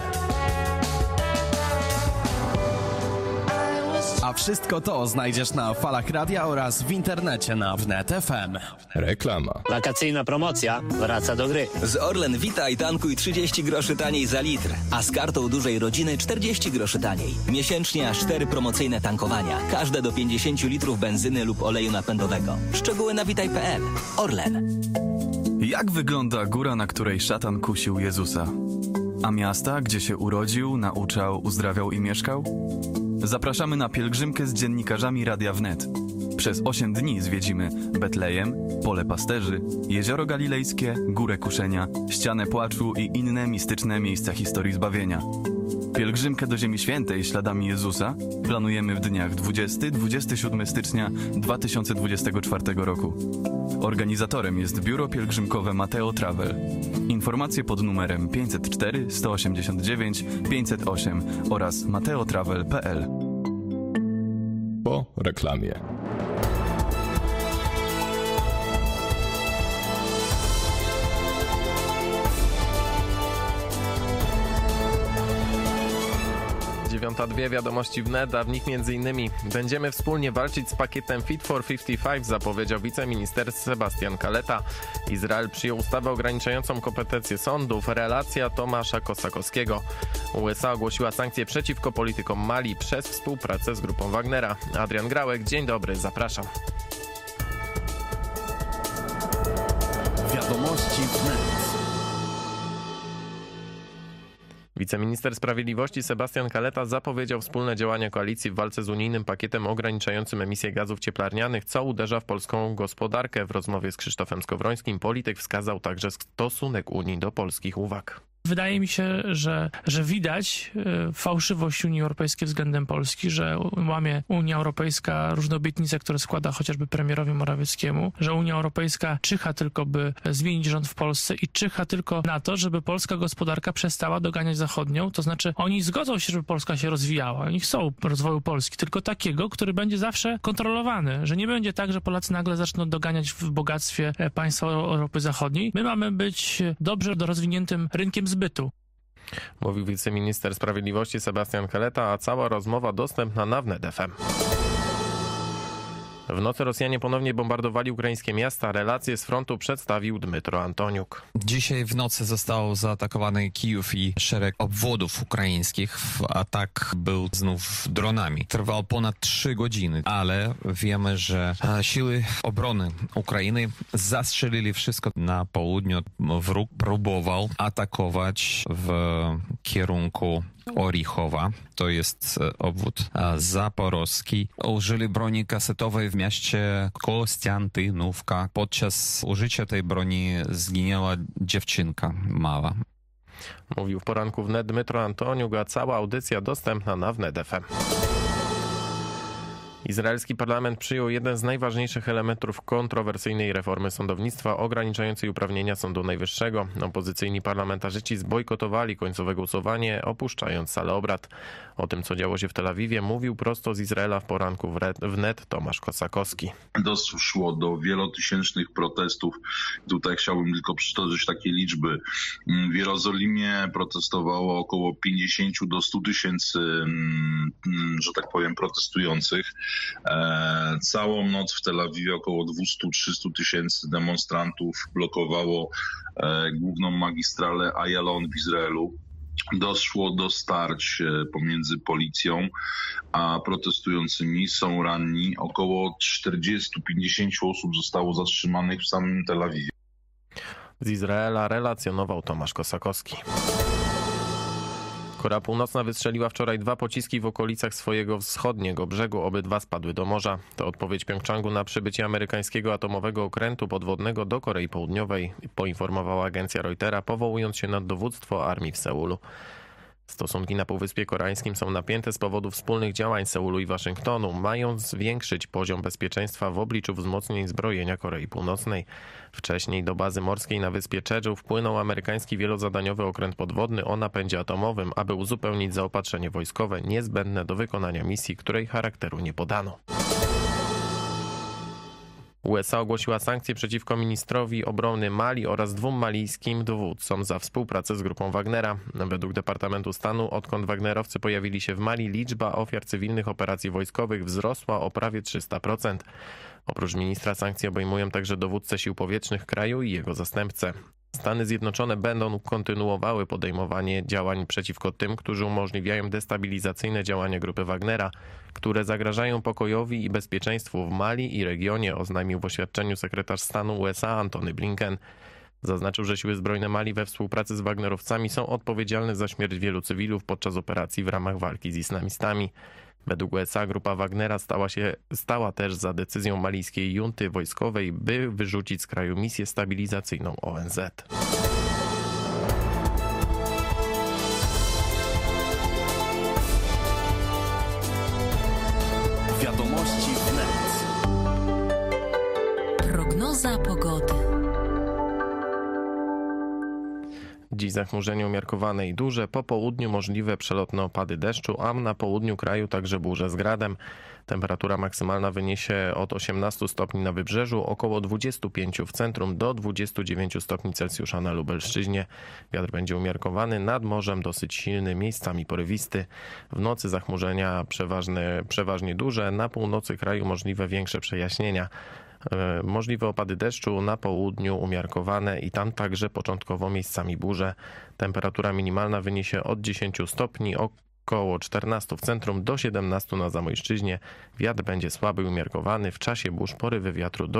A wszystko to znajdziesz na falach radia oraz w internecie na wnet kropka f m. Reklama. Wakacyjna promocja wraca do gry. Z Orlen Witaj tankuj trzydzieści groszy taniej za litr, a z kartą dużej rodziny czterdzieści groszy taniej. Miesięcznie aż cztery promocyjne tankowania, każde do pięćdziesiąt litrów benzyny lub oleju napędowego. Szczegóły na witaj kropka p l. Orlen. Jak wygląda góra, na której szatan kusił Jezusa? A miasta, gdzie się urodził, nauczał, uzdrawiał i mieszkał? Zapraszamy na pielgrzymkę z dziennikarzami Radia Wnet. Przez osiem dni zwiedzimy Betlejem, Pole Pasterzy, Jezioro Galilejskie, Górę Kuszenia, Ścianę Płaczu i inne mistyczne miejsca historii zbawienia. Pielgrzymkę do Ziemi Świętej śladami Jezusa planujemy w dniach dwudziestego do dwudziestego siódmego stycznia dwa tysiące dwudziestego czwartego roku. Organizatorem jest biuro pielgrzymkowe Mateo Travel. Informacje pod numerem pięćset cztery sto osiemdziesiąt dziewięć pięćset osiem oraz mateotravel kropka p l. Po reklamie. dziewiąta dwie wiadomości wnet, a w nich między innymi będziemy wspólnie walczyć z pakietem Fit for pięćdziesiąt pięć, zapowiedział wiceminister Sebastian Kaleta. Izrael przyjął ustawę ograniczającą kompetencje sądów. Relacja Tomasza Kosakowskiego. U S A ogłosiła sankcje przeciwko politykom Mali przez współpracę z grupą Wagnera. Adrian Grałek, dzień dobry, zapraszam. Wiadomości wnet. Wiceminister Sprawiedliwości Sebastian Kaleta zapowiedział wspólne działania koalicji w walce z unijnym pakietem ograniczającym emisję gazów cieplarnianych, co uderza w polską gospodarkę. W rozmowie z Krzysztofem Skowrońskim polityk wskazał także stosunek Unii do polskich uwag. Wydaje mi się, że, że widać fałszywość Unii Europejskiej względem Polski, że łamie Unia Europejska różne obietnice, które składa chociażby premierowi Morawieckiemu, że Unia Europejska czyha tylko, by zmienić rząd w Polsce i czyha tylko na to, żeby polska gospodarka przestała doganiać zachodnią. To znaczy oni zgodzą się, żeby Polska się rozwijała. Oni chcą rozwoju Polski, tylko takiego, który będzie zawsze kontrolowany, że nie będzie tak, że Polacy nagle zaczną doganiać w bogactwie państwa Europy Zachodniej. My mamy być dobrze rozwiniętym rynkiem zbytu. Mówił wiceminister Sprawiedliwości Sebastian Kaleta, a cała rozmowa dostępna na wnet kropka f m. W nocy Rosjanie ponownie bombardowali ukraińskie miasta. Relacje z frontu przedstawił Dmytro Antoniuk. Dzisiaj w nocy został zaatakowany Kijów i szereg obwodów ukraińskich. Atak był znów dronami. Trwał ponad trzy godziny, ale wiemy, że siły obrony Ukrainy zastrzelili wszystko na południu. Wróg próbował atakować w kierunku Orichowa, to jest obwód zaporowski. Użyli broni kasetowej w mieście Kostiantynówka. Podczas użycia tej broni zginęła dziewczynka mała. Mówił w poranku wnet Dmytro Antoniuk, a cała audycja dostępna na wnet kropka f m. Izraelski parlament przyjął jeden z najważniejszych elementów kontrowersyjnej reformy sądownictwa ograniczającej uprawnienia Sądu Najwyższego. Opozycyjni parlamentarzyści zbojkotowali końcowe głosowanie, opuszczając salę obrad. O tym, co działo się w Tel Awiwie, mówił prosto z Izraela w poranku wnet Tomasz Kosakowski. Doszło do wielotysięcznych protestów. Tutaj chciałbym tylko przytoczyć takie liczby. W Jerozolimie protestowało około pięćdziesiąt do stu tysięcy, że tak powiem, protestujących. E, całą noc w Tel Awiwie około dwieście do trzystu tysięcy demonstrantów blokowało e, główną magistralę Ayalon w Izraelu. Doszło do starć pomiędzy policją a protestującymi. Są ranni. Około czterdzieści do pięćdziesięciu osób zostało zatrzymanych w samym Tel Awiwie. Z Izraela relacjonował Tomasz Kosakowski. Korea Północna wystrzeliła wczoraj dwa pociski w okolicach swojego wschodniego brzegu. Obydwa spadły do morza. To odpowiedź Pjongczangu na przybycie amerykańskiego atomowego okrętu podwodnego do Korei Południowej, poinformowała agencja Reutera, powołując się na dowództwo armii w Seulu. Stosunki na Półwyspie Koreańskim są napięte z powodu wspólnych działań Seulu i Waszyngtonu, mając zwiększyć poziom bezpieczeństwa w obliczu wzmocnień zbrojenia Korei Północnej. Wcześniej do bazy morskiej na wyspie Jeju wpłynął amerykański wielozadaniowy okręt podwodny o napędzie atomowym, aby uzupełnić zaopatrzenie wojskowe niezbędne do wykonania misji, której charakteru nie podano. U S A ogłosiła sankcje przeciwko ministrowi obrony Mali oraz dwóm malijskim dowódcom za współpracę z grupą Wagnera. Według Departamentu Stanu, odkąd wagnerowcy pojawili się w Mali, liczba ofiar cywilnych operacji wojskowych wzrosła o prawie trzysta procent. Oprócz ministra sankcje obejmują także dowódcę sił powietrznych kraju i jego zastępcę. Stany Zjednoczone będą kontynuowały podejmowanie działań przeciwko tym, którzy umożliwiają destabilizacyjne działania grupy Wagnera, które zagrażają pokojowi i bezpieczeństwu w Mali i regionie, oznajmił w oświadczeniu sekretarz stanu U S A Antony Blinken. Zaznaczył, że siły zbrojne Mali we współpracy z wagnerowcami są odpowiedzialne za śmierć wielu cywilów podczas operacji w ramach walki z islamistami. Według U S A grupa Wagnera stała się, stała też za decyzją malijskiej junty wojskowej, by wyrzucić z kraju misję stabilizacyjną O N Z. Wiadomości wnet. Prognoza pogody. Dziś zachmurzenie umiarkowane i duże, po południu możliwe przelotne opady deszczu, a na południu kraju także burze z gradem. Temperatura maksymalna wyniesie od osiemnastu stopni na wybrzeżu, około dwudziestu pięciu w centrum do dwudziestu dziewięciu stopni Celsjusza na Lubelszczyźnie. Wiatr będzie umiarkowany, nad morzem dosyć silny, miejscami porywisty. W nocy zachmurzenia przeważne, przeważnie duże, na północy kraju możliwe większe przejaśnienia. Możliwe opady deszczu, na południu umiarkowane i tam także początkowo miejscami burze. Temperatura minimalna wyniesie od dziesięciu stopni, około czternastu w centrum do siedemnastu na Zamojszczyźnie. Wiatr będzie słaby i umiarkowany, w czasie burz porywy wiatru do